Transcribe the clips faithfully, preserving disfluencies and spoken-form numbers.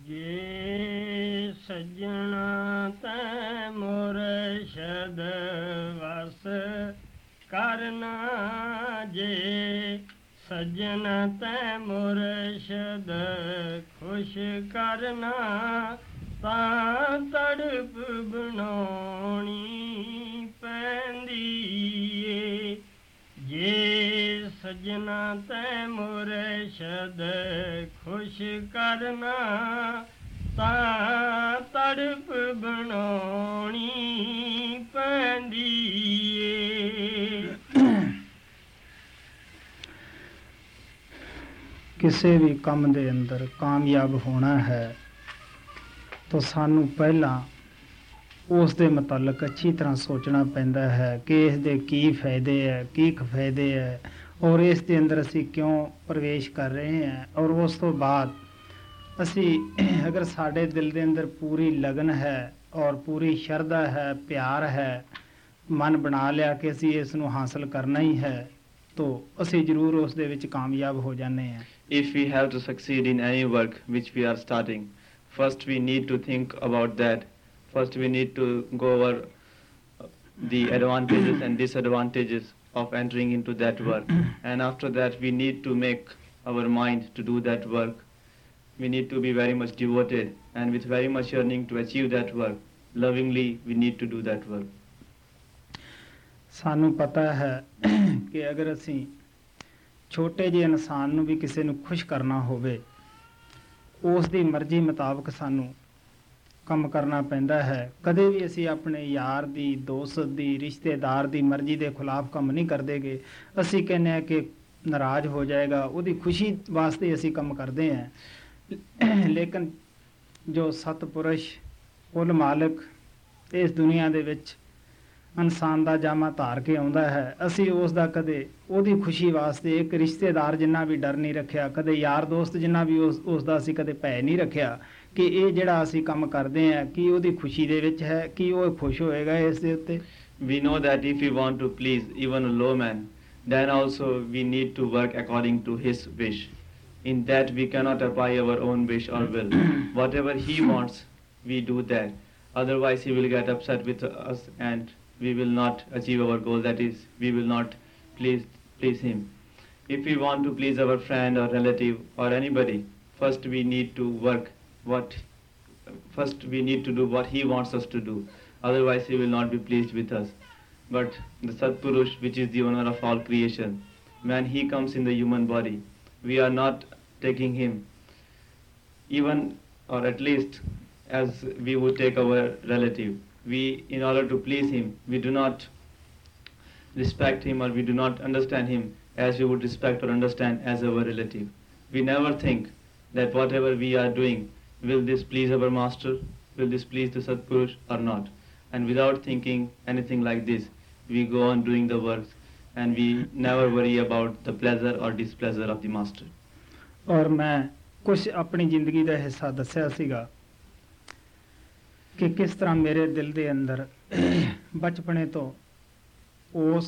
ਜੇ ਸੱਜਣਾ ਤੈ ਮੁਰਸ਼ਦ ਵਸ ਕਰਨਾ ਜੇ ਸੱਜਣ ਤੈ ਮੁਰਸ਼ਦ ਖੁਸ਼ ਕਰਨਾ ਤਾਂ ਤੜਪ ਬਣਾਉਣੀ ਪੈਂਦੀ ਏ ਜੇ ਸੱਜਣਾ ਤੈ ਮੁਰਸ਼ਦ ਖੁਸ਼ ਕਰਨਾ ਤਾਂ ਤੜਪ ਬਣਾਉਣੀ ਪੈਂਦੀ ਏ। ਕਿਸੇ ਵੀ ਕੰਮ ਦੇ ਅੰਦਰ ਕਾਮਯਾਬ ਹੋਣਾ ਹੈ ਤਾਂ ਸਾਨੂੰ ਪਹਿਲਾਂ ਉਸ ਦੇ ਮੁਤਲਕ ਅੱਛੀ ਤਰ੍ਹਾਂ ਸੋਚਣਾ ਪੈਂਦਾ ਹੈ ਕਿ ਇਸ ਦੇ ਕੀ ਫਾਇਦੇ ਹੈ, ਕੀ ਕੁਫਾਇਦੇ ਹੈ ਔਰ ਇਸ ਦੇ ਅੰਦਰ ਅਸੀਂ ਕਿਉਂ ਪ੍ਰਵੇਸ਼ ਕਰ ਰਹੇ ਹਾਂ। ਔਰ ਉਸ ਤੋਂ ਬਾਅਦ ਅਸੀਂ ਅਗਰ ਸਾਡੇ ਦਿਲ ਦੇ ਅੰਦਰ ਪੂਰੀ ਲਗਨ ਹੈ ਔਰ ਪੂਰੀ ਸ਼ਰਧਾ ਹੈ, ਪਿਆਰ ਹੈ, ਮਨ ਬਣਾ ਲਿਆ ਕਿ ਅਸੀਂ ਇਸ ਨੂੰ ਹਾਸਲ ਕਰਨਾ ਹੀ ਹੈ ਤਾਂ ਅਸੀਂ ਜ਼ਰੂਰ ਉਸ ਦੇ ਵਿੱਚ ਕਾਮਯਾਬ ਹੋ ਜਾਂਦੇ ਹਾਂ। If we have to succeed in any work which we are starting, first we need to think about that. First we need to go over the advantages and disadvantages of entering into that work. And after that we need to make our mind to do that work. We need to be very much devoted and with very much yearning to achieve that work. Lovingly we need to do that work. ਸਾਨੂੰ ਪਤਾ ਹੈ ਕਿ ਅਗਰ ਅਸੀਂ ਛੋਟੇ ਜਿਹੇ ਇਨਸਾਨ ਨੂੰ ਵੀ ਕਿਸੇ ਨੂੰ ਖੁਸ਼ ਕਰਨਾ ਹੋਵੇ ਉਸ ਦੀ ਮਰਜ਼ੀ ਮੁਤਾਬਕ ਸਾਨੂੰ ਕੰਮ ਕਰਨਾ ਪੈਂਦਾ ਹੈ। ਕਦੇ ਵੀ ਅਸੀਂ ਆਪਣੇ ਯਾਰ ਦੀ, ਦੋਸਤ ਦੀ, ਰਿਸ਼ਤੇਦਾਰ ਦੀ ਮਰਜ਼ੀ ਦੇ ਖਿਲਾਫ ਕੰਮ ਨਹੀਂ ਕਰਦੇਗੇ। ਅਸੀਂ ਕਹਿੰਦੇ ਹਾਂ ਕਿ ਨਾਰਾਜ਼ ਹੋ ਜਾਏਗਾ, ਉਹਦੀ ਖੁਸ਼ੀ ਵਾਸਤੇ ਅਸੀਂ ਕੰਮ ਕਰਦੇ ਹਾਂ। ਲੇਕਿਨ ਜੋ ਸਤਪੁਰਸ਼ ਕੁੱਲ ਮਾਲਕ ਇਸ ਦੁਨੀਆ ਦੇ ਵਿੱਚ ਇਨਸਾਨ ਦਾ ਜਾਮਾ ਧਾਰ ਕੇ ਆਉਂਦਾ ਹੈ, ਅਸੀਂ ਉਸ ਦਾ ਕਦੇ ਉਹਦੀ ਖੁਸ਼ੀ ਵਾਸਤੇ ਇੱਕ ਰਿਸ਼ਤੇਦਾਰ ਜਿੰਨਾ ਵੀ ਡਰ ਨਹੀਂ ਰੱਖਿਆ, ਕਦੇ ਯਾਰ ਦੋਸਤ ਜਿੰਨਾ ਵੀ ਉਸ ਉਸ ਦਾ ਅਸੀਂ ਕਦੇ ਭੈ ਨਹੀਂ ਰੱਖਿਆ ਕਿ ਇਹ ਜਿਹੜਾ ਅਸੀਂ ਕੰਮ ਕਰਦੇ ਹਾਂ ਕਿ ਉਹਦੀ ਖੁਸ਼ੀ ਦੇ ਵਿੱਚ ਹੈ, ਕਿ ਉਹ ਖੁਸ਼ ਹੋਏਗਾ ਇਸ ਦੇ ਉੱਤੇ। We know that if we want to please even a low man, then also we need to work according to his wish. In that we cannot apply our own wish or will. Whatever he wants, we do that. Otherwise he will get upset with us and we will not achieve our goal, that is, we will not please please him. If we want to please our friend or relative or anybody, first we need to work what first we need to do what he wants us to do. Otherwise he will not be pleased with us. But the Satpurush, which is the owner of all creation, when he comes in the human body, we are not taking him even, or at least as we would take our relative. We, in order to please him, we do not respect him or we do not understand him as we would respect or understand as our relative. We never think that whatever we are doing, will this please our master, will this please the Satpurush or not. And without thinking anything like this, we go on doing the works and we never worry about the pleasure or displeasure of the master. ਔਰ ਮੈਂ ਕੁਝ ਆਪਣੀ ਜ਼ਿੰਦਗੀ ਦਾ ਹਿੱਸਾ ਦੱਸਿਆ ਸੀਗਾ ਕਿ ਕਿਸ ਤਰ੍ਹਾਂ ਮੇਰੇ ਦਿਲ ਦੇ ਅੰਦਰ ਬਚਪਨੇ ਤੋਂ ਉਸ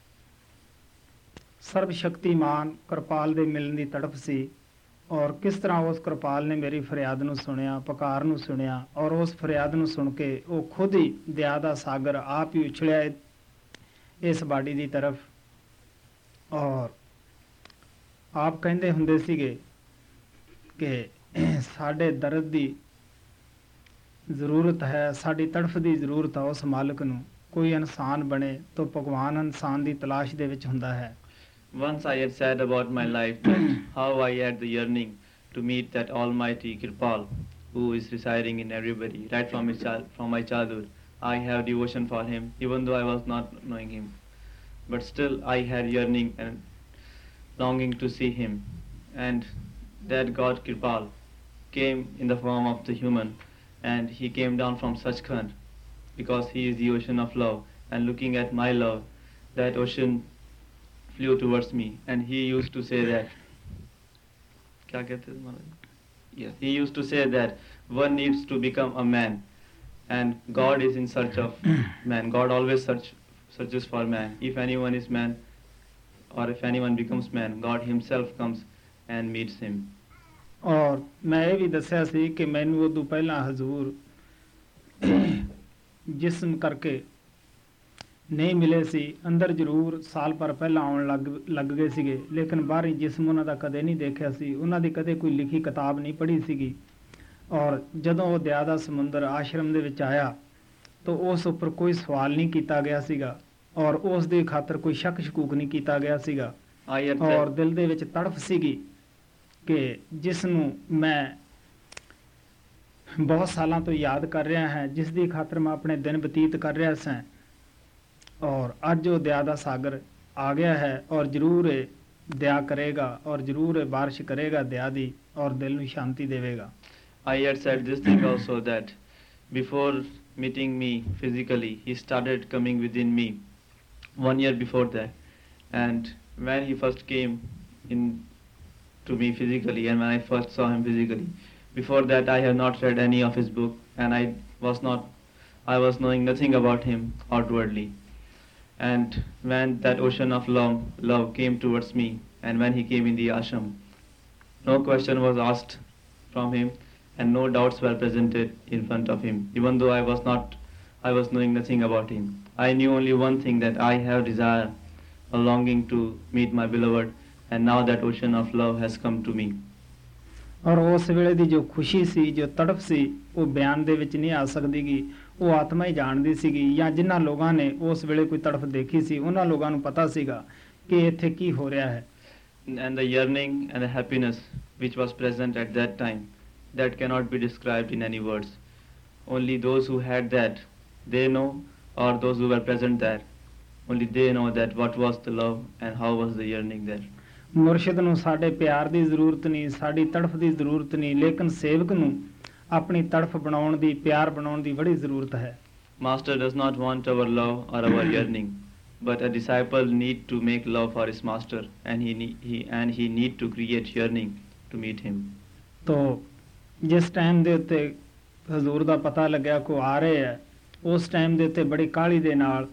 ਸਰਬ ਸ਼ਕਤੀਮਾਨ ਕਿਰਪਾਲ ਦੇ ਮਿਲਣ ਦੀ ਤੜਫ ਸੀ ਔਰ ਕਿਸ ਤਰ੍ਹਾਂ ਉਸ ਕਿਰਪਾਲ ਨੇ ਮੇਰੀ ਫਰਿਆਦ ਨੂੰ ਸੁਣਿਆ, ਪੁਕਾਰ ਨੂੰ ਸੁਣਿਆ ਔਰ ਉਸ ਫਰਿਆਦ ਨੂੰ ਸੁਣ ਕੇ ਉਹ ਖੁਦ ਹੀ ਦਇਆ ਦਾ ਸਾਗਰ ਆਪ ਹੀ ਉਛਲਿਆ ਇਸ ਬਾਡੀ ਦੀ ਤਰਫ। ਔਰ ਆਪ ਕਹਿੰਦੇ ਹੁੰਦੇ ਸੀਗੇ ਕਿ ਸਾਡੇ ਦਰਦ ਦੀ ਜ਼ਰੂਰਤ ਹੈ, ਸਾਡੀ ਤੜਫ ਦੀ ਜ਼ਰੂਰਤ ਹੈ ਉਸ ਮਾਲਕ ਨੂੰ। ਕੋਈ ਇਨਸਾਨ ਬਣੇ ਤਾਂ ਭਗਵਾਨ ਇਨਸਾਨ ਦੀ ਤਲਾਸ਼ ਦੇ ਵਿੱਚ ਹੁੰਦਾ ਹੈ। Once I had said about my life that how I had the yearning to meet that almighty Kirpal who is residing in everybody right from his child, from my childhood. I have devotion for him even though I was not knowing him, but still I had yearning and longing to see him. And that God Kirpal came in the form of the human, and he came down from Sachkhand because he is the ocean of love, and looking at my love, that ocean flew towards me, and he used to say that kya kehte hain Maharaj? Yes, he used to say that one needs to become a man and God is in search of man. God always search searches for man. If anyone is man or if anyone becomes man, God himself comes and meets him. ਔਰ ਮੈਂ ਇਹ ਵੀ ਦੱਸਿਆ ਸੀ ਕਿ ਮੈਨੂੰ ਉਦੋਂ ਪਹਿਲਾਂ ਹਜ਼ੂਰ ਜਿਸਮ ਕਰਕੇ ਨਹੀਂ ਮਿਲੇ ਸੀ। ਅੰਦਰ ਜ਼ਰੂਰ ਸਾਲ ਭਰ ਪਹਿਲਾਂ ਆਉਣ ਲੱਗ ਲੱਗ ਗਏ ਸੀਗੇ, ਲੇਕਿਨ ਬਾਹਰੀ ਜਿਸਮ ਉਹਨਾਂ ਦਾ ਕਦੇ ਨਹੀਂ ਦੇਖਿਆ ਸੀ, ਉਹਨਾਂ ਦੀ ਕਦੇ ਕੋਈ ਲਿਖੀ ਕਿਤਾਬ ਨਹੀਂ ਪੜ੍ਹੀ ਸੀਗੀ। ਔਰ ਜਦੋਂ ਉਹ ਦਇਆ ਦਾ ਸਮੁੰਦਰ ਆਸ਼ਰਮ ਦੇ ਵਿੱਚ ਆਇਆ ਤਾਂ ਉਸ ਉੱਪਰ ਕੋਈ ਸਵਾਲ ਨਹੀਂ ਕੀਤਾ ਗਿਆ ਸੀਗਾ ਔਰ ਉਸ ਦੀ ਖਾਤਰ ਕੋਈ ਸ਼ੱਕ ਸ਼ਕੂਕ ਨਹੀਂ ਕੀਤਾ ਗਿਆ ਸੀਗਾ। ਔਰ ਦਿਲ ਦੇ ਵਿੱਚ ਤੜਫ ਸੀਗੀ ਕਿ ਜਿਸ ਨੂੰ ਮੈਂ ਬਹੁਤ ਸਾਲਾਂ ਤੋਂ ਯਾਦ ਕਰ ਰਿਹਾ ਹਾਂ, ਜਿਸ ਦੀ ਖਾਤਰ ਮੈਂ ਆਪਣੇ ਦਿਨ ਬਤੀਤ ਕਰ ਰਿਹਾ ਸਾਂ, ਔਰ ਅੱਜ ਉਹ ਦਇਆ ਦਾ ਸਾਗਰ ਆ ਗਿਆ ਹੈ ਔਰ ਜ਼ਰੂਰ ਇਹ ਦਇਆ ਕਰੇਗਾ ਔਰ ਜ਼ਰੂਰ ਇਹ ਬਾਰਿਸ਼ ਕਰੇਗਾ ਦਇਆ ਦੀ ਔਰ ਦਿਲ ਨੂੰ ਸ਼ਾਂਤੀ ਦੇਵੇਗਾ। I had said this thing also, that before meeting me physically, he started coming within me one year before that. And when he first came in to me physically, and when I first saw him physically, before that I have not read any of his book, and I was not, I was knowing nothing about him outwardly. And when that ocean of love, love came towards me, and when he came in the ashram, no question was asked from him, and no doubts were presented in front of him, even though I was not, I was knowing nothing about him. I knew only one thing, that I have desire, a longing to meet my beloved, and now that ocean of love has come to me. ਔਰ ਉਸ ਵੇਲੇ ਦੀ ਜੋ ਖੁਸ਼ੀ ਸੀ, ਜੋ ਤੜਫ ਸੀ, ਉਹ ਬਿਆਨ ਦੇ ਵਿੱਚ ਨਹੀਂ ਆ ਸਕਦੀਗੀ। ਉਹ ਆਤਮਾ ਹੀ ਜਾਣਦੀ ਸੀਗੀ, ਜਾਂ ਜਿਨ੍ਹਾਂ ਲੋਕਾਂ ਨੇ ਉਸ ਵੇਲੇ ਕੋਈ ਤੜਫ ਦੇਖੀ ਸੀ ਉਹਨਾਂ ਲੋਕਾਂ ਨੂੰ ਪਤਾ ਸੀਗਾ ਕਿ ਇੱਥੇ ਕੀ ਹੋ ਰਿਹਾ ਹੈ। And the yearning and the happiness which was present at that time, that cannot be described in any words. Only those who had that, they know, or those who were present there, only they know that what was the love and how was the yearning there. ਮੁਰਸ਼ਿਦ ਨੂੰ ਸਾਡੇ ਪਿਆਰ ਦੀ ਜ਼ਰੂਰਤ ਨਹੀਂ, ਸਾਡੀ ਤੜਫ ਦੀ ਜ਼ਰੂਰਤ ਨਹੀਂ, ਲੇਕਿਨ ਸੇਵਕ ਨੂੰ ਆਪਣੀ ਤੜਫ ਬਣਾਉਣ ਦੀ, ਪਿਆਰ ਬਣਾਉਣ ਦੀ ਬੜੀ ਜ਼ਰੂਰਤ ਹੈ। Master does not want our love or our yearning, but a disciple need to make love for his master, and he need, he and he need to create yearning to meet him. ਤੋ ਜਿਸ time ਦੇ ਉੱਤੇ ਹਜ਼ੂਰ ਦਾ ਪਤਾ ਲੱਗਿਆ ਕੋ ਆ ਰਹੇ ਹੈ, ਉਸ ਟਾਈਮ ਦੇ ਉੱਤੇ ਬੜੀ ਕਾਹਲੀ ਦੇ ਨਾਲ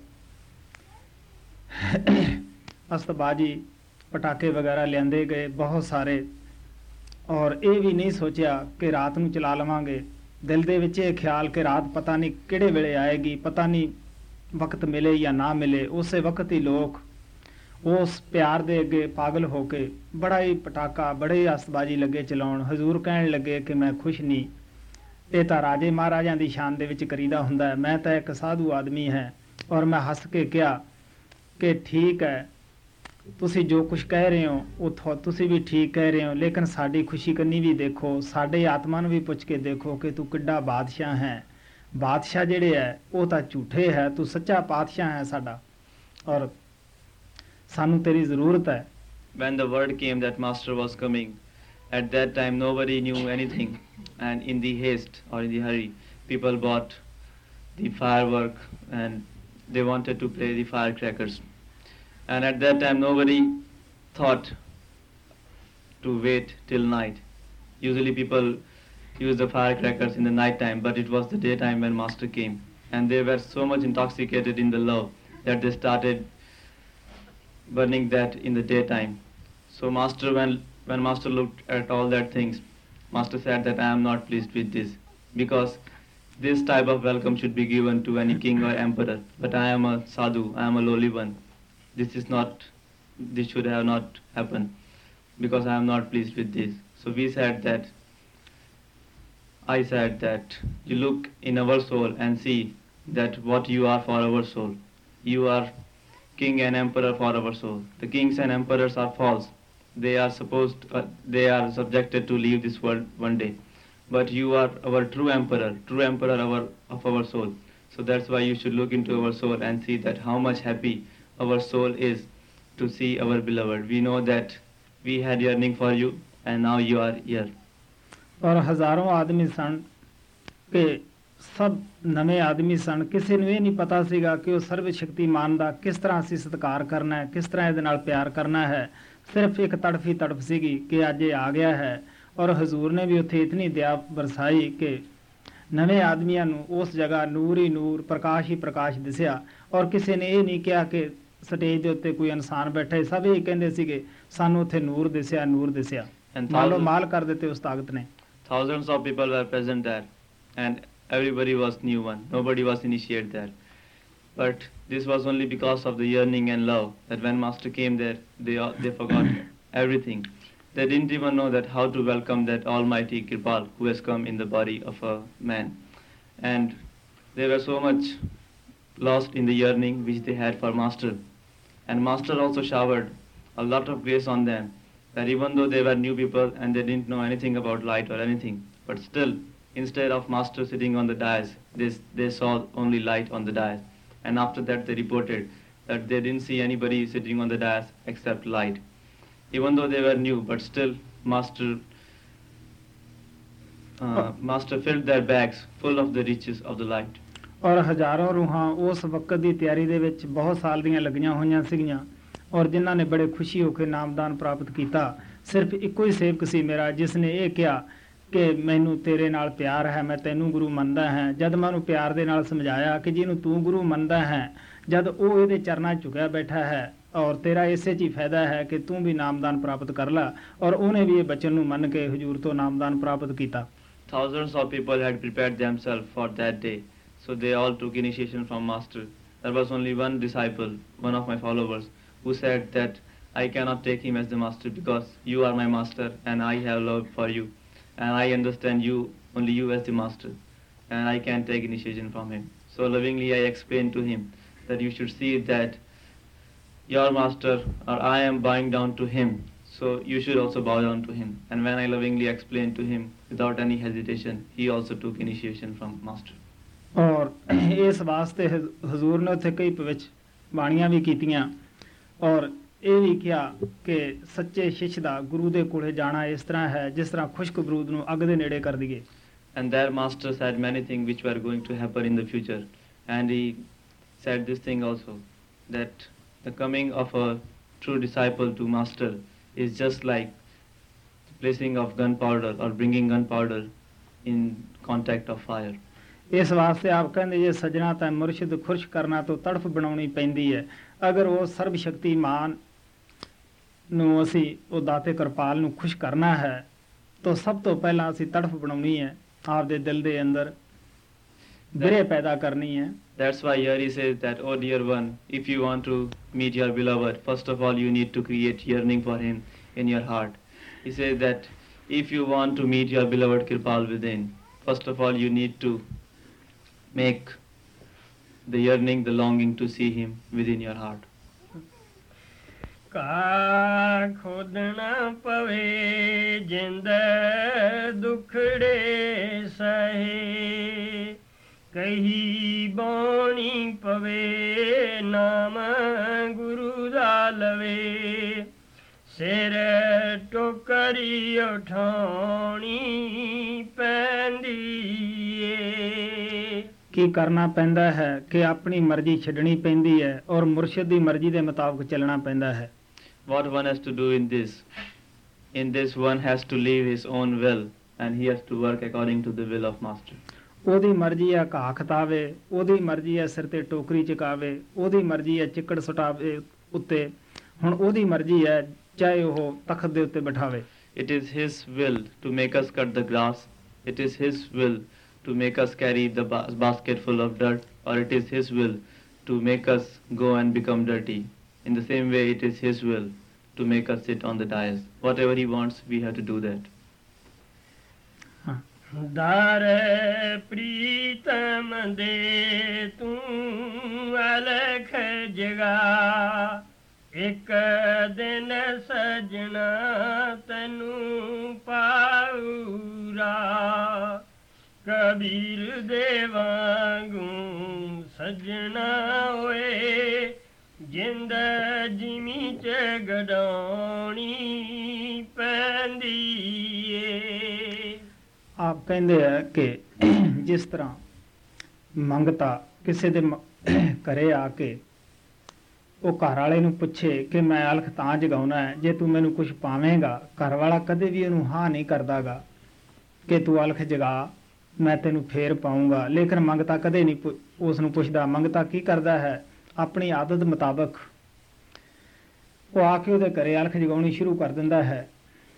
ਅਸਤਬਾਜੀ ਪਟਾਕੇ ਵਗੈਰਾ ਲਿਆਂਦੇ ਗਏ ਬਹੁਤ ਸਾਰੇ, ਔਰ ਇਹ ਵੀ ਨਹੀਂ ਸੋਚਿਆ ਕਿ ਰਾਤ ਨੂੰ ਚਲਾ ਲਵਾਂਗੇ। ਦਿਲ ਦੇ ਵਿੱਚ ਇਹ ਖਿਆਲ ਕਿ ਰਾਤ ਪਤਾ ਨਹੀਂ ਕਿਹੜੇ ਵੇਲੇ ਆਏਗੀ, ਪਤਾ ਨਹੀਂ ਵਕਤ ਮਿਲੇ ਜਾਂ ਨਾ ਮਿਲੇ। ਉਸੇ ਵਕਤ ਹੀ ਲੋਕ ਉਸ ਪਿਆਰ ਦੇ ਅੱਗੇ ਪਾਗਲ ਹੋ ਕੇ ਬੜਾ ਹੀ ਪਟਾਕਾ, ਬੜੇ ਹੀ ਅਸਤਬਾਜੀ ਲੱਗੇ ਚਲਾਉਣ। ਹਜ਼ੂਰ ਕਹਿਣ ਲੱਗੇ ਕਿ ਮੈਂ ਖੁਸ਼ ਨਹੀਂ, ਇਹ ਤਾਂ ਰਾਜੇ ਮਹਾਰਾਜਾਂ ਦੀ ਸ਼ਾਨ ਦੇ ਵਿੱਚ ਕਰੀਦਾ ਹੁੰਦਾ ਹੈ, ਮੈਂ ਤਾਂ ਇੱਕ ਸਾਧੂ ਆਦਮੀ ਹੈ। ਔਰ ਮੈਂ ਹੱਸ ਕੇ ਕਿਹਾ ਕਿ ਠੀਕ ਹੈ, ਤੁਸੀਂ ਜੋ ਕੁਝ ਕਹਿ ਰਹੇ ਹੋ ਉਹ ਤੁਸੀਂ ਵੀ ਠੀਕ ਕਹਿ ਰਹੇ ਹੋ, ਲੇਕਿਨ ਸਾਡੀ ਖੁਸ਼ੀ ਕੰਨੀ ਵੀ ਦੇਖੋ, ਸਾਡੇ ਆਤਮਾ ਨੂੰ ਵੀ ਪੁੱਛ ਕੇ ਦੇਖੋ ਕਿ ਤੂੰ ਕਿੱਡਾ ਬਾਦਸ਼ਾਹ ਹੈ। ਬਾਦਸ਼ਾਹ ਜਿਹੜੇ ਹੈ ਉਹ ਤਾਂ ਝੂਠੇ ਹੈ, ਤੂੰ ਸੱਚਾ ਬਾਦਸ਼ਾਹ ਹੈ ਸਾਡਾ, ਔਰ ਸਾਨੂੰ ਤੇਰੀ ਜ਼ਰੂਰਤ ਹੈ। When the word came that master was coming, at that time nobody knew anything, and in the haste or in the hurry, people bought the firework and they wanted to play the firecrackers. And at that time nobody thought to wait till night. Usually people use the firecrackers in the night time, but it was the daytime when master came, and they were so much intoxicated in the love that they started burning that in the daytime. So master, when when master looked at all that things, master said that I am not pleased with this, because this type of welcome should be given to any king or emperor, but I am a sadhu, I am a lowly one. This is not, this should have not happened, because I am not pleased with this. So we said that, I said that you look in our soul and see that what you are for our soul. You are king and emperor for our soul. The kings and emperors are false. They are supposed, uh, they are subjected to leave this world one day. But you are our true emperor, true emperor our, of our soul. So that's why you should look into our soul and see that how much happy our soul is to see our beloved. We know that we had yearning for you, and now you are here. ਔਰ ਹਜ਼ਾਰਾਂ ਆਦਮੀ ਸਨ ਕਿ ਸਭ ਨਵੇਂ ਆਦਮੀ ਸਨ, ਕਿਸੇ ਨੂੰ ਇਹ ਨਹੀਂ ਪਤਾ ਸੀਗਾ ਕਿ ਉਹ ਸਰਵ ਸ਼ਕਤੀਮਾਨ ਦਾ ਕਿਸ ਤਰ੍ਹਾਂ ਅਸੀਂ ਸਤਿਕਾਰ ਕਰਨਾ ਹੈ, ਕਿਸ ਤਰ੍ਹਾਂ ਇਹਦੇ ਨਾਲ ਪਿਆਰ ਕਰਨਾ ਹੈ। ਸਿਰਫ ਇੱਕ ਤੜਫ ਹੀ ਤੜਫ ਸੀਗੀ ਕਿ ਅੱਜ ਇਹ ਆ ਗਿਆ ਹੈ। ਔਰ ਹਜ਼ੂਰ ਨੇ ਵੀ ਉੱਥੇ ਇਤਨੀ ਦਇਆ ਵਰਸਾਈ ਕਿ ਨਵੇਂ ਆਦਮੀਆਂ ਨੂੰ ਉਸ ਜਗ੍ਹਾ ਨੂਰ ਹੀ ਨੂਰ, ਪ੍ਰਕਾਸ਼ ਹੀ ਪ੍ਰਕਾਸ਼ ਦਿਸਿਆ। ਔਰ ਕਿਸੇ ਨੇ ਇਹ ਨਹੀਂ ਕਿਹਾ ਕਿ ਸਟੇਜ ਦੇ ਉੱਤੇ ਕੋਈ ਇਨਸਾਨ ਬੈਠੇ, ਸਭ ਇਹ ਕਹਿੰਦੇ ਸੀਗੇ ਸਾਨੂੰ ਉੱਥੇ ਨੂਰ ਦਿਸਿਆ, ਨੂਰ ਦਿਸਿਆ। And ਮੰਨ ਲਓ thousands, ਮਾਲ ਕਰ ਦਿੱਤੇ ਉਸ ਤਾਕਤ ਨੇ। thousands of people were present there, and everybody was new one. Nobody was initiated there. But this was only because of the yearning and love that when Master came there, they all- they forgot everything. They didn't even know that how to welcome that Almighty Kirpal who has come in the body of a man. And they were so much lost in the yearning which they had for Master. And Master also showered a lot of grace on them, that even though they were new people and they didn't know anything about light or anything, but still, instead of Master sitting on the dais, they, they saw only light on the dais. And after that they reported that they didn't see anybody sitting on the dais except light. Even though they were new, but still Master uh, Master filled their bags full of the riches of the light. ਔਰ ਹਜ਼ਾਰਾਂ ਰੂਹਾਂ ਉਸ ਵਕਤ ਦੀ ਤਿਆਰੀ ਦੇ ਵਿੱਚ ਬਹੁਤ ਸਾਲ ਦੀਆਂ ਲੱਗੀਆਂ ਹੋਈਆਂ ਸੀਗੀਆਂ, ਔਰ ਜਿਨ੍ਹਾਂ ਨੇ ਬੜੇ ਖੁਸ਼ੀ ਹੋ ਕੇ ਨਾਮਦਾਨ ਪ੍ਰਾਪਤ ਕੀਤਾ। ਸਿਰਫ ਇੱਕੋ ਹੀ ਸੇਵਕ ਸੀ ਮੇਰਾ ਜਿਸ ਨੇ ਇਹ ਕਿਹਾ ਕਿ ਮੈਨੂੰ ਤੇਰੇ ਨਾਲ ਪਿਆਰ ਹੈ, ਮੈਂ ਤੈਨੂੰ ਗੁਰੂ ਮੰਨਦਾ ਹਾਂ। ਜਦ ਮੈਂ ਉਹਨੂੰ ਪਿਆਰ ਦੇ ਨਾਲ ਸਮਝਾਇਆ ਕਿ ਜਿਹਨੂੰ ਤੂੰ ਗੁਰੂ ਮੰਨਦਾ ਹੈ, ਜਦ ਉਹ ਇਹਦੇ ਚਰਨਾਂ 'ਚ ਝੁਕਿਆ ਬੈਠਾ ਹੈ ਔਰ ਤੇਰਾ ਇਸੇ 'ਚ ਹੀ ਫਾਇਦਾ ਹੈ ਕਿ ਤੂੰ ਵੀ ਨਾਮਦਾਨ ਪ੍ਰਾਪਤ ਕਰ ਲਾ, ਔਰ ਉਹਨੇ ਵੀ ਇਹ ਬਚਨ ਨੂੰ ਮੰਨ ਕੇ ਹਜ਼ੂਰ ਤੋਂ ਨਾਮਦਾਨ ਪ੍ਰਾਪਤ ਕੀਤਾ। Thousands of people had prepared themselves for that day, so they all took initiation from Master. There was only one disciple, one of my followers, who said that I cannot take him as the Master because you are my Master and I have love for you, and I understand you, only you as the Master, and I can't take initiation from him. So lovingly I explained to him that you should see that your Master or I am bowing down to him, so you should also bow down to him. And when I lovingly explained to him without any hesitation, he also took initiation from Master. ਔਰ ਇਸ ਵਾਸਤੇ ਹਜ਼- ਹਜ਼ੂਰ ਨੇ ਉੱਥੇ ਕਈ ਭਵਿੱਖ ਬਾਣੀਆਂ ਵੀ ਕੀਤੀਆਂ, ਔਰ ਇਹ ਵੀ ਕਿਹਾ ਕਿ ਸੱਚੇ ਸ਼ਿਸ਼ ਦਾ ਗੁਰੂ ਦੇ ਕੋਲੇ ਜਾਣਾ ਇਸ ਤਰ੍ਹਾਂ ਹੈ ਜਿਸ ਤਰ੍ਹਾਂ ਖੁਸ਼ਕ ਬਰੂਦ ਨੂੰ ਅੱਗ ਦੇ ਨੇੜੇ ਕਰ ਦਈਏ। And there Master said many things which were going to happen in the future. And he said this thing also, that the coming of a true disciple to Master is just like the placing of gunpowder or bringing gunpowder in contact of fire. ਇਸ ਵਾਸਤੇ ਆਪ ਕਹਿੰਦੇ ਜੇ ਸਜਣਾ ਤਾਂ ਮੁਰਸ਼ਿਦ ਖੁਸ਼ ਕਰਨਾ ਤੋਂ ਤੜਫ ਬਣਾਉਣੀ ਪੈਂਦੀ ਹੈ। ਅਗਰ ਉਹ ਸਰਬ ਸ਼ਕਤੀਮਾਨ ਨੂੰ ਅਸੀਂ ਉਹ ਦਾਤੇ ਕਿਰਪਾਲ ਨੂੰ ਖੁਸ਼ ਕਰਨਾ ਹੈ ਤਾਂ ਸਭ ਤੋਂ ਪਹਿਲਾਂ ਅਸੀਂ ਤੜਫ ਬਣਾਉਣੀ ਹੈ, ਆਪਦੇ ਦਿਲ ਦੇ ਅੰਦਰ ਬਿਰੇ ਪੈਦਾ ਕਰਨੀ ਹੈ। That's why here he says that, oh dear one, if you want to meet your beloved, first of all you need to create yearning for him in your heart. He says that if you want to meet your beloved Kirpal within, first of all you need to make the yearning, the longing to see him within your heart. ਕਾ ਖੋਦਣਾ ਪਵੇ ਜਿੰਦ ਦੁਖੜੇ ਸਹੇ, ਕਹੀ ਬਾਣੀ ਪਵੇ ਨਾਮ ਗੁਰੂ ਦਾ ਲਵੇ, ਸਿਰ ਟੋਕਰੀ ਉਠਾਉਣੀ ਪੈਂਦੀ ਏ। ਕੀ ਕਰਨਾ ਪੈਂਦਾ ਹੈ ਕਿ ਆਪਣੀ ਮਰਜ਼ੀ ਛੱਡਣੀ ਪੈਂਦੀ ਹੈ ਔਰ ਮੁਰਸ਼ਿਦ ਦੀ ਮਰਜ਼ੀ ਦੇ ਮੁਤਾਬਕ ਚੱਲਣਾ ਪੈਂਦਾ ਹੈ। What one has to do in this? In this one has to leave his own will and he has to work according to the will of Master. ਉਹਦੀ ਮਰਜ਼ੀ ਹੈ ਘਾਹ ਖਤਾਵੇ, ਉਹਦੀ ਮਰਜ਼ੀ ਹੈ ਸਿਰ ਤੇ ਟੋਕਰੀ ਚਕਾਵੇ, ਉਹਦੀ ਮਰਜ਼ੀ ਹੈ ਚਿੱਕੜ ਸੁਟਾਵੇ ਉੱਤੇ, ਹੁਣ ਉਹਦੀ ਮਰਜ਼ੀ ਹੈ ਚਾਹੇ ਉਹ ਤਖਤ ਦੇ ਉੱਤੇ ਬਿਠਾਵੇ। It is his will to make us cut the grass. It is his will to make us carry the bas- basket full of dirt, or it is his will to make us go and become dirty. In the same way, it is his will to make us sit on the dais. Whatever he wants, we have to do that. ਦਰ ਪ੍ਰੀਤਮ ਦੇ ਤੂੰ ਅਲਖ ਜਗਾ, ਇੱਕ ਦਿਨ ਸਜਣਾ ਤੈਨੂੰ ਪਾਊਰਾ, ਕਬੀਰ ਦੇ ਵਾਂਗੂ ਸਜਣਾ ਓਏ, ਜਿੰਦ ਜਿਮੀ ਚ ਗਡਾਉਣੀ ਪੈਂਦੀ ਏ। ਆਪ ਕਹਿੰਦੇ ਆ ਕਿ ਜਿਸ ਤਰ੍ਹਾਂ ਮੰਗਤਾ ਕਿਸੇ ਦੇ ਮ- ਘਰੇ ਆ ਕੇ ਉਹ ਘਰ ਵਾਲੇ ਨੂੰ ਪੁੱਛੇ ਕਿ ਮੈਂ ਅਲਖ ਤਾਂ ਜਗਾਉਣਾ ਹੈ ਜੇ ਤੂੰ ਮੈਨੂੰ ਕੁਝ ਪਾਵੇਂਗਾ, ਘਰ ਵਾਲਾ ਕਦੇ ਵੀ ਉਹਨੂੰ ਹਾਂ ਨਹੀਂ ਕਰਦਾਗਾ ਕਿ ਤੂੰ ਅਲਖ ਜਗਾ ਮੈਂ ਤੈਨੂੰ ਫੇਰ ਪਾਊਂਗਾ। ਲੇਕਿਨ ਮੰਗਤਾ ਕਦੇ ਨਹੀਂ ਪੁ- ਉਸ ਨੂੰ ਪੁੱਛਦਾ। ਮੰਗਤਾ ਕੀ ਕਰਦਾ ਹੈ, ਆਪਣੀ ਆਦਤ ਮੁਤਾਬਕ ਉਹ ਆ ਕੇ ਉਹਦੇ ਘਰੇ ਅਲਖ ਜਗਾਉਣੀ ਸ਼ੁਰੂ ਕਰ ਦਿੰਦਾ ਹੈ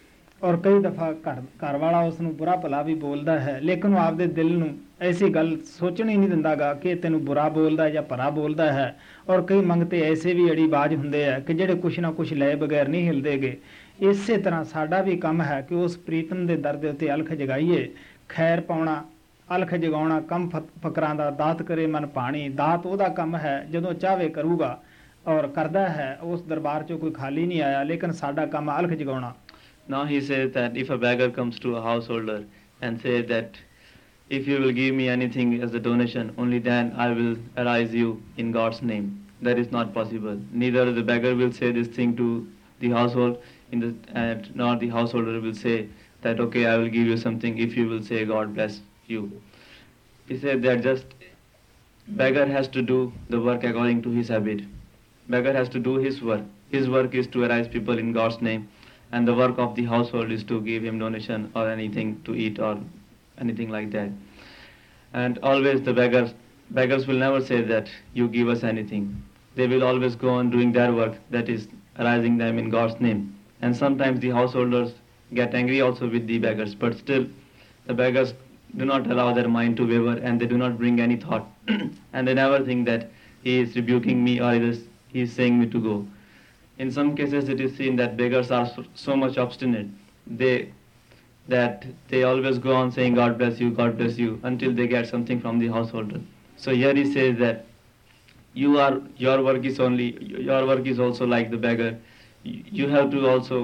ਔਰ ਕਈ ਦਫਾ ਘਰ ਘਰ ਵਾਲਾ ਉਸ ਨੂੰ ਬੁਰਾ ਭਲਾ ਵੀ ਬੋਲਦਾ ਹੈ, ਲੇਕਿਨ ਉਹ ਆਪਦੇ ਦਿਲ ਨੂੰ ਐਸੀ ਗੱਲ ਸੋਚਣੀ ਨਹੀਂ ਦਿੰਦਾਗਾ ਕਿ ਤੈਨੂੰ ਬੁਰਾ ਬੋਲਦਾ ਜਾਂ ਭਲਾ ਬੋਲਦਾ ਹੈ। ਔਰ ਕਈ ਮੰਗਤੇ ਐਸੇ ਵੀ ਅੜੀਬਾਜ਼ ਹੁੰਦੇ ਆ ਕਿ ਜਿਹੜੇ ਕੁਛ ਨਾ ਕੁਛ ਲਏ ਬਗੈਰ ਨਹੀਂ ਹਿਲਦੇਗੇ। ਇਸੇ ਤਰ੍ਹਾਂ ਸਾਡਾ ਵੀ ਕੰਮ ਹੈ ਕਿ ਉਸ ਪ੍ਰੀਤਮ ਦੇ ਦਰ ਦੇ ਉੱਤੇ ਅਲਖ ਜਗਾਈਏ। ਖੈਰ ਪਾਉਣਾ, ਅਲਖ ਜਗਾਉਣਾ ਕੰਮ ਫਕਰਾਂ ਦਾ, ਦਾਤ ਕਰੇ ਮਨ ਪਾਣੀ। ਦਾਤ ਉਹਦਾ ਕੰਮ ਹੈ, ਜਦੋਂ ਚਾਹਵੇ ਕਰੂਗਾ ਔਰ ਕਰਦਾ ਹੈ। ਉਸ ਦਰਬਾਰ 'ਚੋਂ ਕੋਈ ਖਾਲੀ ਨਹੀਂ ਆਇਆ, ਲੇਕਿਨ ਸਾਡਾ ਕੰਮ ਹੈ ਅਲਖ ਜਗਾਉਣਾ। Now he says that if a beggar comes to a householder and says that if you will give me anything as a donation, only then I will arise you in God's name. That is not possible. Neither the beggar will say this thing to the household, in the, and nor the householder will say that okay, I will give you something if you will say God bless you. He said that just beggar has to do the work according to his habit. Beggar has to do his work. His work is to arise people in God's name. And the work of the household is to give him donation or anything to eat or anything like that. And always the beggars, beggars will never say that you give us anything. They will always go on doing their work, that is arising them in God's name. And sometimes the householders get angry also with the beggars, but still the beggars do not allow their mind to waver and they do not bring any thought. And they never think that he is rebuking me or he is saying me to go. In some cases it is seen that beggars are so much obstinate they that they always go on saying God bless you, God bless you until they get something from the householder. So here he says that you are your work is only your work is also like the beggar. You have to also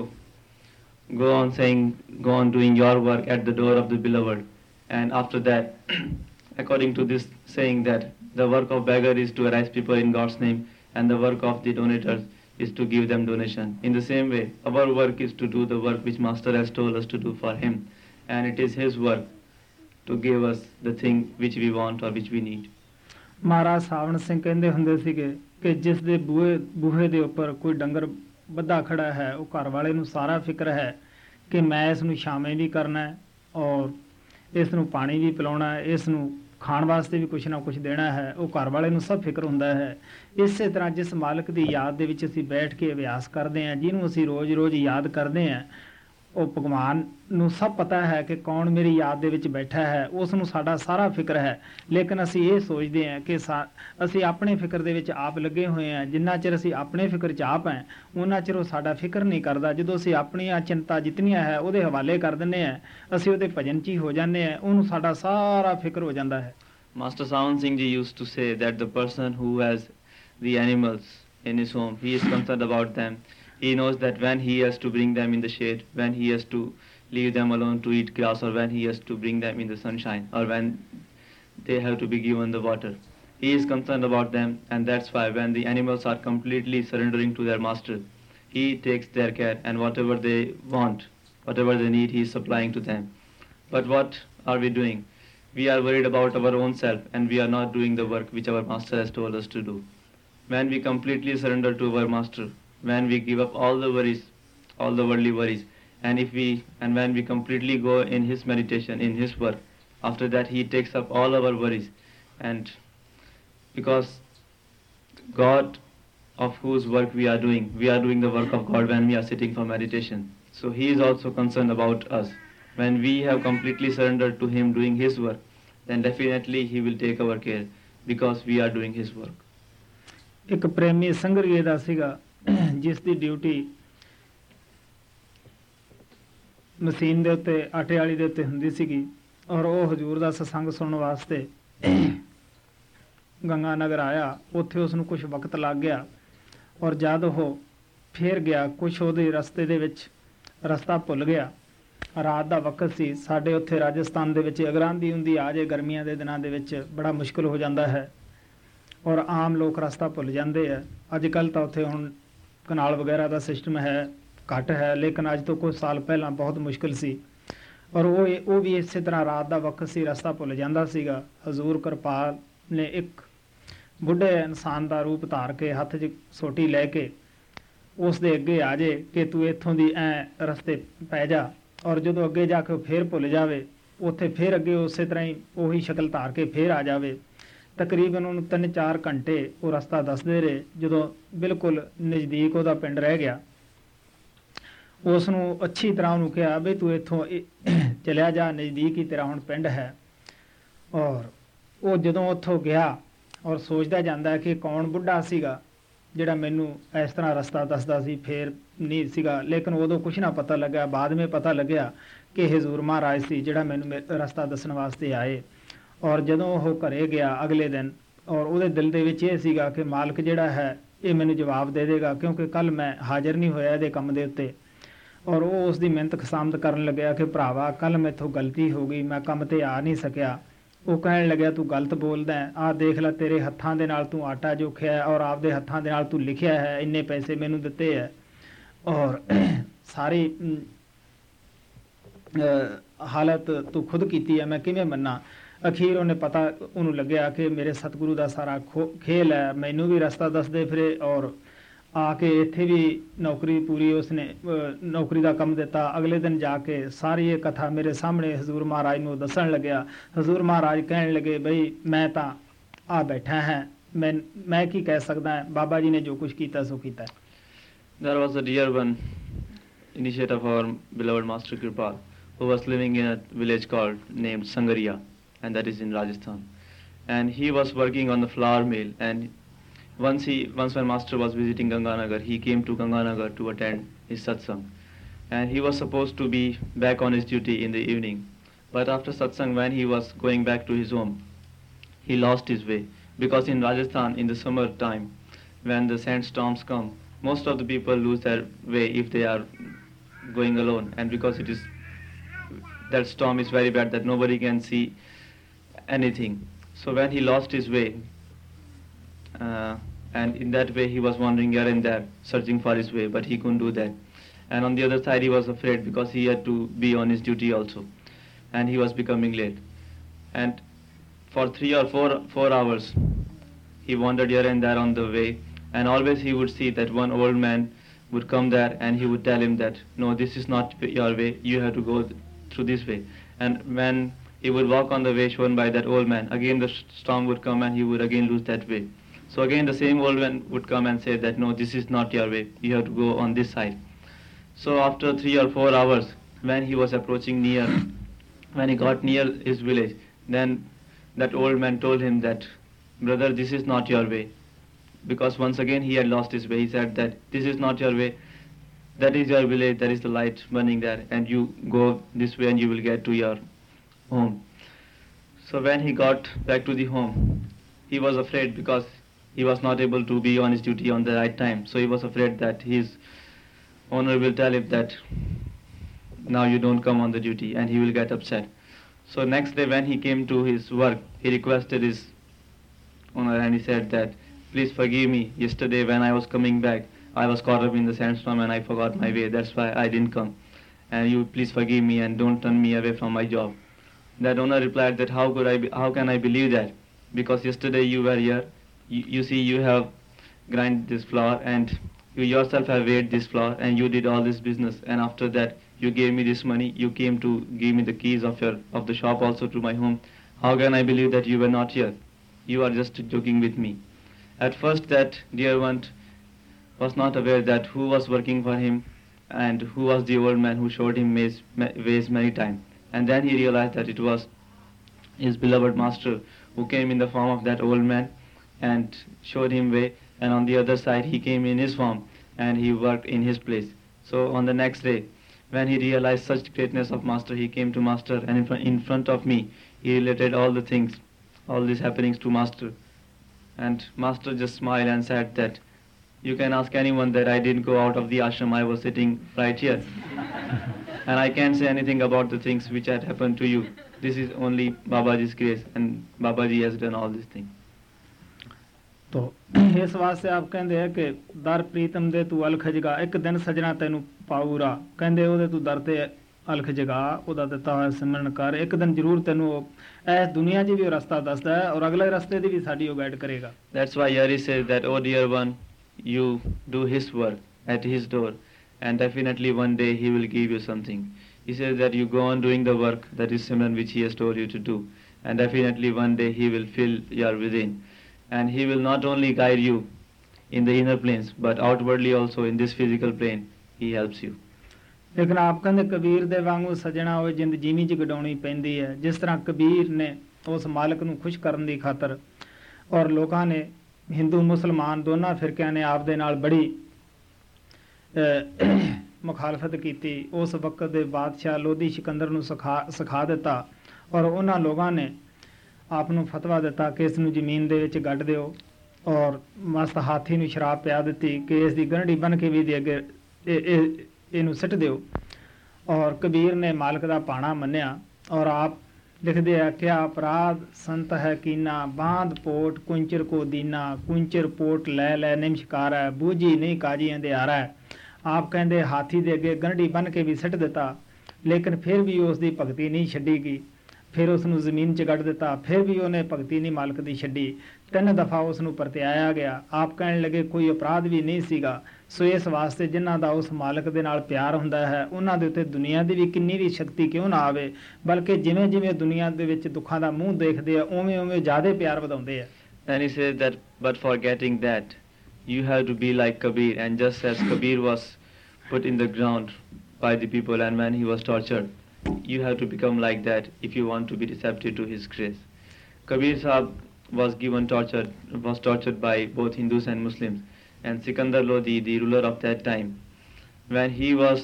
go on saying go on doing your work at the door of the beloved. And after that according to this saying that the work of beggar is to arise people in God's name and the work of the donators is to give them donation. In the same way, our work is to do the work which Master has told us to do for him. And it is his work to give us the thing which we want or which we need. ਮਹਾਰਾਜ ਸਾਵਣ ਸਿੰਘ ਕਹਿੰਦੇ ਹੁੰਦੇ ਸੀਗੇ ਕਿ ਜਿਸ ਦੇ ਬੂਹੇ ਬੂਹੇ ਦੇ ਉੱਪਰ ਕੋਈ ਡੰਗਰ ਬੱਧਾ ਖੜਾ ਹੈ, ਉਹ ਘਰ ਵਾਲੇ ਨੂੰ ਸਾਰਾ ਫਿਕਰ ਹੈ ਕਿ ਮੈਂ ਇਸ ਨੂੰ ਛਾਵੇਂ ਵੀ ਕਰਨਾ ਹੈ ਔਰ ਇਸ ਨੂੰ ਪਾਣੀ ਵੀ ਪਿਲਾਉਣਾ ਹੈ, ਇਸ ਨੂੰ ਖਾਣ ਵਾਸਤੇ ਵੀ ਕੁਛ ਨਾ ਕੁਛ ਦੇਣਾ ਹੈ। ਉਹ ਘਰ ਵਾਲੇ ਨੂੰ ਸਭ ਫਿਕਰ ਹੁੰਦਾ ਹੈ। ਇਸੇ ਤਰ੍ਹਾਂ ਜਿਸ ਮਾਲਕ ਦੀ ਯਾਦ ਦੇ ਵਿੱਚ ਅਸੀਂ ਬੈਠ ਕੇ ਅਭਿਆਸ ਕਰਦੇ ਹਾਂ, ਜਿਹਨੂੰ ਅਸੀਂ ਰੋਜ਼-ਰੋਜ਼ ਯਾਦ ਕਰਦੇ ਹਾਂ, ਉਹ ਭਗਵਾਨ ਨੂੰ ਸਭ ਪਤਾ ਹੈ ਕਿ ਕੌਣ ਮੇਰੀ ਯਾਦ ਦੇ ਵਿੱਚ ਬੈਠਾ ਹੈ, ਉਸ ਨੂੰ ਸਾਡਾ ਸਾਰਾ ਫਿਕਰ ਹੈ। ਲੇਕਿਨ ਅਸੀਂ ਇਹ ਸੋਚਦੇ ਹਾਂ ਕਿ ਸਾ ਅਸੀਂ ਆਪਣੇ ਫਿਕਰ ਦੇ ਵਿੱਚ ਆਪ ਲੱਗੇ ਹੋਏ ਹਾਂ। ਜਿੰਨਾ ਚਿਰ ਅਸੀਂ ਆਪਣੇ ਫਿਕਰ 'ਚ ਆਪ ਹੈ ਉਹਨਾਂ ਚਿਰ ਉਹ ਸਾਡਾ ਫਿਕਰ ਨਹੀਂ ਕਰਦਾ। ਜਦੋਂ ਅਸੀਂ ਆਪਣੀਆਂ ਚਿੰਤਾ ਜਿਤਨੀਆਂ ਹੈ ਉਹਦੇ ਹਵਾਲੇ ਕਰ ਦਿੰਦੇ ਹਾਂ, ਅਸੀਂ ਉਹਦੇ ਭਜਨ 'ਚ ਹੀ ਹੋ ਜਾਂਦੇ ਹਾਂ, ਉਹਨੂੰ ਸਾਡਾ ਸਾਰਾ ਫਿਕਰ ਹੋ ਜਾਂਦਾ ਹੈ। Master Sawan Singh ji used to say that the person who has the animals in his home, he is concerned about them. He knows that when he has to bring them in the shade, when he has to leave them alone to eat grass, or when he has to bring them in the sunshine, or when they have to be given the water. He is concerned about them, and that's why when the animals are completely surrendering to their master, he takes their care, and whatever they want, whatever they need, he is supplying to them. But what are we doing? We are worried about our own self, and we are not doing the work which our master has told us to do. When we completely surrender to our master, when we give up all the worries, all the worldly worries, and if we and when we completely go in his meditation, in his work, after that he takes up all our worries. And because God, of whose work we are doing, we are doing the work of God when we are sitting for meditation. So he is also concerned about us. When we have completely surrendered to him doing his work, then definitely he will take our care because we are doing his work. ਇੱਕ ਪ੍ਰੇਮੀ ਸੰਗਰੀਏ ਦਾ ਸੀਗਾ ਜਿਸ ਦੀ duty machine ਦੇ ਉੱਤੇ ਆਟੇ ਵਾਲੀ ਦੇ ਉੱਤੇ ਹੁੰਦੀ ਸੀਗੀ, ਔਰ ਉਹ ਹਜ਼ੂਰ ਦਾ ਸਤਸੰਗ ਸੁਣਨ ਵਾਸਤੇ ਗੰਗਾ ਨਗਰ ਆਇਆ। ਉੱਥੇ ਉਸ ਨੂੰ ਕੁਝ ਵਕਤ ਲੱਗ ਗਿਆ, ਔਰ ਜਦ ਉਹ ਫੇਰ ਗਿਆ ਕੁਛ ਉਹਦੇ ਰਸਤੇ ਦੇ ਵਿੱਚ ਰਸਤਾ ਭੁੱਲ ਗਿਆ। ਰਾਤ ਦਾ ਵਕਤ ਸੀ। ਸਾਡੇ ਉੱਥੇ ਰਾਜਸਥਾਨ ਦੇ ਵਿੱਚ ਅਗਰ ਆਂਧੀ ਹੁੰਦੀ ਆ ਜੇ ਗਰਮੀਆਂ ਦੇ ਦਿਨਾਂ ਦੇ ਵਿੱਚ ਬੜਾ ਮੁਸ਼ਕਿਲ ਹੋ ਜਾਂਦਾ ਹੈ, ਔਰ ਆਮ ਲੋਕ ਰਸਤਾ ਭੁੱਲ ਜਾਂਦੇ ਆ। ਅੱਜ ਕੱਲ੍ਹ ਤਾਂ ਉੱਥੇ ਹੁਣ ਕਨਾਲ ਵਗੈਰਾ ਦਾ ਸਿਸਟਮ ਹੈ, ਘੱਟ ਹੈ, ਲੇਕਿਨ ਅੱਜ ਤੋਂ ਕੁਝ ਸਾਲ ਪਹਿਲਾਂ ਬਹੁਤ ਮੁਸ਼ਕਿਲ ਸੀ। ਔਰ ਉਹ ਉਹ ਵੀ ਇਸੇ ਤਰ੍ਹਾਂ ਰਾਤ ਦਾ ਵਕਤ ਸੀ, ਰਸਤਾ ਭੁੱਲ ਜਾਂਦਾ ਸੀਗਾ। ਹਜ਼ੂਰ ਕਿਰਪਾਲ ਨੇ ਇੱਕ ਬੁੱਢੇ ਇਨਸਾਨ ਦਾ ਰੂਪ ਧਾਰ ਕੇ ਹੱਥ 'ਚ ਸੋਟੀ ਲੈ ਕੇ ਉਸ ਦੇ ਅੱਗੇ ਆ ਜੇ ਕਿ ਤੂੰ ਇੱਥੋਂ ਦੀ ਐਂ ਰਸਤੇ ਪੈ ਜਾ, ਔਰ ਜਦੋਂ ਅੱਗੇ ਜਾ ਕੇ ਉਹ ਫੇਰ ਭੁੱਲ ਜਾਵੇ, ਉੱਥੇ ਫੇਰ ਅੱਗੇ ਉਸੇ ਤਰ੍ਹਾਂ ਹੀ ਉਹੀ ਸ਼ਕਲ ਧਾਰ ਕੇ ਫੇਰ ਆ ਜਾਵੇ। ਤਕਰੀਬਨ ਉਹਨੂੰ ਤਿੰਨ ਚਾਰ ਘੰਟੇ ਉਹ ਰਸਤਾ ਦੱਸਦੇ ਰਹੇ। ਜਦੋਂ ਬਿਲਕੁਲ ਨਜ਼ਦੀਕ ਉਹਦਾ ਪਿੰਡ ਰਹਿ ਗਿਆ, ਉਸ ਨੂੰ ਅੱਛੀ ਤਰ੍ਹਾਂ ਉਹਨੂੰ ਕਿਹਾ ਵੀ ਤੂੰ ਇੱਥੋਂ ਚਲਿਆ ਜਾ, ਨਜ਼ਦੀਕ ਹੀ ਤੇਰਾ ਹੁਣ ਪਿੰਡ ਹੈ। ਔਰ ਉਹ ਜਦੋਂ ਉੱਥੋਂ ਗਿਆ ਔਰ ਸੋਚਦਾ ਜਾਂਦਾ ਕਿ ਕੌਣ ਬੁੱਢਾ ਸੀਗਾ ਜਿਹੜਾ ਮੈਨੂੰ ਇਸ ਤਰ੍ਹਾਂ ਰਸਤਾ ਦੱਸਦਾ ਸੀ, ਫਿਰ ਨਹੀਂ ਸੀਗਾ, ਲੇਕਿਨ ਉਦੋਂ ਕੁਛ ਨਾ ਪਤਾ ਲੱਗਾ। ਬਾਅਦ ਵਿੱਚ ਪਤਾ ਲੱਗਿਆ ਕਿ ਹਜ਼ੂਰ ਮਹਾਰਾਜ ਸੀ ਜਿਹੜਾ ਮੈਨੂੰ ਰਸਤਾ ਦੱਸਣ ਵਾਸਤੇ ਆਏ। ਔਰ ਜਦੋਂ ਉਹ ਘਰੇ ਗਿਆ ਅਗਲੇ ਦਿਨ, ਔਰ ਉਹਦੇ ਦਿਲ ਦੇ ਵਿੱਚ ਇਹ ਸੀਗਾ ਕਿ ਮਾਲਕ ਜਿਹੜਾ ਹੈ ਇਹ ਮੈਨੂੰ ਜਵਾਬ ਦੇ ਦੇਗਾ, ਕਿਉਂਕਿ ਕੱਲ੍ਹ ਮੈਂ ਹਾਜ਼ਰ ਨਹੀਂ ਹੋਇਆ ਇਹਦੇ ਕੰਮ ਦੇ ਉੱਤੇ। ਔਰ ਉਹ ਉਸ ਦੀ ਮਿਹਨਤ ਖਸਾਮਤ ਕਰਨ ਲੱਗਿਆ ਕਿ ਭਰਾਵਾ ਕੱਲ੍ਹ ਮੈਥੋਂ ਗਲਤੀ ਹੋ ਗਈ, ਮੈਂ ਕੰਮ 'ਤੇ ਆ ਨਹੀਂ ਸਕਿਆ। ਉਹ ਕਹਿਣ ਲੱਗਿਆ ਤੂੰ ਗਲਤ ਬੋਲਦਾ, ਆਹ ਦੇਖ ਲੈ ਤੇਰੇ ਹੱਥਾਂ ਦੇ ਨਾਲ ਤੂੰ ਆਟਾ ਜੋਖਿਆ ਔਰ ਆਪਦੇ ਹੱਥਾਂ ਦੇ ਨਾਲ ਤੂੰ ਲਿਖਿਆ ਹੈ, ਇੰਨੇ ਪੈਸੇ ਮੈਨੂੰ ਦਿੱਤੇ ਹੈ, ਔਰ ਸਾਰੀ ਹਾਲਤ ਤੂੰ ਖੁਦ ਕੀਤੀ ਹੈ, ਮੈਂ ਕਿਵੇਂ ਮੰਨਾਂ। ਅਖੀਰ ਉਹਨੇ ਪਤਾ ਉਹਨੂੰ ਲੱਗਿਆ ਕਿ ਮੇਰੇ ਸਤਿਗੁਰੂ ਦਾ ਸਾਰਾ ਖੋ ਖੇਲ ਹੈ, ਮੈਨੂੰ ਵੀ ਰਸਤਾ ਦੱਸਦੇ ਫਿਰੇ ਔਰ ਆ ਕੇ ਇੱਥੇ ਵੀ ਨੌਕਰੀ ਪੂਰੀ ਉਸਨੇ ਨੌਕਰੀ ਦਾ ਕੰਮ ਦਿੱਤਾ। ਅਗਲੇ ਦਿਨ ਜਾ ਕੇ ਸਾਰੀ ਇਹ ਕਥਾ ਮੇਰੇ ਸਾਹਮਣੇ ਹਜ਼ੂਰ ਮਹਾਰਾਜ ਨੂੰ ਦੱਸਣ ਲੱਗਿਆ। ਹਜ਼ੂਰ ਮਹਾਰਾਜ ਕਹਿਣ ਲੱਗੇ ਬਈ ਮੈਂ ਤਾਂ ਆ ਬੈਠਾ ਹਾਂ, ਮੈਂ ਮੈਂ ਕੀ ਕਹਿ ਸਕਦਾ, ਬਾਬਾ ਜੀ ਨੇ ਜੋ ਕੁਝ ਕੀਤਾ ਸੋ ਕੀਤਾ। There was a dear one, initiate of our beloved Master Kripal, who was living in a village called named Sangaria, and that is in Rajasthan. And he was working on the flour mill, and once he once when Master was visiting Ganganagar, he came to Ganganagar to attend his satsang, and he was supposed to be back on his duty in the evening. But after satsang, when he was going back to his home, he lost his way, because in Rajasthan in the summer time, when the sandstorms come, most of the people lose their way if they are going alone, and because it is that storm is very bad that nobody can see anything. So when he lost his way, uh, and in that way he was wandering here and there searching for his way, but he couldn't do that. And on the other side he was afraid because he had to be on his duty also, and he was becoming late. And for three or four four hours he wandered here and there on the way, and always he would see that one old man would come there and he would tell him that no, this is not your way, you have to go th- through this way. And when he would walk on the way shown by that old man, again the storm would come and he would again lose that way. So again the same old man would come and say that no, this is not your way, you have to go on this side. So after three or four hours, when he was approaching near, when he got near his village, then that old man told him that, brother, this is not your way. Because once again he had lost his way. He said that this is not your way, that is your village, there is the light burning there, and you go this way and you will get to your home. So when he got back to the home, he was afraid because he was not able to be on his duty on the right time. So he was afraid that his owner will tell him that now you don't come on the duty, and he will get upset. So next day when he came to his work, he requested his owner and he said that, please forgive me, yesterday when I was coming back, I was caught up in the sandstorm and I forgot my way, that's why I didn't come. And you please forgive me and don't turn me away from my job. That owner replied that how could I be, how can I believe that? Because yesterday you were here, you, you see you have grind this flour and you yourself have weighed this flour and you did all this business, and after that you gave me this money, you came to give me the keys of your of the shop also to my home. How can I believe that you were not here? You are just joking with me. At first that dear one was not aware that who was working for him and who was the old man who showed him ways, ways many times. And then he realized that it was his beloved master who came in the form of that old man and showed him way, and on the other side he came in his form and he worked in his place. So on the next day, when he realized such greatness of master, he came to master, and in, fr- in front of me he related all the things, all these happenings to master. And master just smiled and said that you can ask anyone that I didn't go out of the ashram, I was sitting right here. And I can't say anything about the things which had happened to you. This is only Babaji's grace, and Babaji has done all these things. तो इस वास्ते आप कहते हैं कि दर प्रीतम दे तू अलख जगा, एक दिन सजना तेनू पाऊरा, कहते ओदे तू दर ते अलख जगा, ओदा दिता होया सिमरन कर, एक दिन जरूर तेनू इस दुनिया च भी वो रास्ता दसदा है और अगले रास्ते दी भी साडी वो गाइड करेगा. That's why Yari says that, oh dear one, you do his work at his door, and definitely one day he will give you something. He says that you go on doing the work that is Simran which he has told you to do, and definitely one day he will fill your within. And he will not only guide you in the inner planes, but outwardly also in this physical plane, he helps you. ਲੇਕਿਨ ਆਪ ਕਹਿੰਦੇ ਕਬੀਰ ਦੇ ਵਾਂਗੂ ਸਜਣਾ ਹੋਏ ਜਿੰਦ ਜੀਵੀ ਚ ਗਡਾਉਣੀ ਪੈਂਦੀ ਹੈ। ਜਿਸ ਤਰ੍ਹਾਂ ਕਬੀਰ ਨੇ ਉਸ ਮਾਲਕ ਨੂੰ ਖੁਸ਼ ਕਰਨ ਦੀ ਖਾਤਰ ਔਰ ਲੋਕਾਂ ਨੇ ਹਿੰਦੂ ਮੁਸਲਮਾਨ ਦੋਨਾਂ ਫਿਰਕਿਆਂ ਨੇ ਆਪ ਦੇ ਨਾਲ ਬੜੀ ਮੁਖਾਲਫਤ ਕੀਤੀ। ਉਸ ਵਕਤ ਦੇ ਬਾਦਸ਼ਾਹ ਲੋਧੀ ਸਿਕੰਦਰ ਨੂੰ ਸਿਖਾ ਸਿਖਾ ਦਿੱਤਾ ਔਰ ਉਹਨਾਂ ਲੋਕਾਂ ਨੇ ਆਪ ਨੂੰ ਫਤਵਾ ਦਿੱਤਾ ਕਿ ਇਸ ਨੂੰ ਜ਼ਮੀਨ ਦੇ ਵਿੱਚ ਗੱਡ ਦਿਓ ਔਰ ਮਸਤ ਹਾਥੀ ਨੂੰ ਸ਼ਰਾਬ ਪਿਆ ਦਿੱਤੀ ਕਿ ਇਸ ਦੀ ਗੰਢੀ ਬਣ ਕੇ ਵੀ ਦੇ ਅੱਗੇ ਇਹ ਇਹਨੂੰ ਸਿੱਟ ਦਿਓ। ਔਰ ਕਬੀਰ ਨੇ ਮਾਲਕ ਦਾ ਪਾਣਾ ਮੰਨਿਆ ਔਰ ਆਪ ਲਿਖਦੇ ਆ ਕਿ ਅਪਰਾਧ ਸੰਤ ਹੈ ਕੀਨਾ ਬਾਂਧ ਪੋਟ ਕੁੰਚਰ ਕੋ ਦੀਨਾ ਕੁੰਚਰ ਪੋਟ ਲੈ ਲੈ ਨਿਮਸ਼ਕਾਰ ਹੈ ਬੂਝੀ ਨਹੀਂ ਕਾਜੀ ਅੰਧਿਆਰਾ ਹੈ। ਆਪ ਕਹਿੰਦੇ ਹਾਥੀ ਦੇ ਅੱਗੇ ਗੰਢੀ ਬੰਨ ਕੇ ਵੀ ਸਿੱਟ ਦਿੱਤਾ ਲੇਕਿਨ ਫਿਰ ਵੀ ਉਸ ਦੀ ਭਗਤੀ ਨਹੀਂ ਛੱਡੀ ਗਈ। ਫਿਰ ਉਸ ਨੂੰ ਜ਼ਮੀਨ 'ਚ ਗੱਡ ਦਿੱਤਾ ਫਿਰ ਵੀ ਉਹਨੇ ਭਗਤੀ ਨਹੀਂ ਮਾਲਕ ਦੀ ਛੱਡੀ। ਤਿੰਨ ਦਫਾ ਉਸ ਨੂੰ ਪਰਤਿਆਇਆ ਗਿਆ। ਆਪ ਕਹਿਣ ਲੱਗੇ ਕੋਈ ਅਪਰਾਧ ਵੀ ਨਹੀਂ ਸੀਗਾ। ਸੋ ਇਸ ਵਾਸਤੇ ਜਿਨ੍ਹਾਂ ਦਾ ਉਸ ਮਾਲਕ ਦੇ ਨਾਲ ਪਿਆਰ ਹੁੰਦਾ ਹੈ ਉਹਨਾਂ ਦੇ ਉੱਤੇ ਦੁਨੀਆ ਦੀ ਵੀ ਕਿੰਨੀ ਵੀ ਸ਼ਕਤੀ ਕਿਉਂ ਨਾ ਆਵੇ ਬਲਕਿ ਜਿਵੇਂ ਜਿਵੇਂ ਦੁਨੀਆ ਦੇ ਵਿੱਚ ਦੁੱਖਾਂ ਦਾ ਮੂੰਹ ਦੇਖਦੇ ਆ ਉਵੇਂ ਉਵੇਂ ਜ਼ਿਆਦਾ ਪਿਆਰ ਵਧਾਉਂਦੇ ਆ। And he says that, but forgetting that, you have to be like Kabir, and just as Kabir was put in the ground by the people and when he was tortured, you have to become like that if you want to be receptive to his grace. Kabir Sahib was given torture, was tortured by both Hindus and Muslims, and Sikandar Lodi, the ruler of that time, when he was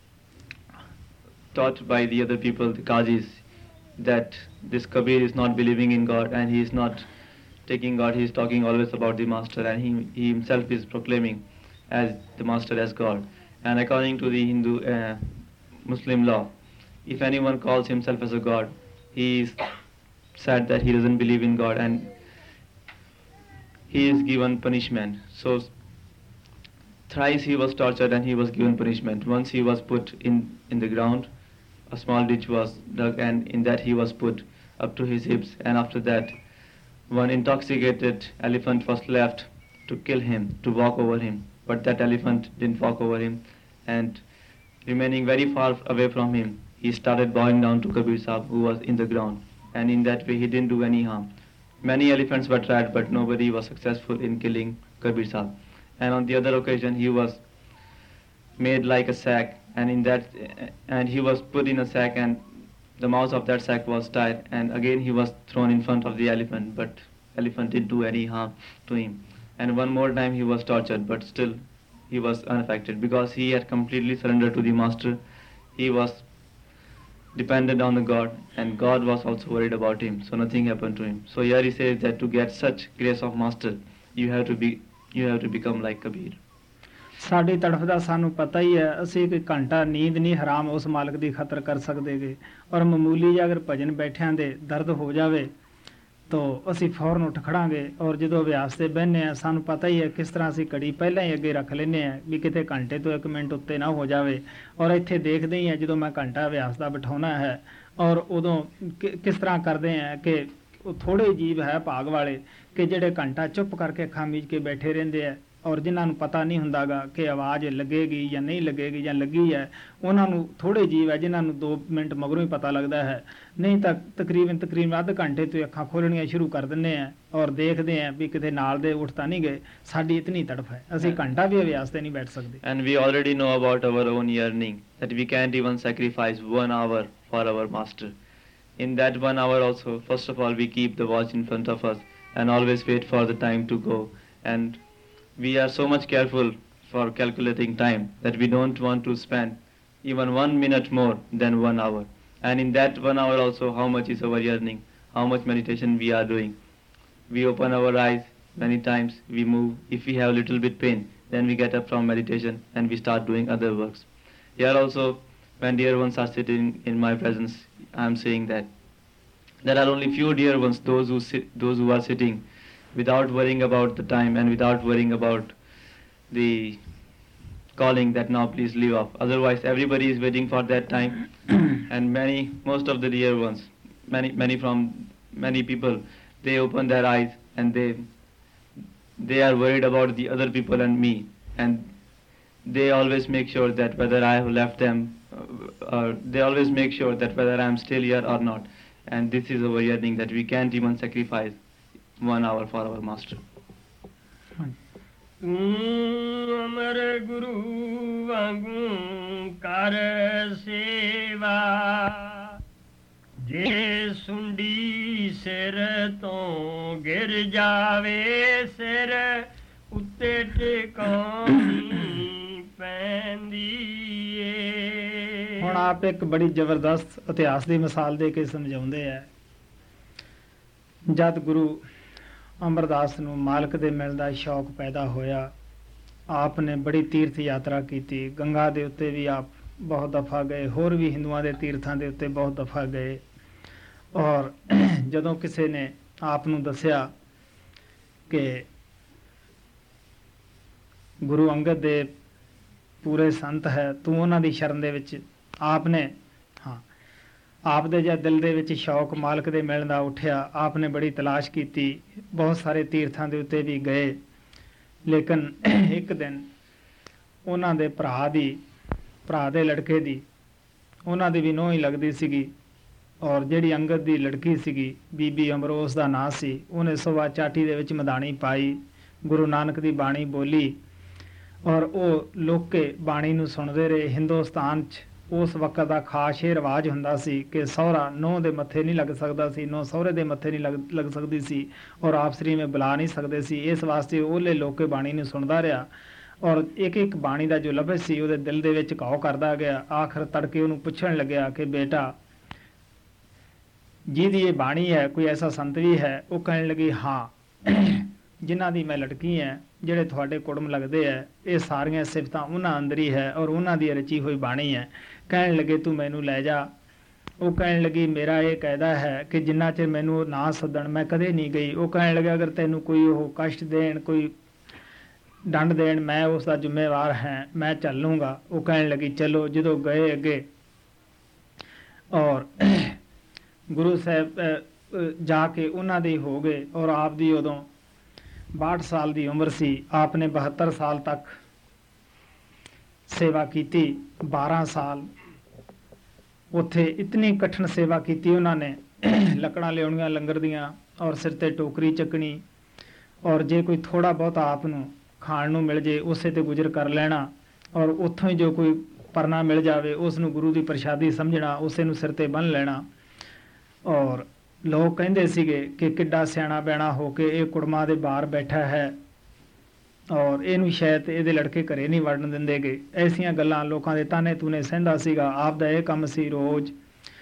taught by the other people, the Qazis, that this Kabir is not believing in God and he is not taking God, he is talking always about the master, and he, he himself is proclaiming as the master as God. And according to the Hindu uh, Muslim law, if anyone calls himself as a God, he is said that he doesn't believe in God and he is given punishment. So thrice he was tortured and he was given punishment. Once he was put in, in the ground, a small ditch was dug and in that he was put up to his hips, and after that one intoxicated elephant was left to kill him, to walk over him. But that elephant didn't walk over him, and remaining very far away from him, he started bowing down to Kabir Sahib, who was in the ground, and in that way he didn't do any harm. Many elephants were tried, but nobody was successful in killing Kabir Sahib. And on the other occasion he was made like a sack, and in that and he was put in a sack, and the mouth of that sack was tied, and again he was thrown in front of the elephant, but elephant didn't do any harm to him. And one more time he was tortured, but still he was unaffected because he had completely surrendered to the master. He was dependent on the God, and God was also worried about him, so nothing happened to him. So here he says that to get such grace of master, you have to be you have to become like Kabir. ਸਾਡੀ ਤੜਫ ਦਾ ਸਾਨੂੰ ਪਤਾ ਹੀ ਹੈ। ਅਸੀਂ ਕੋਈ ਘੰਟਾ ਨੀਂਦ ਨਹੀਂ ਹਰਾਮ ਉਸ ਮਾਲਕ ਦੀ ਖਾਤਰ ਕਰ ਸਕਦੇਗੇ ਔਰ ਮਾਮੂਲੀ ਜਿਹਾ ਅਗਰ ਭਜਨ ਬੈਠਿਆਂ ਦੇ ਦਰਦ ਹੋ ਜਾਵੇ ਤਾਂ ਅਸੀਂ ਫੌਰਨ ਉੱਠ ਖੜਾਂਗੇ ਔਰ ਜਦੋਂ ਅਭਿਆਸ ਤੇ ਬਹਿੰਦੇ ਹਾਂ ਸਾਨੂੰ ਪਤਾ ਹੀ ਹੈ ਕਿਸ ਤਰ੍ਹਾਂ ਅਸੀਂ ਘੜੀ ਪਹਿਲਾਂ ਹੀ ਅੱਗੇ ਰੱਖ ਲੈਂਦੇ ਹਾਂ ਵੀ ਕਿਤੇ ਘੰਟੇ ਤੋਂ ਇੱਕ ਮਿੰਟ ਉੱਤੇ ਨਾ ਹੋ ਜਾਵੇ। ਔਰ ਇੱਥੇ ਦੇਖਦੇ ਹੀ ਹਾਂ ਜਦੋਂ ਮੈਂ ਘੰਟਾ ਅਭਿਆਸ ਦਾ ਬਿਠਾਉਣਾ ਹੈ ਔਰ ਉਦੋਂ ਕਿਸ ਤਰ੍ਹਾਂ ਕਰਦੇ ਹਾਂ ਕਿ ਉਹ ਥੋੜ੍ਹੇ ਜੀਵ ਹੈ ਭਾਗ ਵਾਲੇ ਕਿ ਜਿਹੜੇ ਘੰਟਾ ਚੁੱਪ ਕਰਕੇ ਅੱਖਾਂ ਮੀਚ ਕੇ ਬੈਠੇ ਰਹਿੰਦੇ ਆ ਔਰ ਜਿਨ੍ਹਾਂ ਨੂੰ ਪਤਾ ਨਹੀਂ ਹੁੰਦਾਗਾ ਕਿ ਆਵਾਜ਼ ਲੱਗੇਗੀ ਜਾਂ ਨਹੀਂ ਲੱਗੇਗੀ ਜਾਂ ਲੱਗੀ ਹੈ ਉਹਨਾਂ ਨੂੰ ਥੋੜ੍ਹੇ ਜੀਵ ਹੈ ਜਿਨ੍ਹਾਂ ਨੂੰ ਦੋ ਮਿੰਟ ਮਗਰੋਂ ਹੀ ਪਤਾ ਲੱਗਦਾ ਹੈ। ਨਹੀਂ ਤਾਂ ਤਕਰੀਬਨ ਤਕਰੀਬਨ ਅੱਧ ਘੰਟੇ ਤੋਂ ਅੱਖਾਂ ਖੋਲ੍ਹਣੀਆਂ ਸ਼ੁਰੂ ਕਰ ਦਿੰਦੇ ਹਾਂ ਔਰ ਦੇਖਦੇ ਹਾਂ ਵੀ ਕਿਤੇ ਨਾਲ ਦੇ ਉੱਠ ਤਾਂ ਨਹੀਂ ਗਏ। ਸਾਡੀ ਇਤਨੀ ਤੜਫ ਹੈ ਅਸੀਂ ਘੰਟਾ ਵੀ ਅਭਿਆਸ ਤੇ ਨਹੀਂ ਬੈਠ ਸਕਦੇ। And we already know about our own yearning, that we can't even sacrifice one hour for our master. In that one hour also, first of all, we keep the watch in front of us and always wait for the time to go. And we are so much careful for calculating time that we don't want to spend even one minute more than one hour. And in that one hour also, how much is our yearning, how much meditation we are doing. We open our eyes many times, we move. If we have little bit pain, then we get up from meditation and we start doing other works. Here also, when dear ones are sitting in my presence, I am saying that there are only few dear ones, those who sit, those who are sitting without worrying about the time and without worrying about the calling that now please leave off. Otherwise everybody is waiting for that time and many, most of the dear ones, many many from many people, they open their eyes and they they are worried about the other people and me, and they always make sure that whether I have left them uh, or they always make sure that whether I am still here or not. And this is our yearning, that we can't even sacrifice one hour for our master. ਤੂੰ ਅਮਰ ਗੁਰੂ ਵਾਂਗੂ ਕਰ ਸੇਵਾ, ਜੇ ਸੁੰਡੀ ਸਿਰ ਤੋਂ ਗਿਰ ਜਾਵੇ ਸਿਰ ਉੱਤੇ ਟਿਕਾਉਣੀ ਪੈਂਦੀ ਏ। ਹੁਣ ਆਪ ਇੱਕ ਬੜੀ ਜ਼ਬਰਦਸਤ ਇਤਿਹਾਸ ਦੀ ਮਿਸਾਲ ਦੇ ਕੇ ਸਮਝਾਉਂਦੇ ਹੈ। ਜਦ ਗੁਰੂ ਅਮਰਦਾਸ ਨੂੰ ਮਾਲਕ ਦੇ ਮਿਲਣ ਦਾ ਸ਼ੌਕ ਪੈਦਾ ਹੋਇਆ, ਆਪ ਨੇ ਬੜੀ ਤੀਰਥ ਯਾਤਰਾ ਕੀਤੀ। ਗੰਗਾ ਦੇ ਉੱਤੇ ਵੀ ਆਪ ਬਹੁਤ ਦਫਾ ਗਏ, ਹੋਰ ਵੀ ਹਿੰਦੂਆਂ ਦੇ ਤੀਰਥਾਂ ਦੇ ਉੱਤੇ ਬਹੁਤ ਦਫਾ ਗਏ। ਔਰ ਜਦੋਂ ਕਿਸੇ ਨੇ ਆਪ ਨੂੰ ਦੱਸਿਆ ਕਿ ਗੁਰੂ ਅੰਗਦ ਦੇ ਪੂਰੇ ਸੰਤ ਹੈ, ਤੂੰ ਉਹਨਾਂ ਦੀ ਸ਼ਰਨ ਦੇ ਵਿੱਚ, ਆਪ ਨੇ ਹਾਂ ਆਪ ਦੇ ਜਦ ਦਿਲ ਦੇ ਵਿੱਚ ਸ਼ੌਕ ਮਾਲਕ ਦੇ ਮਿਲਣ ਦਾ ਉੱਠਿਆ, ਆਪ ਨੇ ਬੜੀ ਤਲਾਸ਼ ਕੀਤੀ, ਬਹੁਤ ਸਾਰੇ ਤੀਰਥਾਂ ਦੇ ਉੱਤੇ ਵੀ ਗਏ। ਲੇਕਿਨ ਇੱਕ ਦਿਨ ਉਹਨਾਂ ਦੇ ਭਰਾ ਦੀ ਭਰਾ ਦੇ ਲੜਕੇ ਦੀ, ਉਹਨਾਂ ਦੀ ਵੀ ਨੂੰਹ ਹੀ ਲੱਗਦੀ ਸੀਗੀ, ਔਰ ਜਿਹੜੀ ਅੰਗਦ ਦੀ ਲੜਕੀ ਸੀਗੀ ਬੀਬੀ ਅਮਰੋਸ ਦਾ ਨਾਂ ਸੀ, ਉਹਨੇ ਸੁਬਾ ਚਾਟੀ ਦੇ ਵਿੱਚ ਮਦਾਣੀ ਪਾਈ, ਗੁਰੂ ਨਾਨਕ ਦੀ ਬਾਣੀ ਬੋਲੀ, ਔਰ ਉਹ ਲੋਕੇ ਬਾਣੀ ਨੂੰ ਸੁਣਦੇ ਰਹੇ। ਹਿੰਦੁਸਤਾਨ 'ਚ ਉਸ ਵਕਤ ਦਾ ਖਾਸ ਇਹ ਰਿਵਾਜ ਹੁੰਦਾ ਸੀ ਕਿ ਸਹੁਰਾ ਨੂੰਹ ਦੇ ਮੱਥੇ ਨਹੀਂ ਲੱਗ ਸਕਦਾ ਸੀ, ਨੂੰਹ ਸਹੁਰੇ ਦੇ ਮੱਥੇ ਨਹੀਂ ਲੱਗ ਲੱਗ ਸਕਦੀ ਸੀ, ਔਰ ਆਪਸਰੀ ਵਿੱਚ ਬੁਲਾ ਨਹੀਂ ਸਕਦੇ ਸੀ। ਇਸ ਵਾਸਤੇ ਉਹਲੇ ਲੋਕੇ ਬਾਣੀ ਨੂੰ ਸੁਣਦਾ ਰਿਹਾ, ਔਰ ਇੱਕ ਇੱਕ ਬਾਣੀ ਦਾ ਜੋ ਲਫ਼ਜ਼ ਸੀ ਉਹਦੇ ਦਿਲ ਦੇ ਵਿੱਚ ਘਾਉ ਕਰਦਾ ਗਿਆ। ਆਖਰ ਤੜਕੇ ਉਹਨੂੰ ਪੁੱਛਣ ਲੱਗਿਆ ਕਿ ਬੇਟਾ, ਜਿਹਦੀ ਇਹ ਬਾਣੀ ਹੈ ਕੋਈ ਐਸਾ ਸੰਤ ਵੀ ਹੈ? ਉਹ ਕਹਿਣ ਲੱਗੀ, ਹਾਂ, ਜਿਨ੍ਹਾਂ ਦੀ ਮੈਂ ਲੜਕੀ ਹੈ, ਜਿਹੜੇ ਤੁਹਾਡੇ ਕੁੜਮ ਲੱਗਦੇ ਹੈ, ਇਹ ਸਾਰੀਆਂ ਸਿਫਤਾਂ ਉਹਨਾਂ ਅੰਦਰ ਹੀ ਹੈ ਔਰ ਉਹਨਾਂ ਦੀ ਰਚੀ ਹੋਈ ਬਾਣੀ ਹੈ। ਕਹਿਣ ਲੱਗੇ ਤੂੰ ਮੈਨੂੰ ਲੈ ਜਾ। ਉਹ ਕਹਿਣ ਲੱਗੀ ਮੇਰਾ ਇਹ ਕਾਇਦਾ ਹੈ ਕਿ ਜਿੰਨਾ ਚਿਰ ਮੈਨੂੰ ਨਾ ਸੱਦਣ ਮੈਂ ਕਦੇ ਨਹੀਂ ਗਈ। ਉਹ ਕਹਿਣ ਲੱਗਾ ਅਗਰ ਤੈਨੂੰ ਕੋਈ ਉਹ ਕਸ਼ਟ ਦੇਣ, ਕੋਈ ਡੰਡ ਦੇਣ, ਮੈਂ ਉਸ ਦਾ ਜ਼ਿੰਮੇਵਾਰ ਹਾਂ, ਮੈਂ ਚੱਲ ਲੂੰਗਾ। ਉਹ ਕਹਿਣ ਲੱਗੀ ਚਲੋ। ਜਦੋਂ ਗਏ ਅੱਗੇ ਔਰ ਗੁਰੂ ਸਾਹਿਬ ਜਾ ਕੇ ਉਹਨਾਂ ਦੇ ਹੋ ਗਏ, ਔਰ ਆਪ ਦੀ ਉਦੋਂ ਬਾਹਠ ਸਾਲ ਦੀ ਉਮਰ ਸੀ। ਆਪ ਨੇ ਬਹੱਤਰ ਸਾਲ ਤੱਕ ਸੇਵਾ ਕੀਤੀ। ਬਾਰਾਂ ਸਾਲ ਉੱਥੇ ਇਤਨੀ ਕਠਿਨ ਸੇਵਾ ਕੀਤੀ ਉਹਨਾਂ ਨੇ, ਲੱਕੜਾਂ ਲਿਆਉਣੀਆਂ ਲੰਗਰ ਦੀਆਂ, ਔਰ ਸਿਰ ਤੇ ਟੋਕਰੀ ਚੱਕਣੀ, ਔਰ ਜੇ ਕੋਈ ਥੋੜ੍ਹਾ ਬਹੁਤ ਆਪ ਨੂੰ ਖਾਣ ਨੂੰ ਮਿਲ ਜੇ ਉਸੇ ਤੇ ਗੁਜ਼ਰ ਕਰ ਲੈਣਾ, ਔਰ ਉੱਥੋਂ ਹੀ ਜੋ ਕੋਈ ਪਰਨਾ ਮਿਲ ਜਾਵੇ ਉਸ ਨੂੰ ਗੁਰੂ ਦੀ ਪ੍ਰਸ਼ਾਦੀ ਸਮਝਣਾ, ਉਸੇ ਨੂੰ ਸਿਰ ਤੇ ਬੰਨ੍ਹ ਲੈਣਾ। ਔਰ ਲੋਕ ਕਹਿੰਦੇ ਸੀਗੇ ਕਿ ਕਿੱਡਾ ਸਿਆਣਾ ਬੈਣਾ ਹੋ ਕੇ ਇਹ ਕੁੜਮਾਂ ਦੇ ਬਾਹਰ ਬੈਠਾ ਹੈ, ਔਰ ਇਹਨੂੰ ਸ਼ਾਇਦ ਇਹਦੇ ਲੜਕੇ ਘਰੇ ਨਹੀਂ ਵੜਨ ਦਿੰਦੇਗੇ। ਐਸੀਆਂ ਗੱਲਾਂ ਲੋਕਾਂ ਦੇ ਤਾਨੇ ਤੂਨੇ ਸਹਿੰਦਾ ਸੀਗਾ। ਆਪ ਦਾ ਇਹ ਕੰਮ ਸੀ, ਰੋਜ਼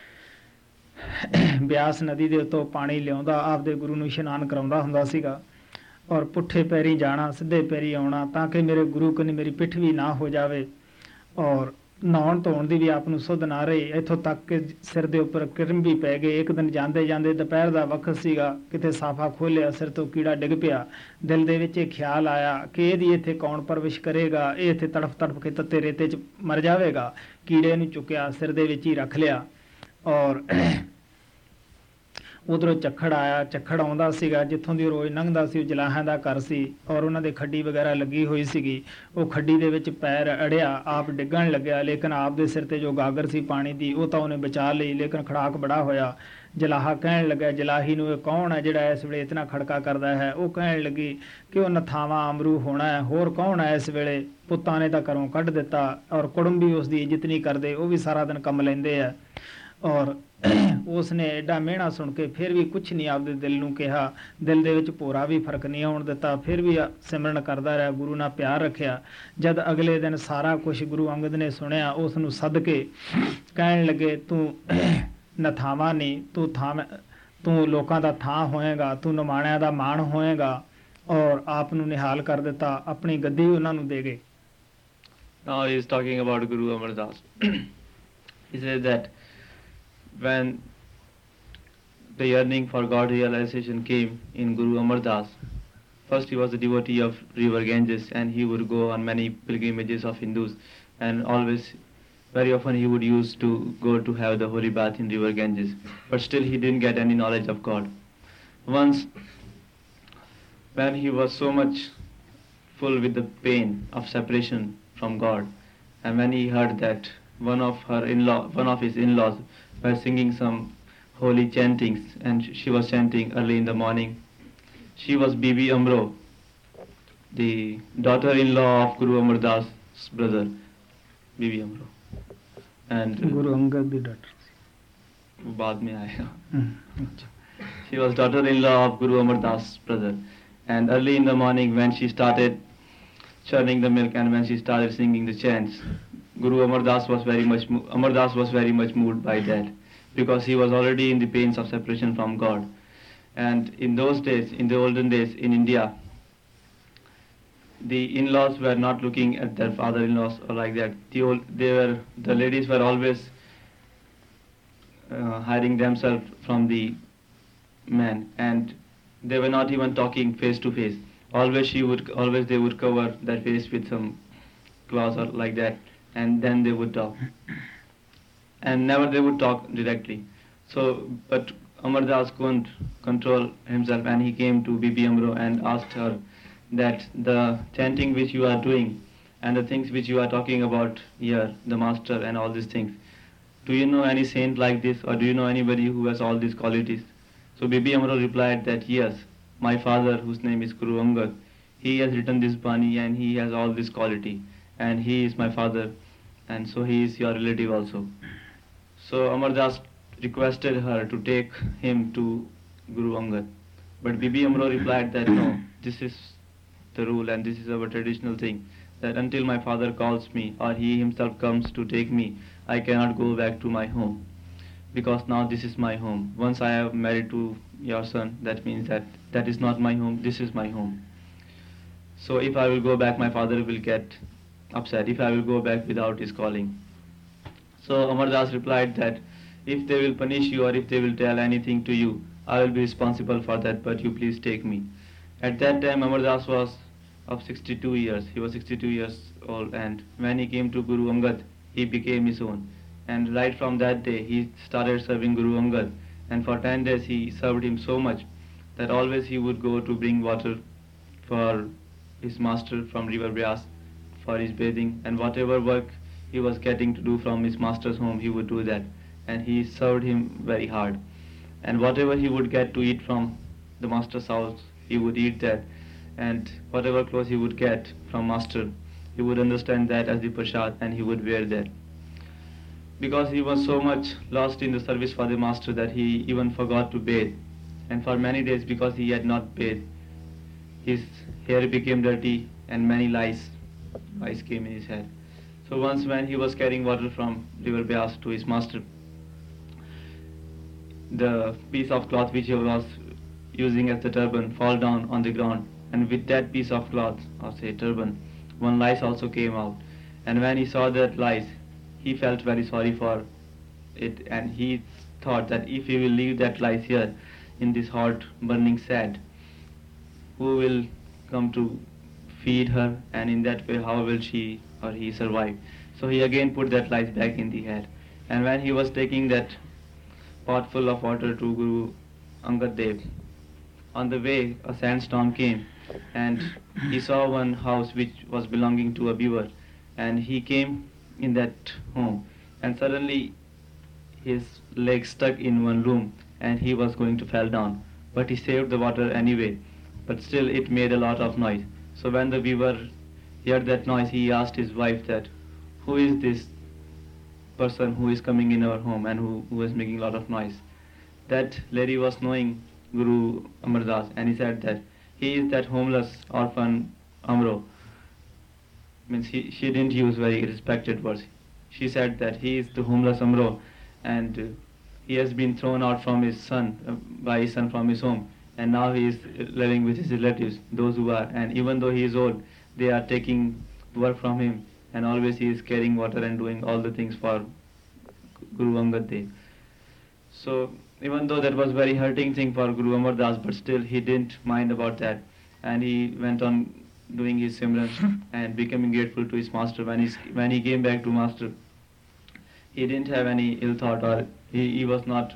ਬਿਆਸ ਨਦੀ ਦੇ ਉੱਤੋਂ ਪਾਣੀ ਲਿਆਉਂਦਾ, ਆਪਦੇ ਗੁਰੂ ਨੂੰ ਇਸ਼ਨਾਨ ਕਰਾਉਂਦਾ ਹੁੰਦਾ ਸੀਗਾ, ਔਰ ਪੁੱਠੇ ਪੈਰੀ ਜਾਣਾ, ਸਿੱਧੇ ਪੈਰੀ ਆਉਣਾ, ਤਾਂ ਕਿ ਮੇਰੇ ਗੁਰੂ ਕਨੀ ਮੇਰੀ ਪਿੱਠ ਵੀ ਨਾ ਹੋ ਜਾਵੇ। ਔਰ ਨਹਾਉਣ ਧੋਣ ਦੀ ਵੀ ਆਪ ਨੂੰ ਸੁੱਧ ਨਾ ਰਹੀ, ਇੱਥੋਂ ਤੱਕ ਕਿ ਸਿਰ ਦੇ ਉੱਪਰ ਕਿਰਮ ਵੀ ਪੈ ਗਏ। ਇੱਕ ਦਿਨ ਜਾਂਦੇ ਜਾਂਦੇ ਦੁਪਹਿਰ ਦਾ ਵਕਤ ਸੀਗਾ, ਕਿਤੇ ਸਾਫਾ ਖੋਲ੍ਹਿਆ, ਸਿਰ ਤੋਂ ਕੀੜਾ ਡਿੱਗ ਪਿਆ। ਦਿਲ ਦੇ ਵਿੱਚ ਇਹ ਖਿਆਲ ਆਇਆ ਕਿ ਇਹਦੀ ਇੱਥੇ ਕੌਣ ਪਰਵਿਸ਼ ਕਰੇਗਾ, ਇਹ ਇੱਥੇ ਤੜਫ ਤੜਫ ਕੇ ਤੱਤੇ ਰੇਤੇ 'ਚ ਮਰ ਜਾਵੇਗਾ। ਕੀੜੇ ਨੂੰ ਚੁੱਕਿਆ, ਸਿਰ ਦੇ ਵਿੱਚ ਹੀ ਰੱਖ ਲਿਆ। ਔਰ ਉਧਰੋਂ ਝੱਖੜ ਆਇਆ। ਝੱਖੜ ਆਉਂਦਾ ਸੀਗਾ ਜਿੱਥੋਂ ਦੀ ਰੋਜ਼ ਲੰਘਦਾ ਸੀ, ਉਹ ਜਲਾਹਾਂ ਦਾ ਘਰ ਸੀ, ਔਰ ਉਹਨਾਂ ਦੇ ਖੱਡੀ ਵਗੈਰਾ ਲੱਗੀ ਹੋਈ ਸੀਗੀ। ਉਹ ਖੱਡੀ ਦੇ ਵਿੱਚ ਪੈਰ ਅੜਿਆ, ਆਪ ਡਿੱਗਣ ਲੱਗਿਆ, ਲੇਕਿਨ ਆਪ ਦੇ ਸਿਰ ਤੇ ਜੋ ਗਾਗਰ ਸੀ ਪਾਣੀ ਦੀ ਉਹ ਤਾਂ ਉਹਨੇ ਬਚਾ ਲਈ, ਲੇਕਿਨ ਖੜਾਕ ਬੜਾ ਹੋਇਆ। ਜਲਾਹਾ ਕਹਿਣ ਲੱਗਾ ਜਲਾਹੀ ਨੂੰ, ਇਹ ਕੌਣ ਹੈ ਜਿਹੜਾ ਇਸ ਵੇਲੇ ਇਤਨਾ ਖੜਕਾ ਕਰਦਾ ਹੈ? ਉਹ ਕਹਿਣ ਲੱਗੀ ਕਿ ਉਹ ਨਥਾਵਾਂ ਅਮਰੂ ਹੋਣਾ ਹੈ, ਹੋਰ ਕੌਣ ਹੈ ਇਸ ਵੇਲੇ? ਪੁੱਤਾਂ ਨੇ ਤਾਂ ਘਰੋਂ ਕੱਢ ਦਿੱਤਾ, ਔਰ ਕੁੜਮ ਵੀ ਉਸ ਦੀ ਇੱਜ਼ਤ ਨਹੀਂ ਕਰਦੇ, ਉਹ ਵੀ ਸਾਰਾ ਦਿਨ ਕੰਮ ਲੈਂਦੇ ਆ। ਔਰ ਉਸ ਨੇ ਐਡਾ ਮਿਹਣਾ ਸੁਣ ਕੇ ਫਿਰ ਵੀ ਕੁਛ ਨਹੀਂ ਆਪਦੇ ਦਿਲ ਨੂੰ ਕਿਹਾ, ਦਿਲ ਦੇ ਵਿੱਚ ਭੋਰਾ ਵੀ ਫਰਕ ਨਹੀਂ ਆਉਣ ਦਿੱਤਾ, ਫਿਰ ਵੀ ਸਿਮਰਨ ਕਰਦਾ ਰਿਹਾ, ਗੁਰੂ ਨਾਲ ਪਿਆਰ ਰੱਖਿਆ। ਜਦ ਅਗਲੇ ਦਿਨ ਸਾਰਾ ਕੁਛ ਗੁਰੂ ਅੰਗਦ ਨੇ ਸੁਣਿਆ, ਉਸ ਨੂੰ ਸੱਦ ਕੇ ਕਹਿਣ ਲੱਗੇ ਤੂੰ ਨਥਾਵਾਂ ਨਹੀਂ, ਤੂੰ ਥਾਂ ਤੂੰ ਲੋਕਾਂ ਦਾ ਥਾਂ ਹੋਏਗਾ, ਤੂੰ ਨਿਮਾਣਿਆਂ ਦਾ ਮਾਣ ਹੋਏਗਾ। ਔਰ ਆਪ ਨੂੰ ਨਿਹਾਲ ਕਰ ਦਿੱਤਾ, ਆਪਣੀ ਗੱਦੀ ਉਹਨਾਂ ਨੂੰ ਦੇ ਗਏ। Now he is talking about Guru Amar Das. He says that when the yearning for God realization came in Guru Amar Das, first he was a devotee of river Ganges, and he would go on many pilgrimages of Hindus, and always, very often he would use to go to have the holy bath in river Ganges, but still he didn't get any knowledge of God. Once, when he was so much full with the pain of separation from God, and when he heard that one of her in-law, one of his in-laws were singing some holy chantings, and she was chanting early in the morning. She was Bibi Amro. the daughter-in-law of Guru Amar Das's brother, Bibi Amro. And Guru Angad the daughter बाद में आएगा. अच्छा She was daughter-in-law of Guru Amar Das's brother. And early in the morning when she started churning the milk and when she started singing the chants, Guru Amar Das was very much mo- Amar Das was very much moved by that, because he was already in the pains of separation from God. And in those days, in the olden days in India, the in-laws were not looking at their father-in-laws or like that. The old, they were the ladies were always uh, hiding themselves from the man, and they were not even talking face to face. Always she would always they would cover their face with some cloth or like that, and then they would talk, and never they would talk directly. So, but Amar Das couldn't control himself, and he came to Bibi Amro and asked her that the chanting which you are doing and the things which you are talking about here, the master and all these things, do you know any saint like this, or do you know anybody who has all these qualities? So Bibi Amro replied that yes, my father, whose name is Guru Angad, he has written this Bani and he has all this quality, and he is my father, and so he is your relative also. So Amar Das requested her to take him to Guru Angad, but Bibi Amro replied that no, this is the rule and this is our traditional thing, that until my father calls me or he himself comes to take me, I cannot go back to my home, because now this is my home. Once I have married to your son, that means that that is not my home, this is my home. So if I will go back, my father will get upset if I will go back without his calling. So Amar Das replied that if they will punish you or if they will tell anything to you, I will be responsible for that, but you please take me. At that time Amar Das was of sixty-two years, he was sixty-two years old, and when he came to Guru Angad, he became his own. And right from that day he started serving Guru Angad, and for ten days he served him so much that always he would go to bring water for his master from river Byas for his bathing, and whatever work he was getting to do from his master's home, he would do that, and he served him very hard. And whatever he would get to eat from the master's house, he would eat that, and whatever clothes he would get from master, he would understand that as the prasad and he would wear that. Because he was so much lost in the service for the master that he even forgot to bathe, and for many days, because he had not bathed, his hair became dirty and many lice, lice came in his head. So once when he was carrying water from river Byas to his master, the piece of cloth which he was using as the turban fall down on the ground, and with that piece of cloth, or say turban, one lice also came out. And when he saw that lice, he felt very sorry for it, and he thought that if he will leave that lice here in this hot burning sand, who will come to feed her, and in that way how will she or he survive? So he again put that lice back in the head, and when he was taking that pot full of water to Guru Angad Dev, on the way a sandstorm came, and he saw one house which was belonging to a beaver, and he came in that home, and suddenly his leg stuck in one room and he was going to fall down, but he saved the water anyway, but still it made a lot of noise. So when the beaver heard that noise, he asked his wife that, who is this person who is coming in our home and who, who is making a lot of noise? That lady was knowing Guru Amar Das, and he said that he is that homeless orphan Amro. Means he, she didn't use very respected words. She said that he is the homeless Amro, and uh, he has been thrown out from his son, uh, by his son from his home, and now he is living with his relatives, those who are, and even though he is old, they are taking work from him, and always he is carrying water and doing all the things for Guru Angad Dev. So even though that was very hurting thing for Guru Amar Das, but still he didn't mind about that, and he went on doing his Simran and becoming grateful to his master. When he when he came back to master, he didn't have any ill thought, or he, he was not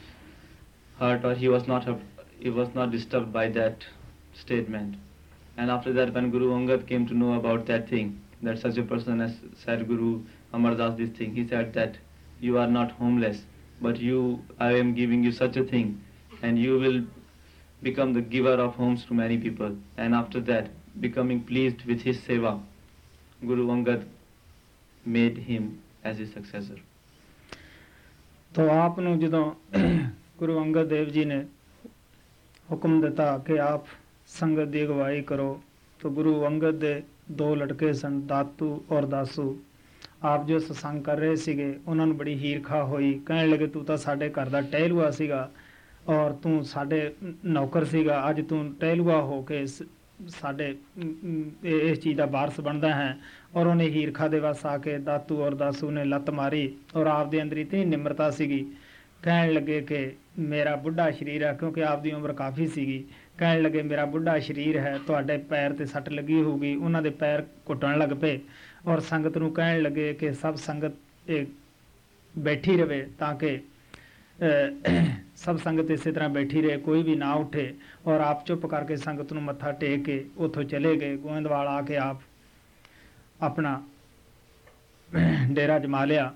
hurt, or he was not he was not disturbed by that statement. And after that, when Guru Angad came to know about that thing, that such a person has said Guru Amar Das this thing, he said that you are not homeless, but you, I am giving you such a thing, and you will become the giver of homes to many people. And after that, becoming pleased with his seva, Guru Angad made him as his successor. तो आप ਨੂੰ ਜਦੋਂ ਗੁਰੂ ਅੰਗਦ ਦੇਵ ਜੀ ਨੇ ਹੁਕਮ ਦਿੱਤਾ ਕਿ ਆਪ ਸੰਗਤ ਦੀ ਅਗਵਾਈ ਕਰੋ, तो ਗੁਰੂ ਅੰਗਦ ਦੇ ਦੋ ਲੜਕੇ ਸਨ, ਦਾਤੂ ਔਰ ਦਾਸੂ। ਆਪ ਜੋ ਸਤਸੰਗ ਕਰ ਰਹੇ ਸੀਗੇ ਉਹਨਾਂ ਨੂੰ ਬੜੀ ਹੀਰਖਾ ਹੋਈ, ਕਹਿਣ ਲੱਗੇ ਤੂੰ ਤਾਂ ਸਾਡੇ ਘਰ ਦਾ ਟਹਿਲੂਆ ਸੀਗਾ ਔਰ ਤੂੰ ਸਾਡੇ ਨੌਕਰ ਸੀਗਾ, ਅੱਜ ਤੂੰ ਟਹਿਲੂਆ ਹੋ ਕੇ ਸਾਡੇ ਇਸ ਚੀਜ਼ ਦਾ ਵਾਰਸ ਬਣਦਾ ਹੈ। ਔਰ ਉਹਨੇ ਹੀਰਖਾ ਦੇ ਵਸ ਆ ਕੇ ਦਾਤੂ ਔਰ ਦਾਸੂ ਨੇ ਲੱਤ ਮਾਰੀ ਔਰ ਆਪ ਦੇ ਅੰਦਰ ਇਤਨੀ ਨਿਮਰਤਾ ਸੀਗੀ, ਕਹਿਣ ਲੱਗੇ ਕਿ ਮੇਰਾ ਬੁੱਢਾ ਸਰੀਰ ਹੈ, ਕਿਉਂਕਿ ਆਪ ਦੀ ਉਮਰ ਕਾਫੀ ਸੀਗੀ, ਕਹਿਣ ਲੱਗੇ ਮੇਰਾ ਬੁੱਢਾ ਸਰੀਰ ਹੈ, ਤੁਹਾਡੇ ਪੈਰ ਤੇ ਸੱਟ ਲੱਗੀ ਹੋਊਗੀ। ਉਹਨਾਂ ਦੇ ਪੈਰ ਘੁੱਟਣ ਲੱਗ ਪਏ ਔਰ ਸੰਗਤ ਨੂੰ ਕਹਿਣ ਲੱਗੇ ਕਿ ਸਭ ਸੰਗਤ ਇਹ ਬੈਠੀ ਰਵੇ ਤਾਂ ਕਿ ਸਭ ਸੰਗਤ ਇਸੇ ਤਰ੍ਹਾਂ ਬੈਠੀ ਰਹੇ, ਕੋਈ ਵੀ ਨਾ ਉੱਠੇ। ਔਰ ਆਪ ਚੁੱਪ ਕਰਕੇ ਸੰਗਤ ਨੂੰ ਮੱਥਾ ਟੇਕ ਕੇ ਉੱਥੋਂ ਚਲੇ ਗਏ। ਗੋਇੰਦਵਾਲ ਆ ਕੇ ਆਪ ਆਪਣਾ ਡੇਰਾ ਜਮਾ ਲਿਆ।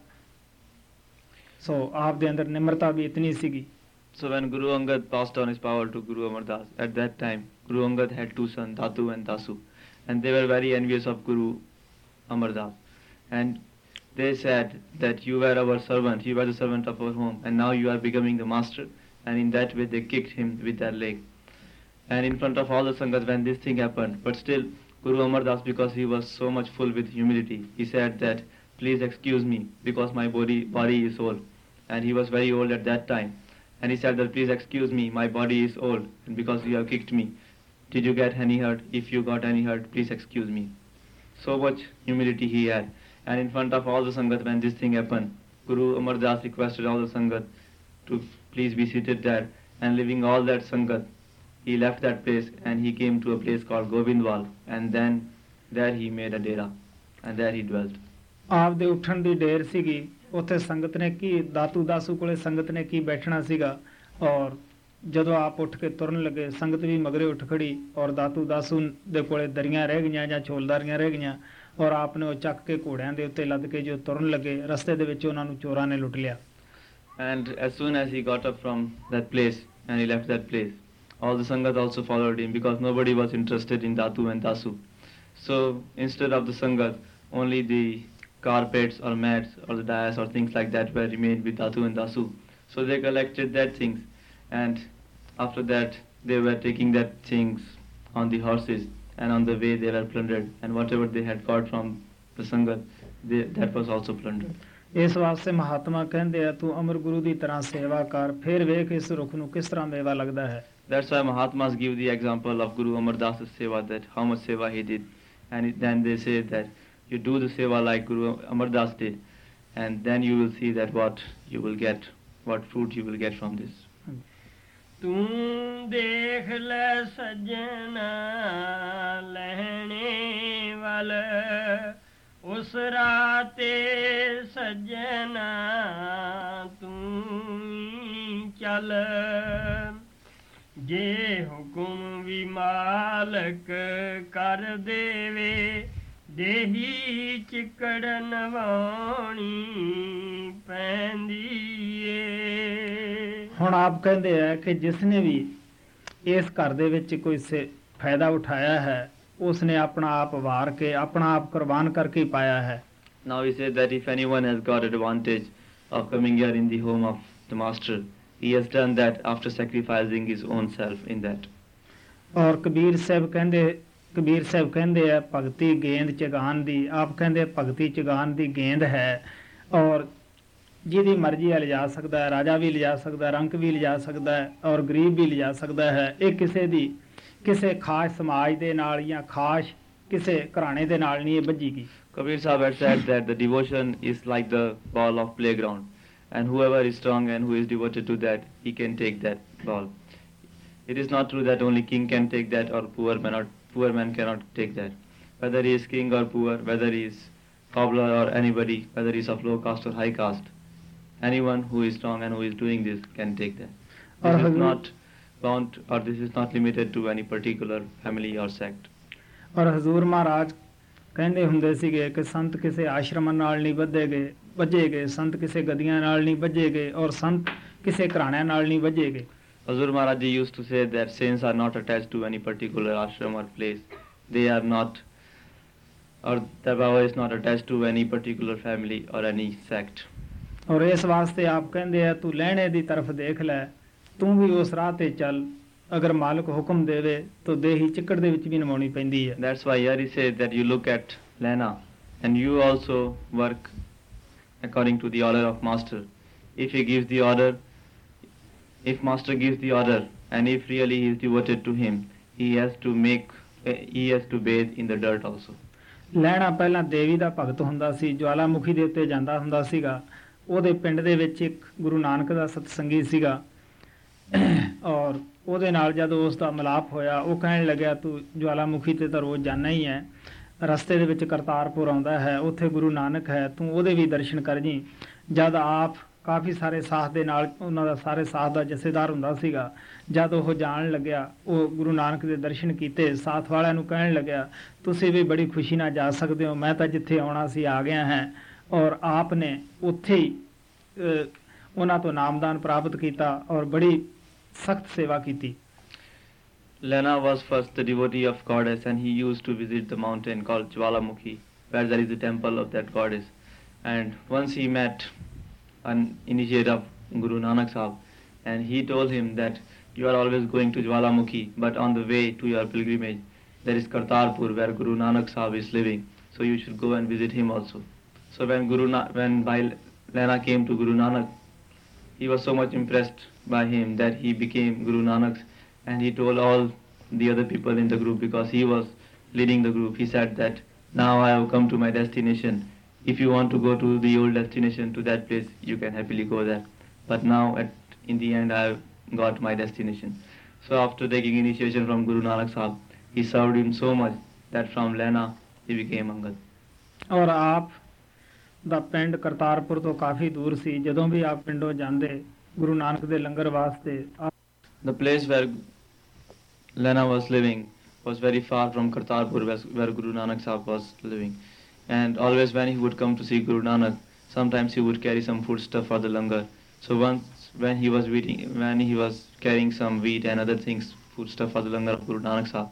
ਸੋ ਆਪ ਦੇ ਅੰਦਰ ਨਿਮਰਤਾ ਵੀ ਇਤਨੀ ਸੀਗੀ। So when Guru Angad passed on his power to Guru Amar Das, at that time Guru Angad had two sons, Datu and Dasu, and they were very envious of Guru Amar Das, and they said that you were our servant, you were the servant of our home, and now you are becoming the master. And in that way they kicked him with their leg, and in front of all the Sangat when this thing happened. But still Guru Amar Das, because he was so much full with humility, he said that please excuse me because my body body is old, and he was very old at that time. And he said that please excuse me, my body is old, and because you have kicked me, did you get any hurt? If you got any hurt, please excuse me. So much humility he had. And in front of all the Sangat when this thing happened, Guru Amar Das requested all the Sangat to please be seated there, and leaving all that Sangat, he left that place and he came to a place called Govindwal, and then there he made a dera, and there he dwelt. ਆਪ ਦੇ ਉੱਠਣ ਦੀ ਢੇਰ ਸੀਗੀ, ਉੱਥੇ ਸੰਗਤ ਨੇ ਕੀ ਦਾਤੂ ਦਾਸੂ ਕੋਲੇ ਸੰਗਤ ਨੇ ਕੀ ਬੈਠਣਾ ਸੀਗਾ। ਔਰ ਜਦੋਂ ਆਪ ਉੱਠ ਕੇ ਤੁਰਨ ਲੱਗੇ ਸੰਗਤ ਵੀ ਮਗਰੇ ਉੱਠ ਖੜੀ ਔਰ ਦਾਤੂ ਦਾਸੂ ਦੇ ਕੋਲੇ ਦਰੀਆਂ ਰਹਿ ਗਈਆਂ ਜਾਂ ਛੋਲਦਾਰੀਆਂ ਰਹਿ ਗਈਆਂ ਔਰ ਆਪ ਨੇ ਉਹ ਚੱਕ ਕੇ ਘੋੜਿਆਂ ਦੇ ਉੱਤੇ ਲੱਦ ਕੇ ਜੋ ਤੁਰਨ ਲੱਗੇ ਰਸਤੇ ਦੇ ਵਿੱਚ ਉਹਨਾਂ ਨੂੰ ਚੋਰਾਂ ਨੇ ਲੁੱਟ ਲਿਆ। And as soon as he got up from that place and he left that place, all the Sangat also followed him because nobody was interested in Datu and Dasu. So instead of the Sangat, only the carpets or mats or the dais or things like that were remained with Datu and Dasu. So they collected that things, and after that they were taking that things on the horses, and on the way they were plundered, and whatever they had got from the Sangat, they, that was also plundered. ਇਸ ਵਾਸਤੇ ਮਹਾਤਮਾ ਕਹਿੰਦੇ ਆ ਤੂੰ ਅਮਰ ਗੁਰੂ ਦੀ ਤਰ੍ਹਾਂ ਸੇਵਾ ਕਰ, ਫਿਰ ਵੇਖ ਇਸ ਰੁੱਖ ਨੂੰ ਕਿਸ ਤਰ੍ਹਾਂ ਮੇਵਾ ਲੱਗਦਾ ਹੈ। That's why Mahatmas give the example of Guru Amar Das's seva, that how much seva he did, and it, then they say that you do the seva like Guru Amar Das did, and then you will see that what you will get, what fruit you will get from this. ਤੂੰ ਦੇਖ ਲੈ ਸੱਜਣਾ ਲਹਿਣੇ ਵੱਲ, ਉਸ ਰਾਤੇ ਸੱਜਣਾ ਤੂੰ ਚੱਲ, ਜੇ ਹੁਕਮ ਵੀ ਮਾਲਕ ਕਰ ਦੇਵੇ, ਦੇਹੀ ਚਿੱਕੜ ਨਵਾਉਣੀ ਪੈਂਦੀ ਏ। ਹੁਣ ਆਪ ਕਹਿੰਦੇ ਆ ਕਿ ਜਿਸਨੇ ਵੀ ਇਸ ਘਰ ਦੇ ਵਿੱਚ ਕੋਈ ਫਾਇਦਾ ਉਠਾਇਆ ਹੈ ਉਸਨੇ ਆਪਣਾ ਆਪ ਵਾਰ ਕੇ ਆਪਣਾ ਆਪ ਕੁਰਬਾਨ ਕਰਕੇ ਪਾਇਆ ਹੈ। Now we say that if anyone has got advantage of coming here in the home of the master, he has done that after sacrificing his own self in that. ਔਰ ਕਬੀਰ ਸਾਹਿਬ ਕਹਿੰਦੇ ਕਬੀਰ ਸਾਹਿਬ ਕਹਿੰਦੇ ਆ ਭਗਤੀ ਗੇਂਦ ਚਗਾਨ ਦੀ, ਆਪ ਕਹਿੰਦੇ ਭਗਤੀ ਚਗਾਨ ਦੀ ਗੇਂਦ ਹੈ, ਔਰ ਜਿਹਦੀ ਮਰਜ਼ੀ ਹੈ ਲਿਜਾ ਸਕਦਾ ਹੈ, ਰਾਜਾ ਵੀ ਲਿਜਾ ਸਕਦਾ, ਰੰਕ ਵੀ ਲਿਜਾ ਸਕਦਾ ਹੈ ਔਰ ਗਰੀਬ ਵੀ ਲਿਜਾ ਸਕਦਾ ਹੈ। ਇਹ ਕਿਸੇ ਦੀ ਕਿਸੇ ਖਾਸ ਸਮਾਜ ਦੇ ਨਾਲ ਜਾਂ ਖਾਸ ਕਿਸੇ ਘਰਾਣੇ ਦੇ ਨਾਲ ਨਹੀਂ ਇਹ ਬੱਝੀ ਗਈ। Kabir Sahib had said that the devotion is like the ball of playground, and whoever is strong and who is devoted to that, he can take that ball. It is not true that only king can take that or poor man or poor man cannot take that. Whether he is king or poor, whether he is cobbler or anybody, whether he is of low caste or high caste, anyone who is strong and who is doing this can take that. This is not bound or this is not limited to any particular family or sect. ਔਰ ਹਜ਼ੂਰ ਮਹਾਰਾਜ ਕਹਿੰਦੇ ਹੁੰਦੇ ਸੀਗੇ ਕਿ ਸੰਤ ਕਿਸੇ ਆਸ਼ਰਮ ਨਾਲ ਨਹੀਂ ਬੱਧੇ ਗਏ ਬੱਝੇ ਗਏ, ਸੰਤ ਕਿਸੇ ਗਦੀਆਂ ਨਾਲ ਨਹੀਂ ਬੱਝੇ ਗਏ ਔਰ ਸੰਤ ਕਿਸੇ ਘਰਾਣਿਆਂ ਨਾਲ ਨਹੀਂ ਬੱਝੇ ਗਏ। Hazur Maharaj ji used to say that saints are not attached to any particular ashram or place, they are not, or the Baba is not attached to any particular family or any sect. ਔਰ ਇਸ ਵਾਸਤੇ ਆਪ ਕਹਿੰਦੇ ਆ ਤੂੰ ਲਹਿਣੇ ਦੀ ਤਰਫ ਦੇਖ ਲੈ, ਤੂੰ ਵੀ ਉਸ ਰਾਹ ਤੇ ਚੱਲ, ਅਗਰ ਮਾਲਕ ਹੁਕਮ ਦੇਵੇ ਤਾਂ ਦੇਹੀ ਚਿੱਕੜ ਦੇ ਵਿੱਚ ਵੀ ਨਵਾਉਣੀ ਪੈਂਦੀ ਹੈ. That's why here he said that you look at Lena and you also work according to the order of master. If he gives the order, if master gives the order, and if really he is devoted to him, he has to make, he has to bathe in the dirt also. Lehna ਪਹਿਲਾਂ ਦੇਵੀ ਦਾ ਭਗਤ ਹੁੰਦਾ ਸੀ, ਜਵਾਲਾਮੁਖੀ ਦੇ ਉੱਤੇ ਜਾਂਦਾ ਹੁੰਦਾ ਸੀਗਾ. ਉਹਦੇ ਪਿੰਡ ਦੇ ਵਿੱਚ ਇੱਕ ਗੁਰੂ ਨਾਨਕ ਦਾ ਸਤਸੰਗੀ ਸੀਗਾ, ਔਰ ਉਹਦੇ ਨਾਲ ਜਦੋਂ ਉਸ ਦਾ ਮਿਲਾਪ ਹੋਇਆ, ਉਹ ਕਹਿਣ ਲੱਗਿਆ ਤੂੰ ਜਵਾਲਾਮੁਖੀ ਤੇ ਤਾਂ ਰੋਜ਼ ਜਾਂਦਾ ਹੀ ਹੈ, ਰਸਤੇ ਦੇ ਵਿੱਚ ਕਰਤਾਰਪੁਰ ਆਉਂਦਾ ਹੈ, ਉੱਥੇ ਗੁਰੂ ਨਾਨਕ ਹੈ, ਤੂੰ ਉਹਦੇ ਵੀ ਦਰਸ਼ਨ ਕਰ ਜੀ. ਜਦ ਆਪ ਕਾਫੀ ਸਾਰੇ ਸਾਥ ਦੇ ਨਾਲ, ਉਹਨਾਂ ਦਾ ਸਾਰੇ ਸਾਥ ਦਾ ਜਥੇਦਾਰ ਹੁੰਦਾ ਸੀਗਾ, ਜਦ ਉਹ ਜਾਣ ਲੱਗਿਆ, ਉਹ ਗੁਰੂ ਨਾਨਕ ਦੇ ਦਰਸ਼ਨ ਕੀਤੇ, ਸਾਥ ਵਾਲਿਆਂ ਨੂੰ ਕਹਿਣ ਲੱਗਿਆ ਤੁਸੀਂ ਵੀ ਬੜੀ ਖੁਸ਼ੀ ਨਾਲ ਜਾ ਸਕਦੇ ਹੋ, ਮੈਂ ਤਾਂ ਜਿੱਥੇ ਆਉਣਾ ਸੀ ਆ ਗਿਆ ਹਾਂ. ਔਰ ਆਪ ਨੇ ਉੱਥੇ ਹੀ ਉਹਨਾਂ ਤੋਂ ਨਾਮਦਾਨ ਪ੍ਰਾਪਤ ਕੀਤਾ ਔਰ ਬੜੀ ਸਖਤ ਸੇਵਾ ਕੀਤੀ. Lena was first the devotee of goddess, and he used to visit the mountain called Jwalamukhi, where there is a temple of that goddess. And once he met an initiate of Guru Nanak Sahib, and he told him that you are always going to Jwalamukhi, but on the way to your pilgrimage there is Kartarpur where Guru Nanak Sahib is living, so you should go and visit him also. So when Guru Na- when Bhai Lena came to Guru Nanak, he was so much impressed by him that he became Guru Nanak, and he told all the other people in the group, because he was leading the group, he said that now I have come to my destination. If you want to go to the old destination, to that place, you can happily go there. But now at, in the end I have got my destination. So after taking initiation from Guru Nanak Sahib, he served him so much that from Lena he became Angad. ਔਰ ਆਪ ਦਾ ਪਿੰਡ ਕਰਤਾਰਪੁਰ ਤੋਂ ਕਾਫੀ ਦੂਰ ਸੀ. ਜਦੋਂ ਵੀ ਆਪ ਪਿੰਡੋਂ ਜਾਂਦੇ ਗੁਰੂ ਨਾਨਕ ਦੇ ਲੰਗਰ ਵਾਸਤੇ, The place where Lena was living was very far from Kartarpur, where, where Guru Nanak Sahib was living. And always when he would come to see Guru Nanak, sometimes he would carry some food stuff for the langar. So once when he was eating, when he was carrying some wheat and other things, food stuff for the langar of Guru Nanak Sahib,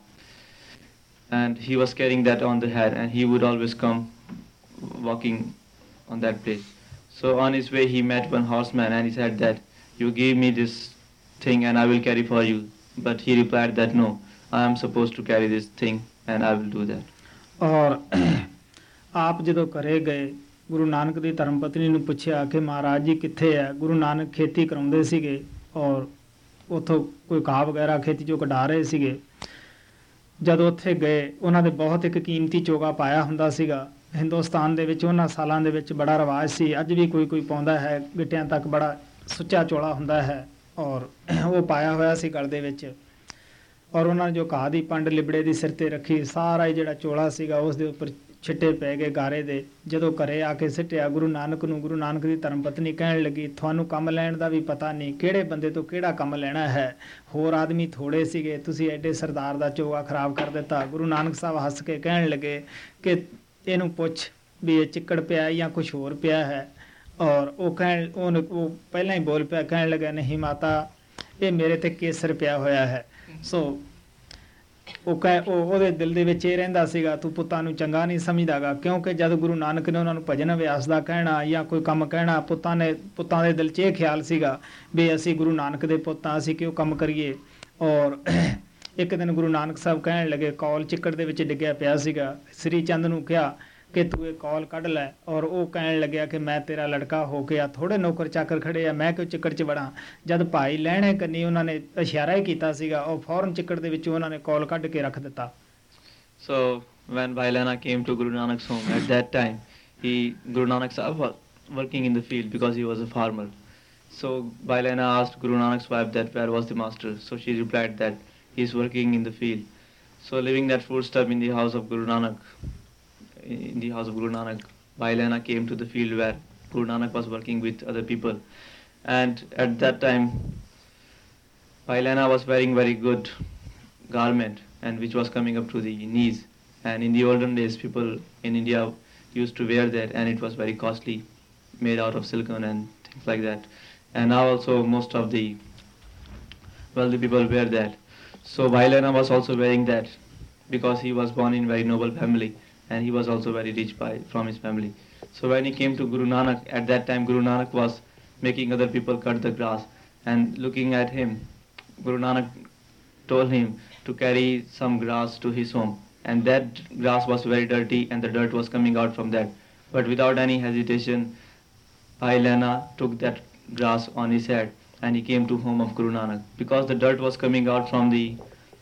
and he was carrying that on the head, and he would always come walking on that place. So on his way he met one horseman, and he said that you give me this thing and I will carry for you. But he replied that no, I am supposed to carry this thing and I will do that. ਔਰ ਆਪ ਜਦੋਂ ਘਰੇ ਗਏ, ਗੁਰੂ ਨਾਨਕ ਦੀ ਧਰਮ ਪਤਨੀ ਨੂੰ ਪੁੱਛਿਆ ਕਿ ਮਹਾਰਾਜ ਜੀ ਕਿੱਥੇ ਹੈ. ਗੁਰੂ ਨਾਨਕ ਖੇਤੀ ਕਰਾਉਂਦੇ ਸੀਗੇ ਔਰ ਉੱਥੋਂ ਕੋਈ ਘਾਹ ਵਗੈਰਾ ਖੇਤੀ ਚੋਂ ਕਢਾ ਰਹੇ ਸੀਗੇ. ਜਦੋਂ ਉੱਥੇ ਗਏ, ਉਹਨਾਂ ਦੇ ਬਹੁਤ ਇੱਕ ਕੀਮਤੀ ਚੋਗਾ ਪਾਇਆ ਹੁੰਦਾ ਸੀਗਾ. ਹਿੰਦੁਸਤਾਨ ਦੇ ਵਿੱਚ ਉਹਨਾਂ ਸਾਲਾਂ ਦੇ ਵਿੱਚ ਬੜਾ ਰਿਵਾਜ ਸੀ, ਅੱਜ ਵੀ ਕੋਈ ਕੋਈ ਪਾਉਂਦਾ ਹੈ, ਗਿੱਟਿਆਂ ਤੱਕ ਬੜਾ ਸੁੱਚਾ ਚੋਲਾ ਹੁੰਦਾ ਹੈ, ਔਰ ਉਹ ਪਾਇਆ ਹੋਇਆ ਸੀ ਗਲ ਦੇ ਵਿੱਚ. ਔਰ ਉਹਨਾਂ ਨੇ ਜੋ ਘਾਹ ਦੀ ਪੰਡ ਲਿਬੜੇ ਦੀ ਸਿਰ ਤੇ ਰੱਖੀ, ਸਾਰਾ ਹੀ ਜਿਹੜਾ ਚੋਲਾ ਸੀਗਾ ਉਸ ਦੇ ਉੱਪਰ ਛਿੱਟੇ ਪੈ ਗਏ ਗਾਰੇ ਦੇ. ਜਦੋਂ ਘਰੇ ਆ ਕੇ ਸਿੱਟਿਆ ਗੁਰੂ ਨਾਨਕ ਨੂੰ, ਗੁਰੂ ਨਾਨਕ ਦੀ ਧਰਮ ਪਤਨੀ ਕਹਿਣ ਲੱਗੀ ਤੁਹਾਨੂੰ ਕੰਮ ਲੈਣ ਦਾ ਵੀ ਪਤਾ ਨਹੀਂ, ਕਿਹੜੇ ਬੰਦੇ ਤੋਂ ਕਿਹੜਾ ਕੰਮ ਲੈਣਾ ਹੈ, ਹੋਰ ਆਦਮੀ ਥੋੜੇ ਸੀਗੇ, ਤੁਸੀਂ ਐਡੇ ਸਰਦਾਰ ਦਾ ਚੋਗਾ ਖਰਾਬ ਕਰ ਦਿੱਤਾ. ਗੁਰੂ ਨਾਨਕ ਸਾਹਿਬ ਹੱਸ ਕੇ ਕਹਿਣ ਲੱਗੇ ਕਿ ਇਹਨੂੰ ਪੁੱਛ ਵੀ ਇਹ ਚਿੱਕੜ ਪਿਆ ਜਾਂ ਕੁਛ ਹੋਰ ਪਿਆ ਹੈ. ਔਰ ਉਹ ਕਹਿਣ ਉਹਨੂੰ ਉਹ ਪਹਿਲਾਂ ਹੀ ਬੋਲ ਪਿਆ, ਕਹਿਣ ਲੱਗਾ ਨਹੀਂ ਮਾਤਾ, ਇਹ ਮੇਰੇ ਤੇ ਕੇਸਰ ਪਿਆ ਹੋਇਆ ਹੈ. ਸੋ ਉਹ ਕਹਿ ਉਹ ਉਹਦੇ ਦਿਲ ਦੇ ਵਿੱਚ ਇਹ ਰਹਿੰਦਾ ਸੀਗਾ ਤੂੰ ਪੁੱਤਾਂ ਨੂੰ ਚੰਗਾ ਨਹੀਂ ਸਮਝਦਾਗਾ, ਕਿਉਂਕਿ ਜਦ ਗੁਰੂ ਨਾਨਕ ਨੇ ਉਹਨਾਂ ਨੂੰ ਭਜਨ ਅਭਿਆਸ ਦਾ ਕਹਿਣਾ ਜਾਂ ਕੋਈ ਕੰਮ ਕਹਿਣਾ, ਪੁੱਤਾਂ ਨੇ ਪੁੱਤਾਂ ਦੇ ਦਿਲ 'ਚ ਇਹ ਖਿਆਲ ਸੀਗਾ ਵੀ ਅਸੀਂ ਗੁਰੂ ਨਾਨਕ ਦੇ ਪੁੱਤਾਂ, ਅਸੀਂ ਕਿਉਂ ਕੰਮ ਕਰੀਏ. ਔਰ ਇੱਕ ਦਿਨ ਗੁਰੂ ਨਾਨਕ ਸਾਹਿਬ ਕਹਿਣ ਲੱਗੇ, ਕੌਲ ਚਿੱਕੜ ਦੇ ਵਿੱਚ ਡਿੱਗਿਆ ਪਿਆ ਸੀਗਾ, ਸ੍ਰੀ ਚੰਦ ਨੂੰ ਕਿਹਾ ਕਿ ਤੂੰ ਇਹ ਕੌਲ ਕੱਢ ਲੈ. ਔਰ ਉਹ ਕਹਿਣ ਲੱਗਿਆ ਕਿ ਮੈਂ ਤੇਰਾ ਲੜਕਾ ਹੋ ਕੇ ਆ, ਥੋੜੇ ਨੌਕਰ ਚਾਕਰ ਖੜੇ ਆ, ਮੈਂ ਕਿਉਂ ਚਿੱਕੜ 'ਚ ਵੜਾਂ. ਜਦ ਭਾਈ ਲੈਣੇ ਕੰਨੀ ਉਹਨਾਂ ਨੇ ਇਸ਼ਾਰਾ ਹੀ ਕੀਤਾ ਸੀਗਾ, ਉਹ ਫੌਰਨ ਚਿੱਕੜ ਦੇ ਵਿੱਚ ਉਹਨਾਂ ਨੇ ਕੌਲ ਕੱਢ ਕੇ ਰੱਖ ਦਿੱਤਾ. So when Bhai Lena came to Guru Nanak's home, at that time he Guru Nanak Sahib was working in the field because he was a farmer. So Bhai Lena asked Guru Nanak's wife that where was the master. So she replied that he is working in the field. So leaving that foodstuff in the house of Guru Nanak, in the house of Guru Nanak, Bhai Lena came to the field where Guru Nanak was working with other people. And at that time Bhai Lena was wearing very good garment, and which was coming up to the knees. And in the olden days people in India used to wear that, and it was very costly, made out of silicone and things like that. And now also most of the wealthy people wear that. So Bhai Lena was also wearing that, because he was born in very noble family and he was also very rich by from his family. So when he came to Guru Nanak, at that time Guru Nanak was making other people cut the grass, and looking at him, Guru Nanak told him to carry some grass to his home, and that grass was very dirty and the dirt was coming out from that. But without any hesitation, Bhai Lehna took that grass on his head and he came to home of Guru Nanak, because the dirt was coming out from the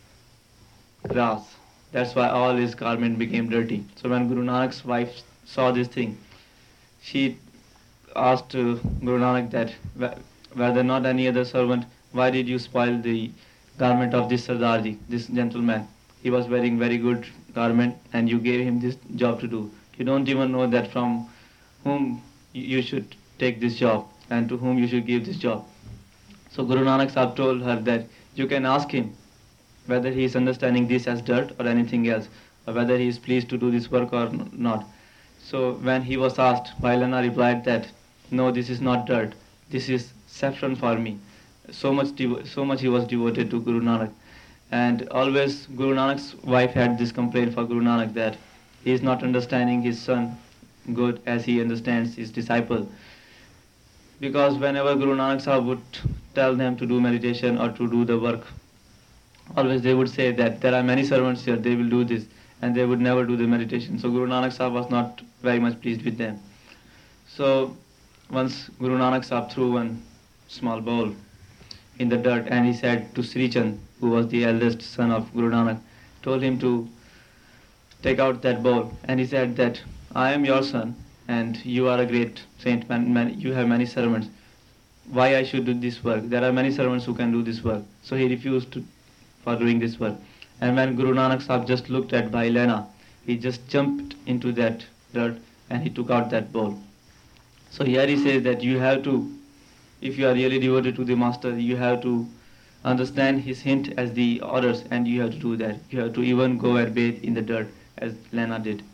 grass. That's why all his garment became dirty. So when Guru Nanak's wife saw this thing, she asked uh, Guru Nanak that, were there not any other servant, why did you spoil the garment of this Sardarji, this gentleman? He was wearing very good garment and you gave him this job to do. You don't even know that from whom you should take this job and to whom you should give this job. So Guru Nanak Sahib told her that you can ask him whether he is understanding this as dirt or anything else, or whether he is pleased to do this work or not. So when he was asked, Bhai Lehna replied that, no, this is not dirt, this is saffron for me. So much, devo- so much he was devoted to Guru Nanak. And always Guru Nanak's wife had this complaint for Guru Nanak that he is not understanding his son good as he understands his disciple. Because whenever Guru Nanak Sahib would tell them to do meditation or to do the work, always they would say that there are many servants here, they will do this, and they would never do the meditation. So Guru Nanak Sahib was not very much pleased with them. So once Guru Nanak Sahib threw one small bowl in the dirt and he said to Sri Chand, who was the eldest son of Guru Nanak, told him to take out that bowl, and he said that I am your son and you are a great saint, man, man, you have many servants, why I should do this work? There are many servants who can do this work. So he refused to, for doing this work. And when Guru Nanak Sahib just looked at Bhai Lehna, he just jumped into that dirt and he took out that bowl. So here he says that you have to, if you are really devoted to the master, you have to understand his hint as the orders, and you have to do that. You have to even go and bathe in the dirt as Lehna did.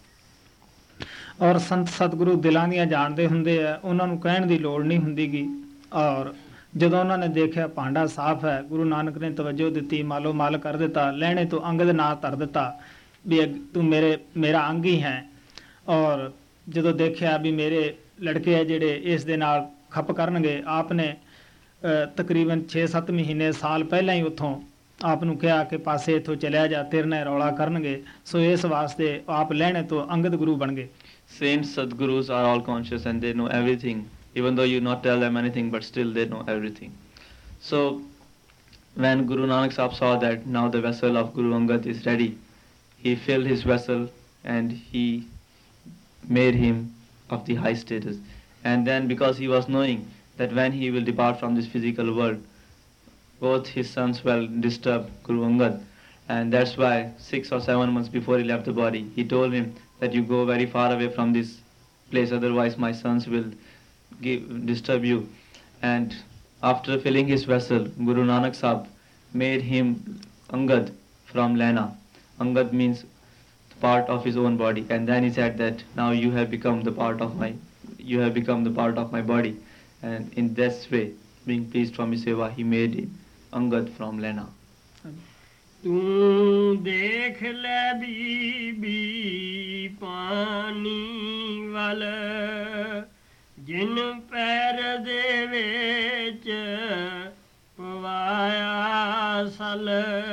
ਔਰ ਸੰਤ ਸਤਿਗੁਰੂ ਦਿਲਾਂ ਦੀਆਂ ਜਾਣਦੇ ਹੁੰਦੇ ਆ, ਉਹਨਾਂ ਨੂੰ ਕਹਿਣ ਦੀ ਲੋੜ ਨਹੀਂ ਹੁੰਦੀਗੀ। ਔਰ ਜਦੋਂ ਉਹਨਾਂ ਨੇ ਦੇਖਿਆ ਭਾਂਡਾ ਸਾਫ਼ ਹੈ, ਗੁਰੂ ਨਾਨਕ ਨੇ ਤਵੱਜੋ ਦਿੱਤੀ, ਮਾਲੋ ਮਾਲ ਕਰ ਦਿੱਤਾ, ਲੈਣੇ ਤੋਂ ਅੰਗਦ ਨਾਂ ਧਰ ਦਿੱਤਾ ਵੀ ਤੂੰ ਮੇਰੇ ਮੇਰਾ ਅੰਗ ਹੀ ਹੈ। ਔਰ ਜਦੋਂ ਦੇਖਿਆ ਵੀ ਮੇਰੇ ਲੜਕੇ ਆ ਜਿਹੜੇ ਇਸ ਦੇ ਨਾਲ ਖੱਪ ਕਰਨਗੇ, ਆਪ ਨੇ ਤਕਰੀਬਨ ਛੇ ਸੱਤ ਮਹੀਨੇ ਸਾਲ ਪਹਿਲਾਂ ਹੀ ਉੱਥੋਂ ਆਪ ਨੂੰ ਕਿਹਾ ਕਿ ਪਾਸੇ ਇੱਥੋਂ ਚਲਿਆ ਜਾ, ਤੇਰੇ ਨਾਲ ਰੌਲਾ ਕਰਨਗੇ। ਸੋ ਇਸ ਵਾਸਤੇ ਆਪ ਲੈਣੇ ਤੋਂ ਅੰਗਦ ਗੁਰੂ ਬਣ ਗਏ। Saints, Sadgurus are all conscious and they know everything, even though you not tell them anything, but still they know everything. So when Guru Nanak Sahib saw that now the vessel of Guru Angad is ready, he filled his vessel and he made him of the high status. And then because he was knowing that when he will depart from this physical world, both his sons will disturb Guru Angad, and that's why six or seven months before he left the body, he told him that you go very far away from this place, otherwise my sons will give, disturb you. And after filling his vessel, Guru Nanak Sahib made him Angad from Lehna. Angad means part of his own body, and then he said that now you have become the part of my, you have become the part of my body. And in this way, being pleased from his seva, he made him Angad from Lehna. ਤੂੰ ਦੇਖ ਲੈ ਬੀਬੀ ਪਾਣੀ ਵੱਲ, ਜਿਨ ਪੈਰ ਦੇ ਵਿੱਚ ਪਵਾਇਆ ਸਲ,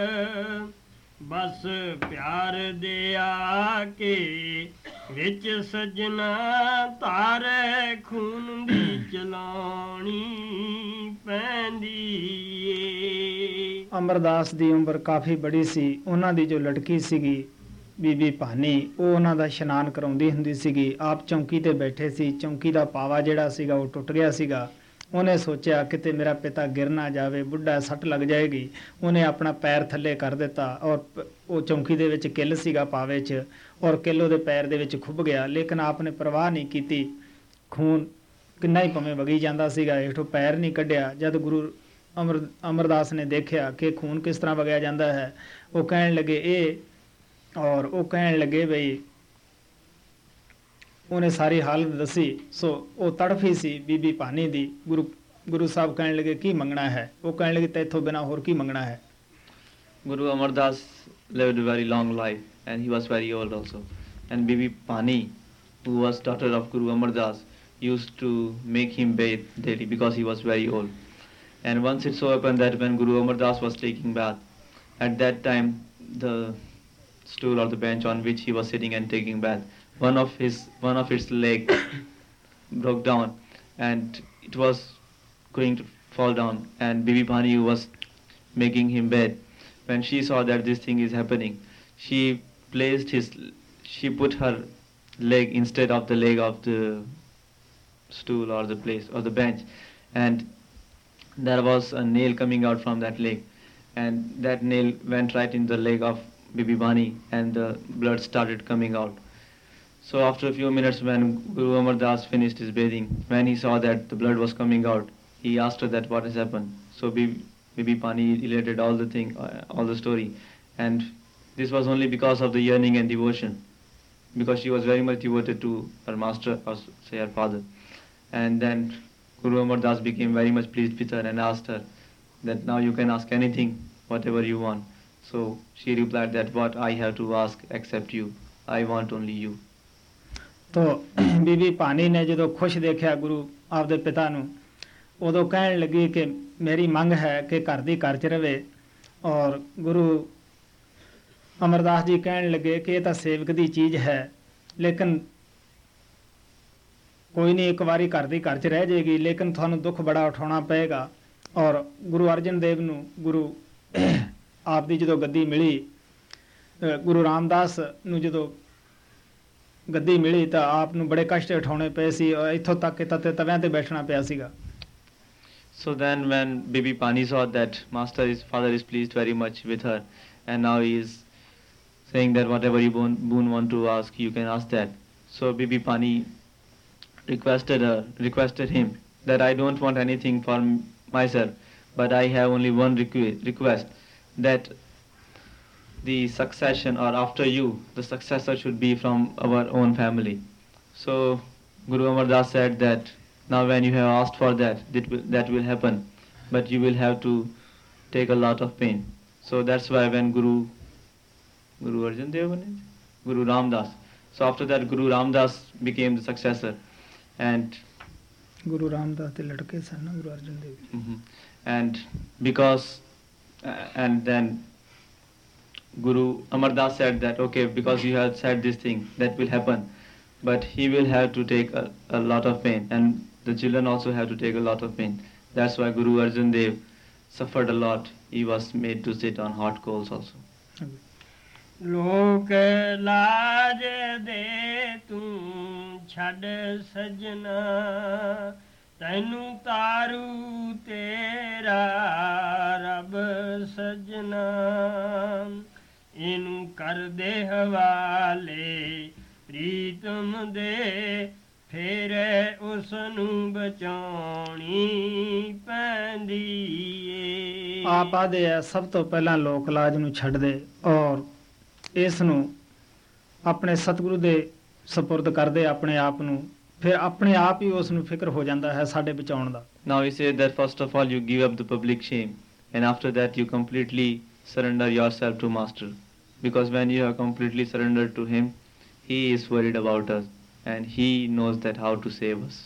ਬਸ ਪਿਆਰ ਦੇ ਆ ਕੇ ਵਿੱਚ ਸਜਣਾ ਤਾਰੇ ਖੂਨ ਦੀ ਚਲਾਉਣੀ ਪੈਂਦੀ ਏ। ਅਮਰਦਾਸ ਦੀ ਉਮਰ ਕਾਫੀ ਬੜੀ ਸੀ। ਉਹਨਾਂ ਦੀ ਜੋ ਲੜਕੀ ਸੀਗੀ ਬੀਬੀ ਭਾਨੀ, ਉਹ ਉਹਨਾਂ ਦਾ ਇਸ਼ਨਾਨ ਕਰਾਉਂਦੀ ਹੁੰਦੀ ਸੀਗੀ। ਆਪ ਚੌਂਕੀ ਤੇ ਬੈਠੇ ਸੀ, ਚੌਂਕੀ ਦਾ ਪਾਵਾ ਜਿਹੜਾ ਸੀਗਾ ਉਹ ਟੁੱਟ ਗਿਆ ਸੀਗਾ। ਉਹਨੇ ਸੋਚਿਆ ਕਿਤੇ ਮੇਰਾ ਪਿਤਾ ਗਿਰ ਨਾ ਜਾਵੇ, ਬੁੱਢਾ ਸੱਟ ਲੱਗ ਜਾਏਗੀ। ਉਹਨੇ ਆਪਣਾ ਪੈਰ ਥੱਲੇ ਕਰ ਦਿੱਤਾ ਔਰ ਉਹ ਚੌਂਕੀ ਦੇ ਵਿੱਚ ਕਿੱਲ ਸੀਗਾ ਪਾਵੇ 'ਚ, ਔਰ ਕਿੱਲ ਉਹਦੇ ਪੈਰ ਦੇ ਵਿੱਚ ਖੁੱਭ ਗਿਆ। ਲੇਕਿਨ ਆਪ ਨੇ ਪਰਵਾਹ ਨਹੀਂ ਕੀਤੀ, ਖੂਨ ਕਿੰਨਾ ਹੀ ਭਾਵੇਂ ਵਗੀ ਜਾਂਦਾ ਸੀਗਾ, ਹੇਠੋਂ ਪੈਰ ਨਹੀਂ ਕੱਢਿਆ। ਜਦ ਗੁਰੂ ਅਮਰ ਅਮਰਦਾਸ ਨੇ ਦੇਖਿਆ ਕਿ ਖੂਨ ਕਿਸ ਤਰ੍ਹਾਂ ਵਗਿਆ ਜਾਂਦਾ ਹੈ, ਉਹ ਕਹਿਣ ਲੱਗੇ ਇਹ, ਔਰ ਉਹ ਕਹਿਣ ਲੱਗੇ ਬਈ ਉਹਨੇ ਸਾਰੀ ਹਾਲਤ ਦੱਸੀ। ਸੋ ਉਹ ਤੜਫੀ ਸੀ ਬੀਬੀ ਭਾਨੀ ਦੀ। ਗੁਰੂ ਗੁਰੂ ਸਾਹਿਬ ਕਹਿਣ ਲੱਗੇ ਕੀ ਮੰਗਣਾ ਹੈ? ਉਹ ਕਹਿਣ ਲੱਗੇ ਤੈਥੋਂ ਬਿਨਾਂ ਹੋਰ ਕੀ ਮੰਗਣਾ ਹੈ? Guru Amar Das lived a very long life and he was very old also. And Bibi Pani, who was daughter of Guru Amar Das, used to make him bathe daily because he was very old. And once it so happened that when Guru Amar Das was taking bath, at that time the stool or the bench on which he was sitting and taking bath, one of his one of its legs broke down and it was going to fall down. And Bibi Pani, who was making him bed, when she saw that this thing is happening, she placed his she put her leg instead of the leg of the stool or the place or the bench, and there was a nail coming out from that leg, and that nail went right in the leg of Bibi Bani and the blood started coming out. So after a few minutes, when Guru Amar Das finished his bathing, when he saw that the blood was coming out, he asked her that what has happened. So Bibi, Bibi Pani related all the thing, uh, all the story, and this was only because of the yearning and devotion, because she was very much devoted to her master, or say her father. And then Guru Amar Das became very much pleased with her and asked her that now you can ask anything, whatever you want. So she replied that what I have to ask except you, I want only you. तो बीबी पानी ने जो खुश देखा गुरु आपदे पिता नू, उदों कहन लगी कि मेरी मंग है कि घर दी घर च रहे। और गुरु अमरदास जी कहन लगे कि ये तो सेवक दी चीज़ है, लेकिन कोई नहीं, एक बारी घर दी घर च रह जाएगी, लेकिन थानू दुख बड़ा उठाना पएगा। और गुरु अर्जन देव नू गुरु आप दी जो गद्दी मिली, गुरु रामदास नू जो गद्दी मिली तो आप नू बड़े कष्ट उठाने पे सी, और इत्थों तक कि तते तव्यां ते बैठना पिया सीगा। So then when Bibi Pani saw that master, his father is pleased very much with her, and now he is saying that whatever you boon, boon want to ask, you can ask that. So Bibi Pani requested her, requested him that I don't want anything for myself, but I have only one requ- request, that the succession, or after you, the successor should be from our own family. So Guru Amar Das said that now when you have asked for that, that will, that will happen, but you will have to take a lot of pain. So that's why when Guru Guru Arjan Dev, Guru Ramdas, so after that Guru Ramdas became the successor, and Guru Ramdas the ladke san na Guru Arjan Dev. Mm-hmm. And because uh, and then Guru Amar Das said that okay, because you have said this thing, that will happen, but he will have to take a, a lot of pain, and the children also have to take a lot of pain. That's why Guru Arjan Dev suffered a lot. He was made to sit on hot coals also. लोक लाज दे तू छड़ सजना, तैनू तारू तेरा रब सजना, इनू कर दे हवाले प्रीतम दे, फिर उसनू बचाउणी पैंदी ए। आप आदे है सब तो पहला लोक लाज नू छड़ दे और इस नू अपने सतगुरु दे सपुर्द कर दे अपने आप नू, फिर अपने आप ही उस नू फिक्र हो जाता है साडे बचाउण दा। Now he said that first of all you give up the public shame, and after that you completely surrender yourself to Master, because when you have completely surrendered to him, he is worried about us and he knows that how to save us.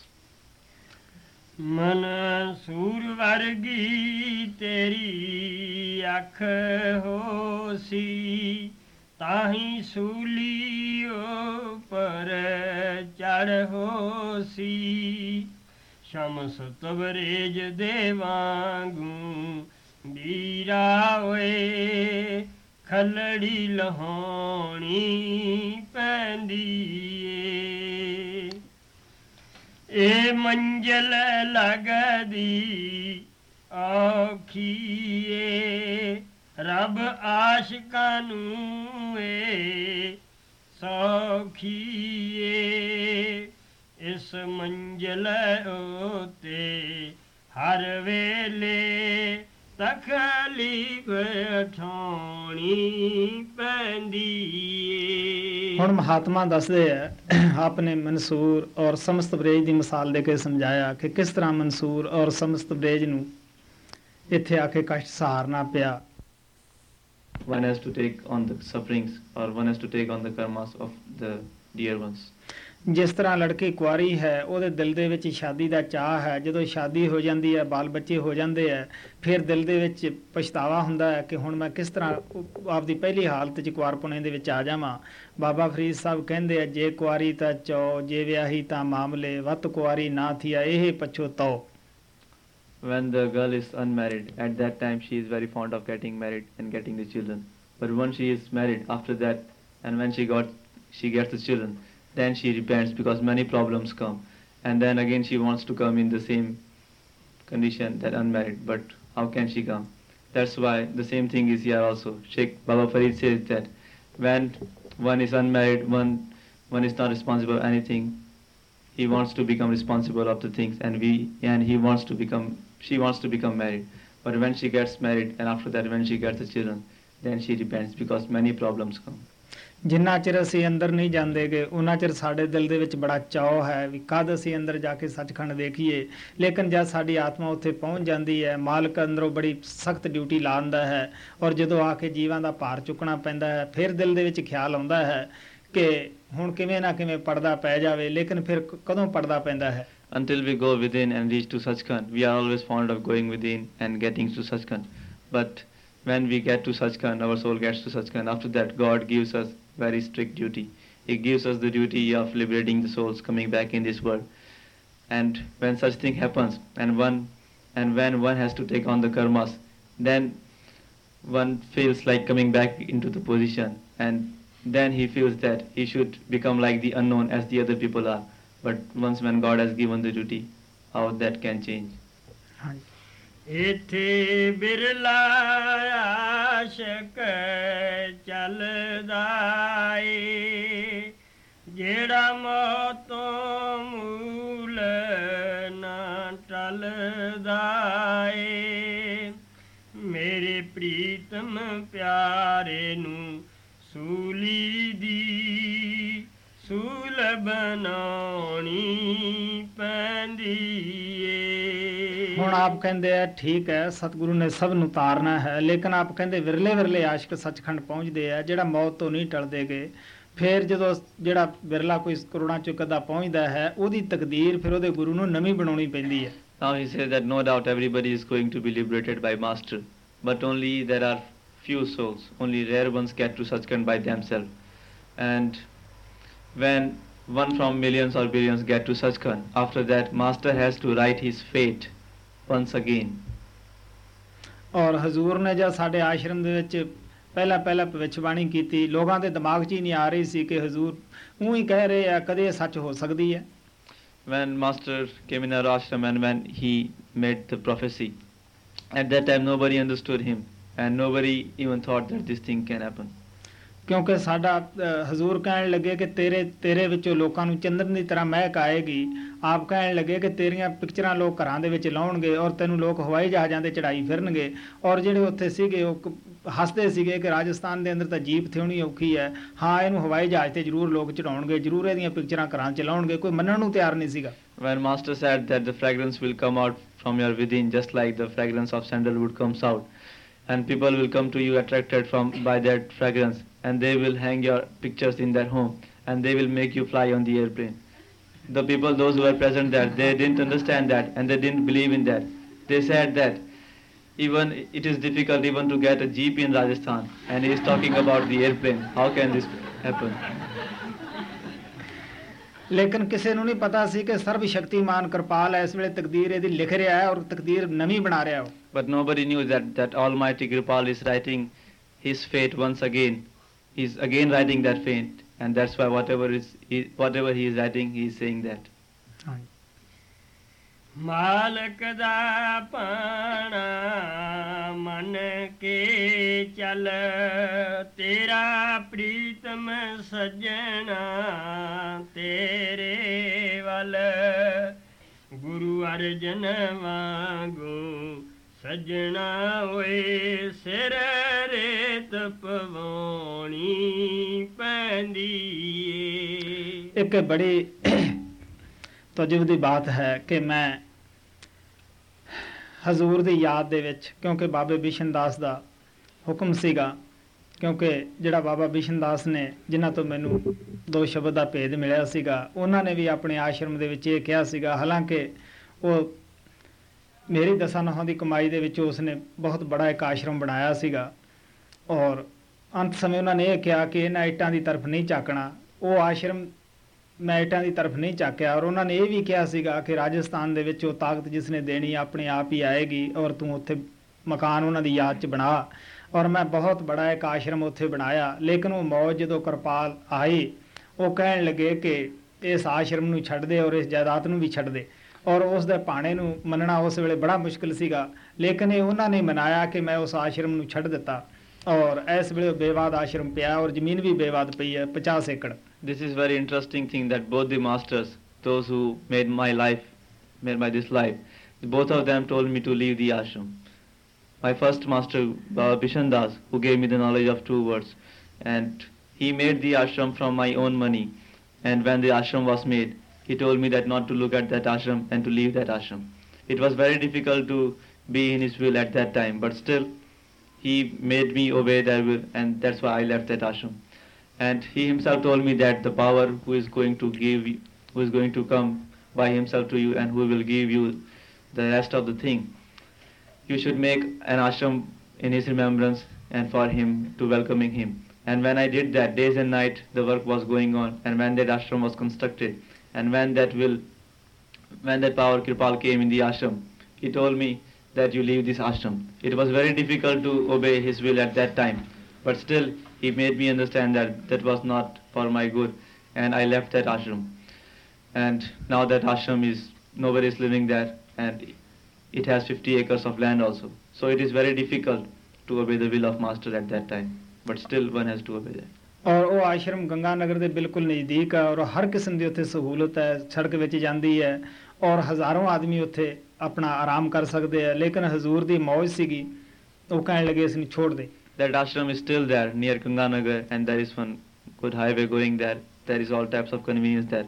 मन सूर वर्गी तेरी अख होसी, ताही सूलियो पर चढ़ होसी, शमस तबरेज देवांगू बीरा होए, खलड़ी लहोनी पैंदी ए। ए मंजल लगदी औखीए, रब आशिकानू ए सौखीए, इस मंजल ओते हर वेले तकलीफ उठाउणी पैंदी ए। ਹੁਣ ਮਹਾਤਮਾ ਦੱਸਦੇ ਹੈ ਆਪਨੇ ਮਨਸੂਰ ਔਰ ਸਮਸਤ ਬਰੇਜ ਦੀ ਮਿਸਾਲ ਦੇ ਕੇ ਸਮਝਾਇਆ ਕਿ ਕਿਸ ਤਰ੍ਹਾਂ ਮਨਸੂਰ ਔਰ ਸਮਸਤ ਬਰੇਜ ਨੂੰ ਇੱਥੇ ਆ ਕੇ ਕਸ਼ਟ ਸਹਾਰਨਾ ਪਿਆ। one has to take on the sufferings, or one has to take on the karmas of the dear ones. ਜਿਸ ਤਰ੍ਹਾਂ ਲੜਕੀ ਕੁਆਰੀ ਹੈ, ਉਹਦੇ ਦਿਲ ਦੇ ਵਿੱਚ ਸ਼ਾਦੀ ਦਾ ਚਾਅ ਹੈ। ਜਦੋਂ ਸ਼ਾਦੀ ਹੋ ਜਾਂਦੀ ਹੈ, ਬਾਲ ਬੱਚੇ ਹੋ ਜਾਂਦੇ ਹੈ, ਫਿਰ ਦਿਲ ਦੇ ਵਿੱਚ ਪਛਤਾਵਾ ਹੁੰਦਾ ਹੈ ਕਿ ਹੁਣ ਮੈਂ ਕਿਸ ਤਰ੍ਹਾਂ ਆਪਦੀ ਪਹਿਲੀ ਹਾਲਤ 'ਚ ਕੁਆਰਪੁਣੇ ਦੇ ਵਿੱਚ ਆ ਜਾਵਾਂ। ਬਾਬਾ ਫਰੀਦ ਸਾਹਿਬ ਕਹਿੰਦੇ ਆ, ਜੇ ਕੁਆਰੀ ਤਾਂ ਚੌ, ਜੇ ਵਿਆਹੀ ਤਾਂ ਮਾਮਲੇ, ਵੱਤ ਕੁਆਰੀ ਨਾ ਥੀਆ ਇਹ ਪਛੋਤੋ। When the girl is unmarried, at that time she is very fond of getting married and getting the children. But once she is married, after that, and when she got she gets the children, then she repents because many problems come, and then again she wants to come in the same condition that unmarried. But how can she come? That's why the same thing is here also. Sheikh Baba Farid says that when one is unmarried, one one is not responsible for anything. He wants to become responsible of the things, and we and he wants to become. She wants to become married, but when she gets married, and after that when she gets the children, then she repents because many problems come. ਜਿੰਨਾ ਚਿਰ ਅਸੀਂ ਅੰਦਰ ਨਹੀਂ ਜਾਂਦੇਗੇ ਉਹਨਾਂ ਚਿਰ ਸਾਡੇ ਦਿਲ ਦੇ ਵਿੱਚ ਬੜਾ ਚਾਅ ਹੈ ਵੀ ਕਦ ਅਸੀਂ ਅੰਦਰ ਜਾ ਕੇ ਸੱਚਖੰਡ ਦੇਖੀਏ। ਲੇਕਿਨ ਜਦ ਸਾਡੀ ਆਤਮਾ ਉੱਥੇ ਪਹੁੰਚ ਜਾਂਦੀ ਹੈ, ਮਾਲਕ ਅੰਦਰੋਂ ਬੜੀ ਸਖਤ ਡਿਊਟੀ ਲਾ ਦਿੰਦਾ ਹੈ, ਔਰ ਜਦੋਂ ਆ ਕੇ ਜੀਵਾਂ ਦਾ ਭਾਰ ਚੁੱਕਣਾ ਪੈਂਦਾ ਹੈ, ਫਿਰ ਦਿਲ ਦੇ ਵਿੱਚ ਖਿਆਲ ਆਉਂਦਾ ਹੈ ਕਿ ਹੁਣ ਕਿਵੇਂ ਨਾ ਕਿਵੇਂ ਪਰਦਾ ਪੈ ਜਾਵੇ। ਲੇਕਿਨ ਫਿਰ ਕਦੋਂ ਪਰਦਾ ਪੈਂਦਾ ਹੈ? Until we go within and reach to Sachkhand, we are always fond of going within and getting to Sachkhand. But when we get to Sachkhand, our soul gets to Sachkhand. After that, God gives us very strict duty. He gives us the duty of liberating the souls coming back in this world. And when such thing happens, and one, and when one has to take on the karmas, then one feels like coming back into the position, and then he feels that he should become like the unknown as the other people are. But once when God has given the duty, how that can change? ਇਥੇ ਬਿਰਲਾ ਆਸ਼ਕ ਚੱਲਦਾ ਏ, ਜਿਹੜਾ ਮੌਤੋਂ ਮੂਲ ਨਾ ਟਲਦਾ ਏ। ਮੇਰੇ ਪ੍ਰੀਤਮ ਪਿਆਰੇ ਨੂੰ ਸੂਲੀ ਦੀ ਸੂਲ ਬਣਾਉਣੀ ਪੈਂਦੀ ਏ। ਹੁਣ ਆਪ ਕਹਿੰਦੇ ਆ ਠੀਕ ਹੈ, ਸਤਿਗੁਰੂ ਨੇ ਸਭ ਨੂੰ ਤਾਰਨਾ ਹੈ, ਲੇਕਿਨ ਆਪ ਕਹਿੰਦੇ ਵਿਰਲੇ ਵਿਰਲੇ ਆਸ਼ਕ ਸੱਚਖੰਡ ਪਹੁੰਚਦੇ ਆ ਜਿਹੜਾ ਮੌਤ ਤੋਂ ਨਹੀਂ ਟਲਦੇ ਗਏ। ਫਿਰ ਜਦੋਂ ਜਿਹੜਾ ਵਿਰਲਾ ਕੋਈ ਕਰੋੜਾਂ ਚੋਂ ਕਦਾ ਪਹੁੰਚਦਾ ਹੈ, ਉਹਦੀ ਤਕਦੀਰ ਫਿਰ ਉਹਦੇ ਗੁਰੂ ਨੂੰ ਨਵੀਂ ਬਣਾਉਣੀ ਪੈਂਦੀ ਹੈ। Now he says that no doubt everybody is going to be liberated by Master, but only there are few souls, only rare ones get to Sachkhand by themselves. And when one from millions or billions get to Sachkhand, after that Master has to write his fate once again. ਔਰ ਹਜ਼ੂਰ ਨੇ ਜਦ ਸਾਡੇ ਆਸ਼ਰਮ ਦੇ ਵਿੱਚ ਪਹਿਲਾਂ ਪਹਿਲਾਂ ਭਵਿੱਖਬਾਣੀ ਕੀਤੀ, ਲੋਕਾਂ ਦੇ ਦਿਮਾਗ 'ਚ ਹੀ ਨਹੀਂ ਆ ਰਹੀ ਸੀ ਕਿ ਹਜ਼ੂਰ ਊਂ ਹੀ ਕਹਿ ਰਹੇ ਆ, ਕਦੇ ਇਹ ਸੱਚ ਹੋ ਸਕਦੀ ਹੈ। When Master came in our ashram and when he made the prophecy, at that time nobody understood him and nobody even thought that this thing can happen. ਕਿਉਂਕਿ ਸਾਡਾ ਹਜ਼ੂਰ ਕਹਿਣ ਲੱਗੇ ਕਿ ਤੇਰੇ ਤੇਰੇ ਵਿੱਚੋਂ ਲੋਕਾਂ ਨੂੰ ਚੰਦਨ ਦੀ ਤਰ੍ਹਾਂ ਮਹਿਕ ਆਏਗੀ। ਆਪ ਕਹਿਣ ਲੱਗੇ ਕਿ ਤੇਰੀਆਂ ਪਿਕਚਰਾਂ ਲੋਕ ਘਰਾਂ ਦੇ ਵਿੱਚ ਲਾਉਣਗੇ ਔਰ ਤੈਨੂੰ ਲੋਕ ਹਵਾਈ ਜਹਾਜ਼ਾਂ ਤੇ ਚੜਾਈ ਫਿਰਨਗੇ। ਔਰ ਜਿਹੜੇ ਉੱਥੇ ਸੀਗੇ ਉਹ ਹੱਸਦੇ ਸੀਗੇ ਕਿ ਰਾਜਸਥਾਨ ਦੇ ਅੰਦਰ ਤਾਂ ਜੀਪ ਥਿਉਣੀ ਔਖੀ ਹੈ, ਹਾਂ ਇਹਨੂੰ ਹਵਾਈ ਜਹਾਜ਼ ਤੇ ਜ਼ਰੂਰ ਲੋਕ ਚੜਾਉਣਗੇ, ਜ਼ਰੂਰ ਇਹਦੀਆਂ ਪਿਕਚਰਾਂ ਘਰਾਂ 'ਚ ਲਾਉਣਗੇ। ਕੋਈ ਮੰਨਣ ਨੂੰ ਤਿਆਰ ਨਹੀਂ ਸੀਗਾ। When Master said that the fragrance will come out from your within just like the fragrance of sandalwood comes out, and people will come to you attracted from by that fragrance, and they will hang your pictures in their home, and they will make you fly on the airplane. The people, those who were present there, they didn't understand that and they didn't believe in that. They said that even it is difficult even to get a jeep in Rajasthan, and he is talking about the airplane. How can this happen? ਲੇਕਿਨ ਕਿਸੇ ਨੂੰ ਨਹੀਂ ਪਤਾ ਸੀ ਕਿ ਸਰਬ ਸ਼ਕਤੀਮਾਨ ਕਿਰਪਾਲ ਹੈ, ਇਸ ਵੇਲੇ ਤਕਦੀਰ ਇਹਦੀ ਲਿਖ ਰਿਹਾ ਹੈ ਔਰ ਤਕਦੀਰ ਨਵੀਂ ਬਣਾ ਰਿਹਾ ਹੈ। But nobody knew that that Almighty Kripal is writing his fate once again. He's again writing that fate, and that's why whatever is he, whatever he is writing, he is saying that. ਮਾਲਕ ਦਾ ਪਾਣਾ ਮਨ ਕੇ ਚੱਲ, ਤੇਰਾ ਪ੍ਰੀਤਮ ਸੱਜਣਾ ਤੇਰੇ ਵੱਲ, ਗੁਰੂ ਅਰਜਨ ਵਾਂਗੂ ਸੱਜਣਾ ਓਏ ਸਿਰ ਰੇਤ ਪਵਾਉਣੀ ਪੈਂਦੀ ਏ। ਇੱਕ ਬੜੀ ਤਜਰਬੇ ਦੀ ਬਾਤ ਹੈ ਕਿ ਮੈਂ ਹਜ਼ੂਰ ਦੀ ਯਾਦ ਦੇ ਵਿੱਚ, ਕਿਉਂਕਿ ਬਾਬੇ ਬਿਸ਼ਨ ਦਾਸ ਦਾ ਹੁਕਮ ਸੀਗਾ ਕਿਉਂਕਿ ਜਿਹੜਾ ਬਾਬਾ ਬਿਸ਼ਨ ਦਾਸ ਨੇ ਜਿਨ੍ਹਾਂ ਤੋਂ ਮੈਨੂੰ ਦੋ ਸ਼ਬਦ ਦਾ ਭੇਦ ਮਿਲਿਆ ਸੀਗਾ, ਉਹਨਾਂ ਨੇ ਵੀ ਆਪਣੇ ਆਸ਼ਰਮ ਦੇ ਵਿੱਚ ਇਹ ਕਿਹਾ ਸੀਗਾ, ਹਾਲਾਂਕਿ ਉਹ ਮੇਰੀ ਦਸਾਂ ਨਹੁੰਾਂ ਦੀ ਕਮਾਈ ਦੇ ਵਿੱਚ ਉਸਨੇ ਬਹੁਤ ਬੜਾ ਇੱਕ ਆਸ਼ਰਮ ਬਣਾਇਆ ਸੀਗਾ, ਔਰ ਅੰਤ ਸਮੇਂ ਉਹਨਾਂ ਨੇ ਇਹ ਕਿਹਾ ਕਿ ਇਹਨਾਂ ਇੱਟਾਂ ਦੀ ਤਰਫ ਨਹੀਂ ਝਾਕਣਾ। ਉਹ ਆਸ਼ਰਮ ਮੈਂ ਇੱਟਾਂ ਦੀ ਤਰਫ ਨਹੀਂ ਝਾਕਿਆ, ਔਰ ਉਹਨਾਂ ਨੇ ਇਹ ਵੀ ਕਿਹਾ ਸੀਗਾ ਕਿ ਰਾਜਸਥਾਨ ਦੇ ਵਿੱਚ ਉਹ ਤਾਕਤ ਜਿਸ ਨੇ ਦੇਣੀ ਆਪਣੇ ਆਪ ਹੀ ਆਏਗੀ, ਔਰ ਤੂੰ ਉੱਥੇ ਮਕਾਨ ਉਹਨਾਂ ਦੀ ਯਾਦ 'ਚ ਬਣਾ। ਔਰ ਮੈਂ ਬਹੁਤ ਬੜਾ ਇੱਕ ਆਸ਼ਰਮ ਉੱਥੇ ਬਣਾਇਆ। ਲੇਕਿਨ ਉਹ ਮੌਜ ਜਦੋਂ ਕਿਰਪਾਲ ਆਈ, ਉਹ ਕਹਿਣ ਲੱਗੇ ਕਿ ਇਸ ਆਸ਼ਰਮ ਨੂੰ ਛੱਡ ਦੇ ਔਰ ਇਸ ਜਾਇਦਾਦ ਨੂੰ ਵੀ ਛੱਡ ਦੇ, ਔਰ ਉਸ ਦੇ ਭਾਣੇ ਨੂੰ ਮੰਨਣਾ ਉਸ ਵੇਲੇ ਬੜਾ ਮੁਸ਼ਕਿਲ ਸੀਗਾ। ਲੇਕਿਨ ਇਹ ਉਹਨਾਂ ਨੇ ਮਨਾਇਆ ਕਿ ਮੈਂ ਉਸ ਆਸ਼ਰਮ ਨੂੰ ਛੱਡ ਦਿੱਤਾ, ਔਰ ਇਸ ਵੇਲੇ ਬੇਵਾਦ ਆਸ਼ਰਮ ਪਿਆ, ਔਰ ਜ਼ਮੀਨ ਵੀ ਬੇਵਾਦ ਪਈ ਹੈ ਪਚਾਸ ਏਕੜ। This is very interesting thing that both the masters, those who made my life, made my this life, both of them told me to leave the ashram. My first master, Baba Bishan Das, who gave me the knowledge of two words, and he made the ashram from my own money. And when the ashram was made, he told me that not to look at that ashram and to leave that ashram. It was very difficult to be in his will at that time, but still he made me obey that will, and that's why I left that ashram. And he himself told me that the power who is going to give you, who is going to come by himself to you and who will give you the rest of the thing, you should make an ashram in his remembrance and for him to welcoming him. And when I did that, days and night the work was going on, and when that ashram was constructed, and when that will, when that power Kripal came in the ashram, he told me that you leave this ashram. It was very difficult to obey his will at that time, but still he made me understand that that was not for my good, and I left that ashram. And now that ashram is, nobody is living there, and it has fifty acres of land also. So it is very difficult to obey the will of master at that time, but still one has to obey that. ਔਰ ਉਹ ਆਸ਼ਰਮ ਗੰਗਾ ਨਗਰ ਦੇ ਬਿਲਕੁਲ ਨਜ਼ਦੀਕ ਹੈ, ਔਰ ਹਰ ਕਿਸਮ ਦੀ ਉੱਥੇ ਸਹੂਲਤ ਹੈ, ਸੜਕ ਵਿੱਚ ਜਾਂਦੀ ਹੈ, ਔਰ ਹਜ਼ਾਰਾਂ ਆਦਮੀ ਉੱਥੇ ਆਪਣਾ ਆਰਾਮ ਕਰ ਸਕਦੇ ਆ। ਲੇਕਿਨ ਹਜ਼ੂਰ ਦੀ ਮੌਜ ਸੀਗੀ, ਉਹ ਕਹਿਣ ਲੱਗੇ ਇਸ ਨੂੰ ਛੋੜ ਦੇ। That ashram is still there near Ganganagar, and there is one good highway going there. There is all types of convenience there.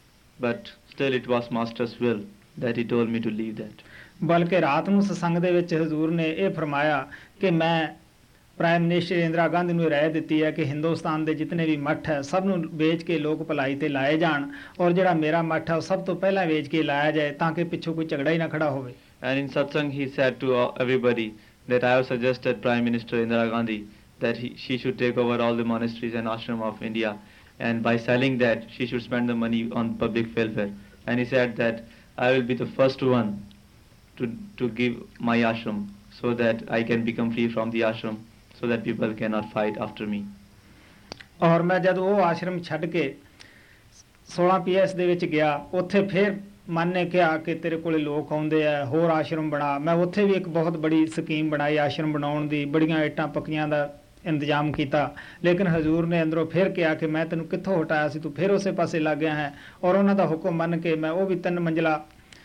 But still it was master's will that he told me to leave that. ਬਲਕਿ ਰਾਤ ਨੂੰ ਸਤਸੰਗ ਦੇ ਵਿੱਚ ਹਜ਼ੂਰ ਨੇ ਇਹ ਫਰਮਾਇਆ ਕਿ ਮੈਂ prime minister Indira Gandhi ਨੂੰ ਰਾਏ ਦਿੱਤੀ ਹੈ ਕਿ ਹਿੰਦੁਸਤਾਨ ਦੇ ਜਿਤਨੇ ਵੀ ਮੱਠ ਹੈ ਸਭ ਨੂੰ ਵੇਚ ਕੇ ਲੋਕ ਭਲਾਈ ਤੇ ਲਾਏ ਜਾਣ, ਔਰ ਜਿਹੜਾ ਮੇਰਾ ਮੱਠ ਹੈ ਉਹ ਸਭ ਤੋਂ ਪਹਿਲਾਂ ਵੇਚ ਕੇ ਲਾਇਆ ਜਾਏ ਤਾਂ ਕਿ ਪਿੱਛੋਂ ਕੋਈ ਝਗੜਾ ਹੀ ਨਾ ਖੜਾ ਹੋਵੇ। And in satsang he said to everybody that I have suggested Prime Minister Indira Gandhi that he, she should take over all the monasteries and ashram of India, and by selling that she should spend the money on public welfare. And he said that I will be the first one to to give my ashram so that I can become free from the ashram, so that people cannot fight after me. ਔਰ ਮੈਂ ਜਦ ਉਹ ਆਸ਼ਰਮ ਛੱਡ ਕੇ ਸੋਲਾਂ P S ਦੇ ਵਿੱਚ ਗਿਆ, ਉੱਥੇ ਫਿਰ ਮਨ ਨੇ ਕਿਹਾ ਕਿ ਤੇਰੇ ਕੋਲੇ ਲੋਕ ਆਉਂਦੇ ਆ, ਹੋਰ ਆਸ਼ਰਮ ਬਣਾ। ਮੈਂ ਉੱਥੇ ਵੀ ਇੱਕ ਬਹੁਤ ਬੜੀ ਸਕੀਮ ਬਣਾਈ ਆਸ਼ਰਮ ਬਣਾਉਣ ਦੀ, ਬੜੀਆਂ ਇੱਟਾਂ ਪੱਕੀਆਂ ਦਾ ਇੰਤਜ਼ਾਮ ਕੀਤਾ। ਲੇਕਿਨ ਹਜ਼ੂਰ ਨੇ ਅੰਦਰੋਂ ਫਿਰ ਕਿਹਾ ਕਿ ਮੈਂ ਤੈਨੂੰ ਕਿੱਥੋਂ ਹਟਾਇਆ ਸੀ, ਤੂੰ ਫਿਰ ਉਸੇ ਪਾਸੇ ਲੱਗ ਗਿਆ ਹੈ। ਔਰ ਉਹਨਾਂ ਦਾ ਹੁਕਮ ਮੰਨ ਕੇ ਮੈਂ ਉਹ ਵੀ ਤਿੰਨ ਮੰਜ਼ਲਾ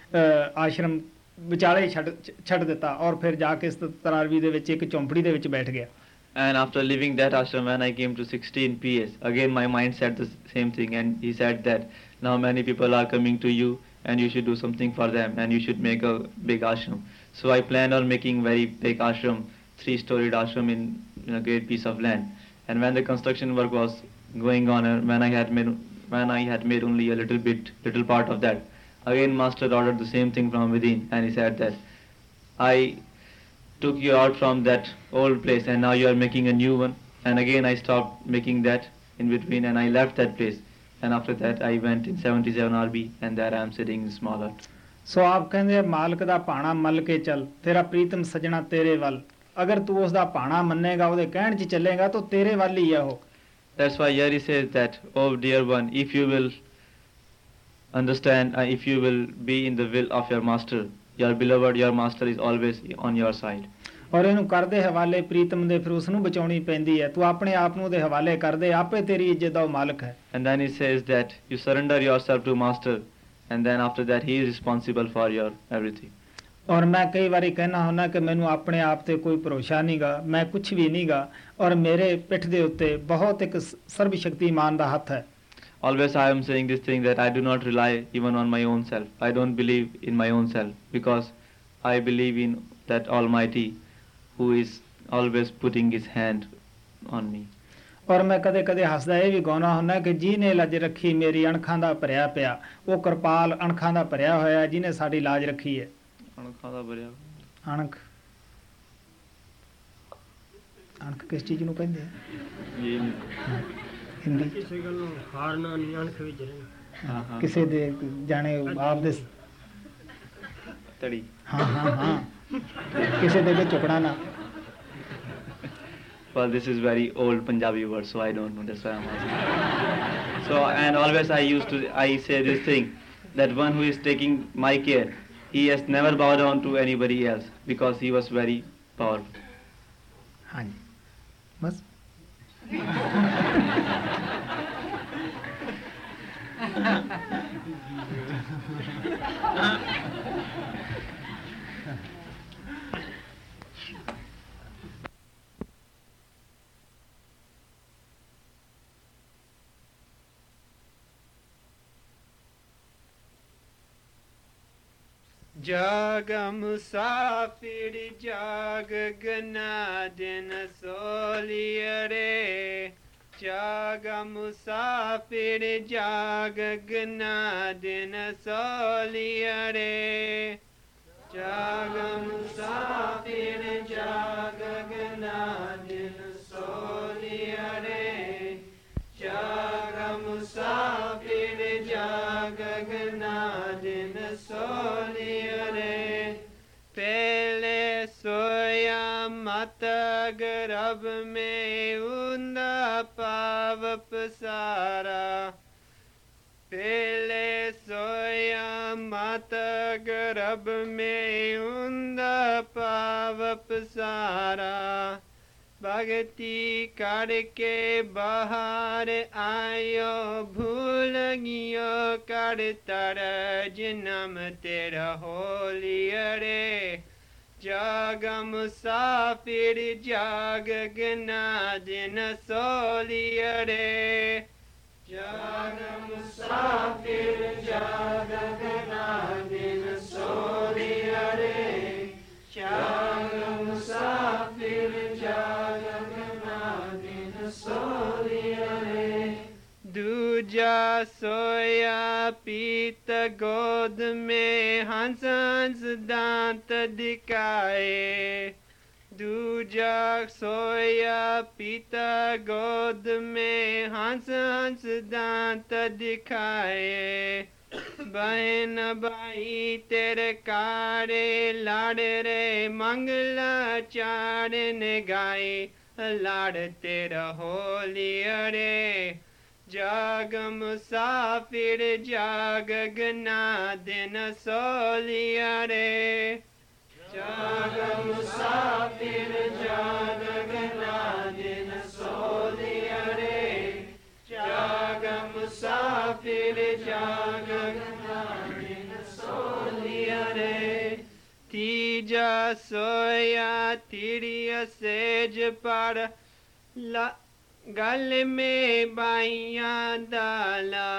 ਆਸ਼ਰਮ ਵਿਚਾਲੇ ਛੱਡ ਛੱਡ ਦਿੱਤਾ, ਔਰ ਫਿਰ ਜਾ ਕੇ ਤਰਾਰਵੀ ਦੇ ਵਿੱਚ ਇੱਕ ਝੌਂਪੜੀ ਦੇ ਵਿੱਚ ਬੈਠ ਗਿਆ। And after leaving that ashram, when I came to sixteen P S, again my mind said the same thing, and he said that now many people are coming to you and you should do something for them and you should make a big ashram. So I planned on making very big ashram, three-storied ashram in, in a great piece of land. And when the construction work was going on, and when I had made when I had made only a little bit, little part of that, again master ordered the same thing from within, and he said that I took you out from that old place and now you are making a new one. And again I stopped making that in between and I left that place. And after that I went in seventy-seven R B, and there I am sitting in small hut. ਸੋ ਆਪ ਕਹਿੰਦੇ ਮਾਲਕ ਦਾ ਭਾਣਾ ਮੱਲ ਕੇ ਚੱਲ, ਤੇਰਾ ਪ੍ਰੀਤਮ ਸਜਣਾ ਤੇਰੇ ਵੱਲ। ਅਗਰ ਤੂੰ ਉਸ ਦਾ ਭਾਣਾ ਮੰਨੇਗਾ, ਉਹਦੇ ਕਹਿਣ 'ਚ ਚੱਲੇਗਾ, ਤਾਂ ਤੇਰੇ ਵੱਲ ਹੀ ਹੈ ਉਹ। That's why here he says that, oh dear one, if you will understand, uh, if you will be in the will of your master, your beloved, your master is always on your side. ਔਰ ਇਹਨੂੰ ਕਰਦੇ ਹਵਾਲੇ ਪ੍ਰੀਤਮ ਦੇ, ਫਿਰ ਉਸ ਨੂੰ ਬਚਾਉਣੀ ਪੈਂਦੀ ਹੈ। ਤੂੰ ਆਪਣੇ ਆਪ ਨੂੰ ਉਹਦੇ ਹਵਾਲੇ ਕਰ ਦੇ, ਆਪੇ ਤੇਰੀ ਇੱਜ਼ਤ ਦਾ ਉਹ ਮਾਲਕ ਹੈ। And then he says that you surrender yourself to master, and then after that he is responsible for your everything. ਔਰ ਮੈਂ ਕਈ ਵਾਰੀ ਕਹਿਣਾ ਹੁੰਦਾ ਕਿ ਮੈਨੂੰ ਆਪਣੇ ਆਪ ਤੇ ਕੋਈ ਭਰੋਸਾ ਨਹੀਂਗਾ, ਮੈਂ ਕੁਛ ਵੀ ਨਹੀਂਗਾ, ਔਰ ਮੇਰੇ ਪਿੱਠ ਦੇ ਉੱਤੇ ਬਹੁਤ ਇੱਕ ਸਰਬ ਸ਼ਕਤੀਮਾਨ ਦਾ ਹੱਥ ਹੈ। Always I am saying this thing that I do not rely even on my own self. I don't believe in my own self, because I believe in that Almighty who is always putting his hand on me. ਔਰ ਮੈਂ ਕਦੇ ਕਦੇ ਹੱਸਦਾ ਇਹ ਵੀ ਗਾਉਣਾ ਹੁੰਦਾ ਕਿ ਜਿਹਨੇ ਲੱਜ ਰੱਖੀ ਮੇਰੀ ਅਣਖਾਂ ਦਾ ਭਰਿਆ ਪਿਆ, ਉਹ ਕਿਰਪਾਲ ਅਣਖਾਂ ਦਾ ਭਰਿਆ ਹੋਇਆ ਜਿਹਨੇ ਸਾਡੀ ਲਾਜ ਰੱਖੀ ਹੈ। ਅਣਖਾਂ ਦਾ ਭਰਿਆ ਅਣਖ ਅਣਖ ਕਿਸ ਚੀਜ਼ ਨੂੰ ਕਹਿੰਦੇ ਆ? ਹਿੰਦੀ ਕਿਸੇ ਗੱਲ ਨੂੰ ਹਾਰਨਾ ਨਹੀਂ, ਅਣਖ ਵਿੱਚ ਰਹਿਣਾ। ਕਿਸੇ ਦੇ ਜਾਣੇ ਆਪ ਦੇ ਤੜੀ। ਹਾਂ ਹਾਂ ਹਾਂ ਕਿਸੇ ਦੇ ਅੱਗੇ ਝੁਕਣਾ ਨਾ। Well, this is very old Punjabi word, so I don't know. That's why I'm asking. So, and always I used to, I say this thing, that one who is taking my care, he has never bowed down to anybody else because he was very powerful. ਹਾਂਜੀ ਬਸ जाग मुसाफिर जाग गना दिन सोलिया रे, जाग मुसाफिर जाग गना दिन सोलिया रे, जाग मुसाफिर जाग गना दिन सोलिया रे, जाग मुसाफिर जाग गना दिन सोलिया रे। पहले सोया मत गर्भ में ऊंदा पाव पसारा, पहले सोया मत गर्भ में ऊंदा पाव पसारा, भक्ति करके बाहर आयो भूल गियो कर तर जन्म तेरा होलिया रे, जाग मुसाफिर जाग गना दिन सोलिया रे, जाग मुसाफिर जाग गना दिन सोलिया रे, जाग मुसाफिर जाग गना दिन सोलिया रे। दूजा सोया पीत गोद में हंस हंस दांत दिखाए, दूजा सोया पीता गोद में हंस हंस दांत दिखाए, बहन भाई तेरे कारे लाड़ रे मंगला चारण गाए, लाड़ तेरा होलिया रे, जाग मुसाफिर जाग गना दिन सोलिया रे, जाग मुसाफिर जाग गना दिन सोलिया रे, जाग मुसाफिर जाग गना दिन सोलिया रे। तीजा सोया तिरिया सेज पर ला गल में बाइया डाला,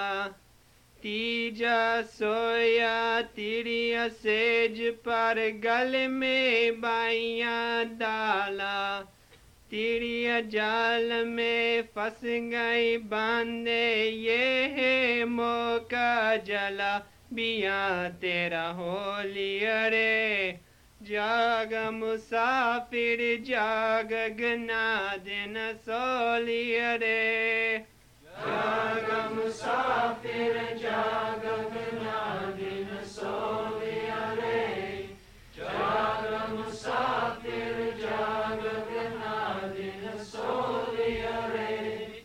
तीजा सोया तिरिया सेज पर गल में बाइया डाला, तिरिया जाल में फंस गई बांधे ये है मौका जला, बिया तेरा होलिया रे, जाग मुसाफिर जाग गना दिन सोलिया रे, जाग मुसाफिर जाग गना दिन सोलिया रे, जाग मुसाफिर जाग गना दिन सोलिया रे।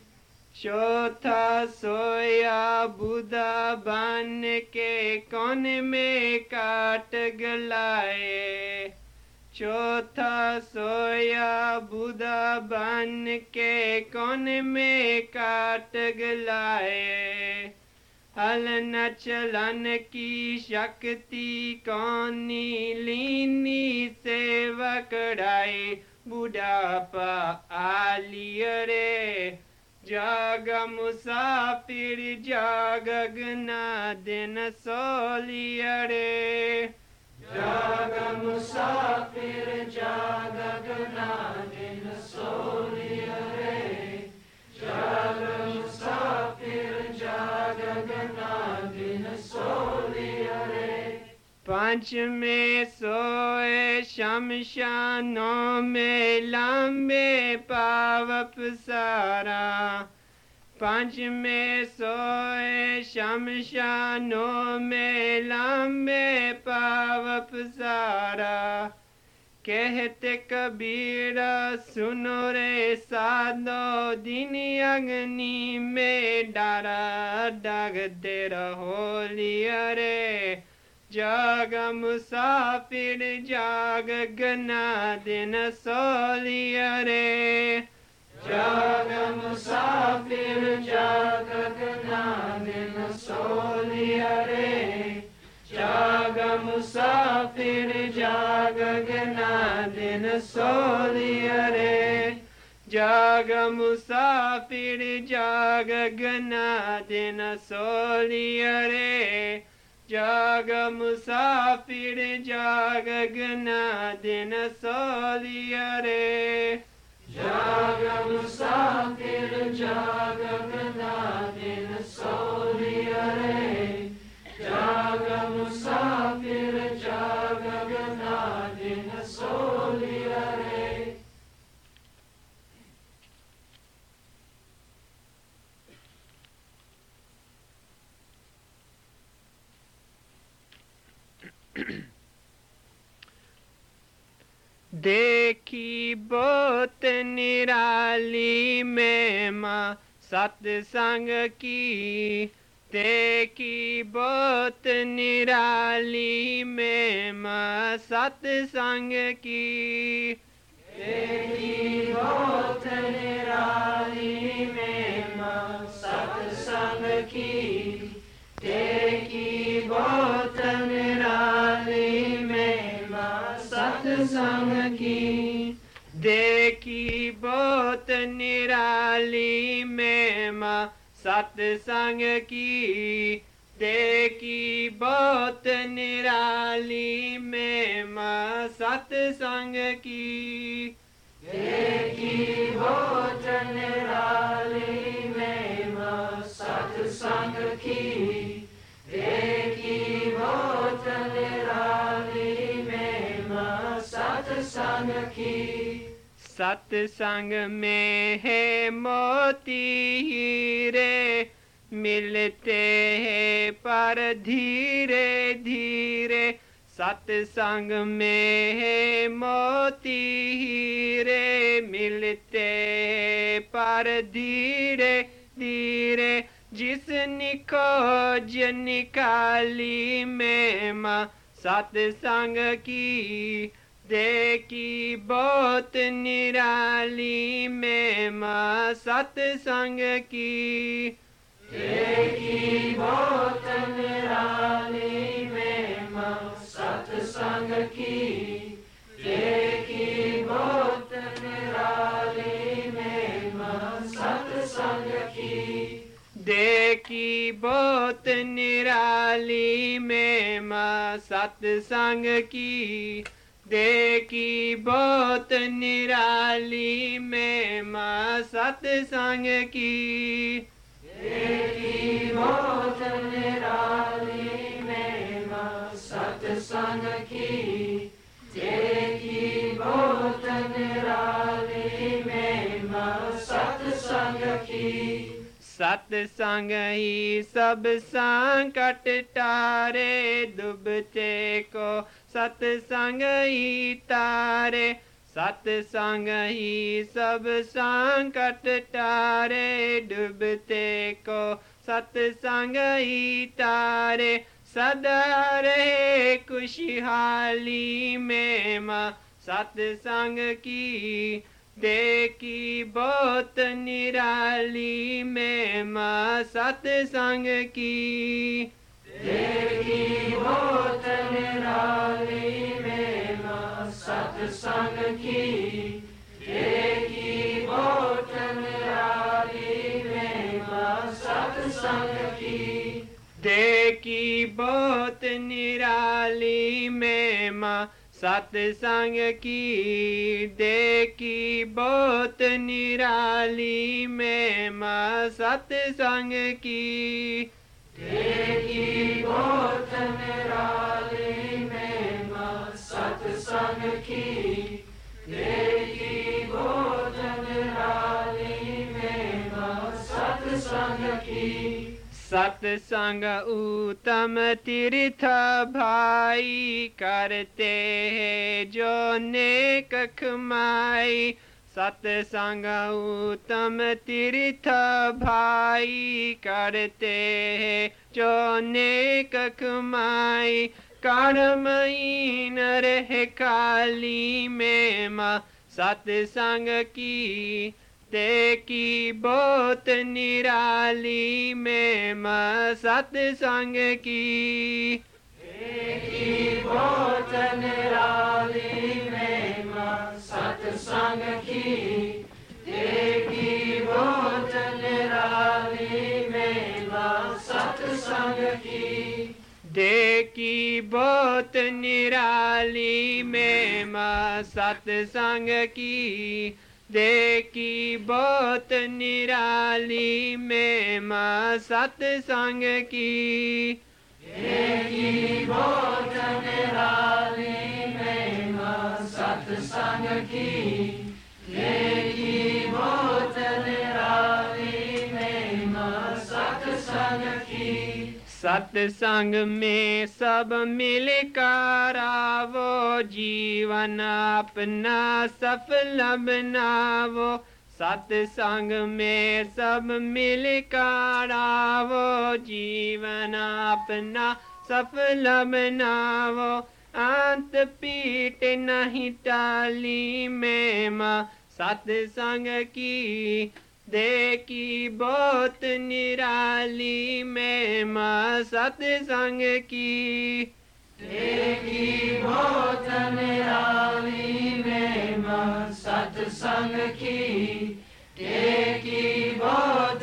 चौथा सोया बुधा बन के कौन में काट गलाए, चौथा सोया बुधा बन के कौन में काट गलाए, हल न चलन की शक्ति कौनी लीनी सेवक राय, बुढ़ापा आलिया रे, जाग मुसाफिर जाग गना दिन सोलिया रे, जाग मुसाफिर जाग गना दिन सोलिया रे, जाग मुसाफिर जाग गना दिन सोलिया रे। पाँच में सोए शमशानों में लंबे पावप सारा, पाँच में सोए शमशानों में लंबे पावप सारा। कहते कबीर सुनो रे साधो दिन अग्नि में डारा डागते रहो लिया रे, जाग मुसाफिर जाग गना दिन सोलिया रे, जाग मुसाफिर जाग गना दिन सोलिया रे, जाग मुसाफिर जाग गना दिन सोलिया रे, जाग मुसाफिर जाग गना दिन सोलिया रे, जाग मुसाफिर जाग गना दिन सोलिया रे, जाग मुसाफिर जाग गना दिन सोलिया रे, जाग मुसाफिर जाग गना दिन सोलिया रे। देखी बहुत निराली महिमा सत्संग की, देखी बहुत निराली महिमा सत्संग की, देखी बहुत निराली महिमा सत्संग की, देखी बहुत निराली महिमा सत्संग की, देखी बहुत निराली महिमा सत्संग की, देखी बहुत निराली महिमा सत्संग की, देखी बहुत निराली महिमा सत्संग की, देखी बहुत निराली महिमा सत्संग की। सत्संग में है मोती हीरे मिलते हैं पर धीरे धीरे, सत्संग में है मोती हीरे मिलते हैं पर धीरे धीरे, जिसने खोज निकाली महिमा सत्संग की, देखी बहुत निराली महिमा सत्संग की, देखी बहुत निराली महिमा सत्संग की, देखी बहुत निराली महिमा सत्संग की, देखी बहुत निराली महिमा सत्संग की, देखी बहुत निराली महिमा सत्संग की, देखी बहुत निराली महिमा सत्संग की, देखी बहुत निराली महिमा सत्संग की। सत्संग ही सब संकट टारे, डूबते को सत्संग ही तारे, सत्संग ही सब संकट टारे, डूबते को सत्संग ही तारे, सदा रहे खुशहाली महिमा सत्संग की, देखी बहुत निराली महिमा सत्संग की, देखी बहुत निराली महिमा सत्संग की, देखी बहुत निराली महिमा सत्संग की, दे की बहुत निराली महिमा सत्संग की, दे की बहुत निराली महिमा सत्संग की, दे की बहुत निराली महिमा सत्संग की, दे की बहुत निराली महिमा सत्संग की। सत्संग उत्तम तीर्थ भाई करते हैं जो नेक कमाई, सत्संग उत्तम तीर्थ भाई करते हैं जो नेक कमाई, कर्महीन रहे काली महिमा सत्संग की, ते की बहुत निराली महिमा सत्संग की, ते की बहुत निराली महिमा सत्संग की, ते की बहुत निराली महिमा सत्संग की, दे की बहुत निराली महिमा सत्संग की, दे की बहुत निराली महिमा सत्संग की, दे की बहुत निराली महिमा सत्संग की, दे की बहुत निराली महिमा सत्संग की। सत्संग में सब मिलकर आवो, जीवन अपना सफल बनावो, सत्संग में सब मिलकर आवो, जीवन अपना सफल बनावो, अंत पीठ नहीं टाली महिमा सत्संग की, दे की बहुत निराली महिमा सत्संग की, दे की बहुत निराली महिमा सत्संग की, दे की बहुत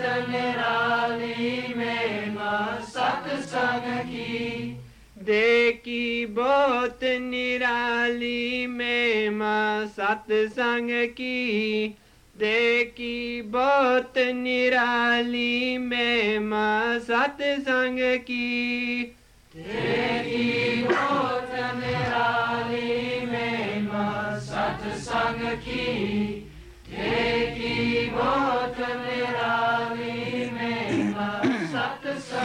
निराली महिमा सत्संग की, दे की बहुत निराली महिमा सत्संग की, दे की बहुत निराली महिमा सत्संग की, दे की बहुत निराली महिमा सत्संग की, दे की बहुत निराली महिमा सत्संग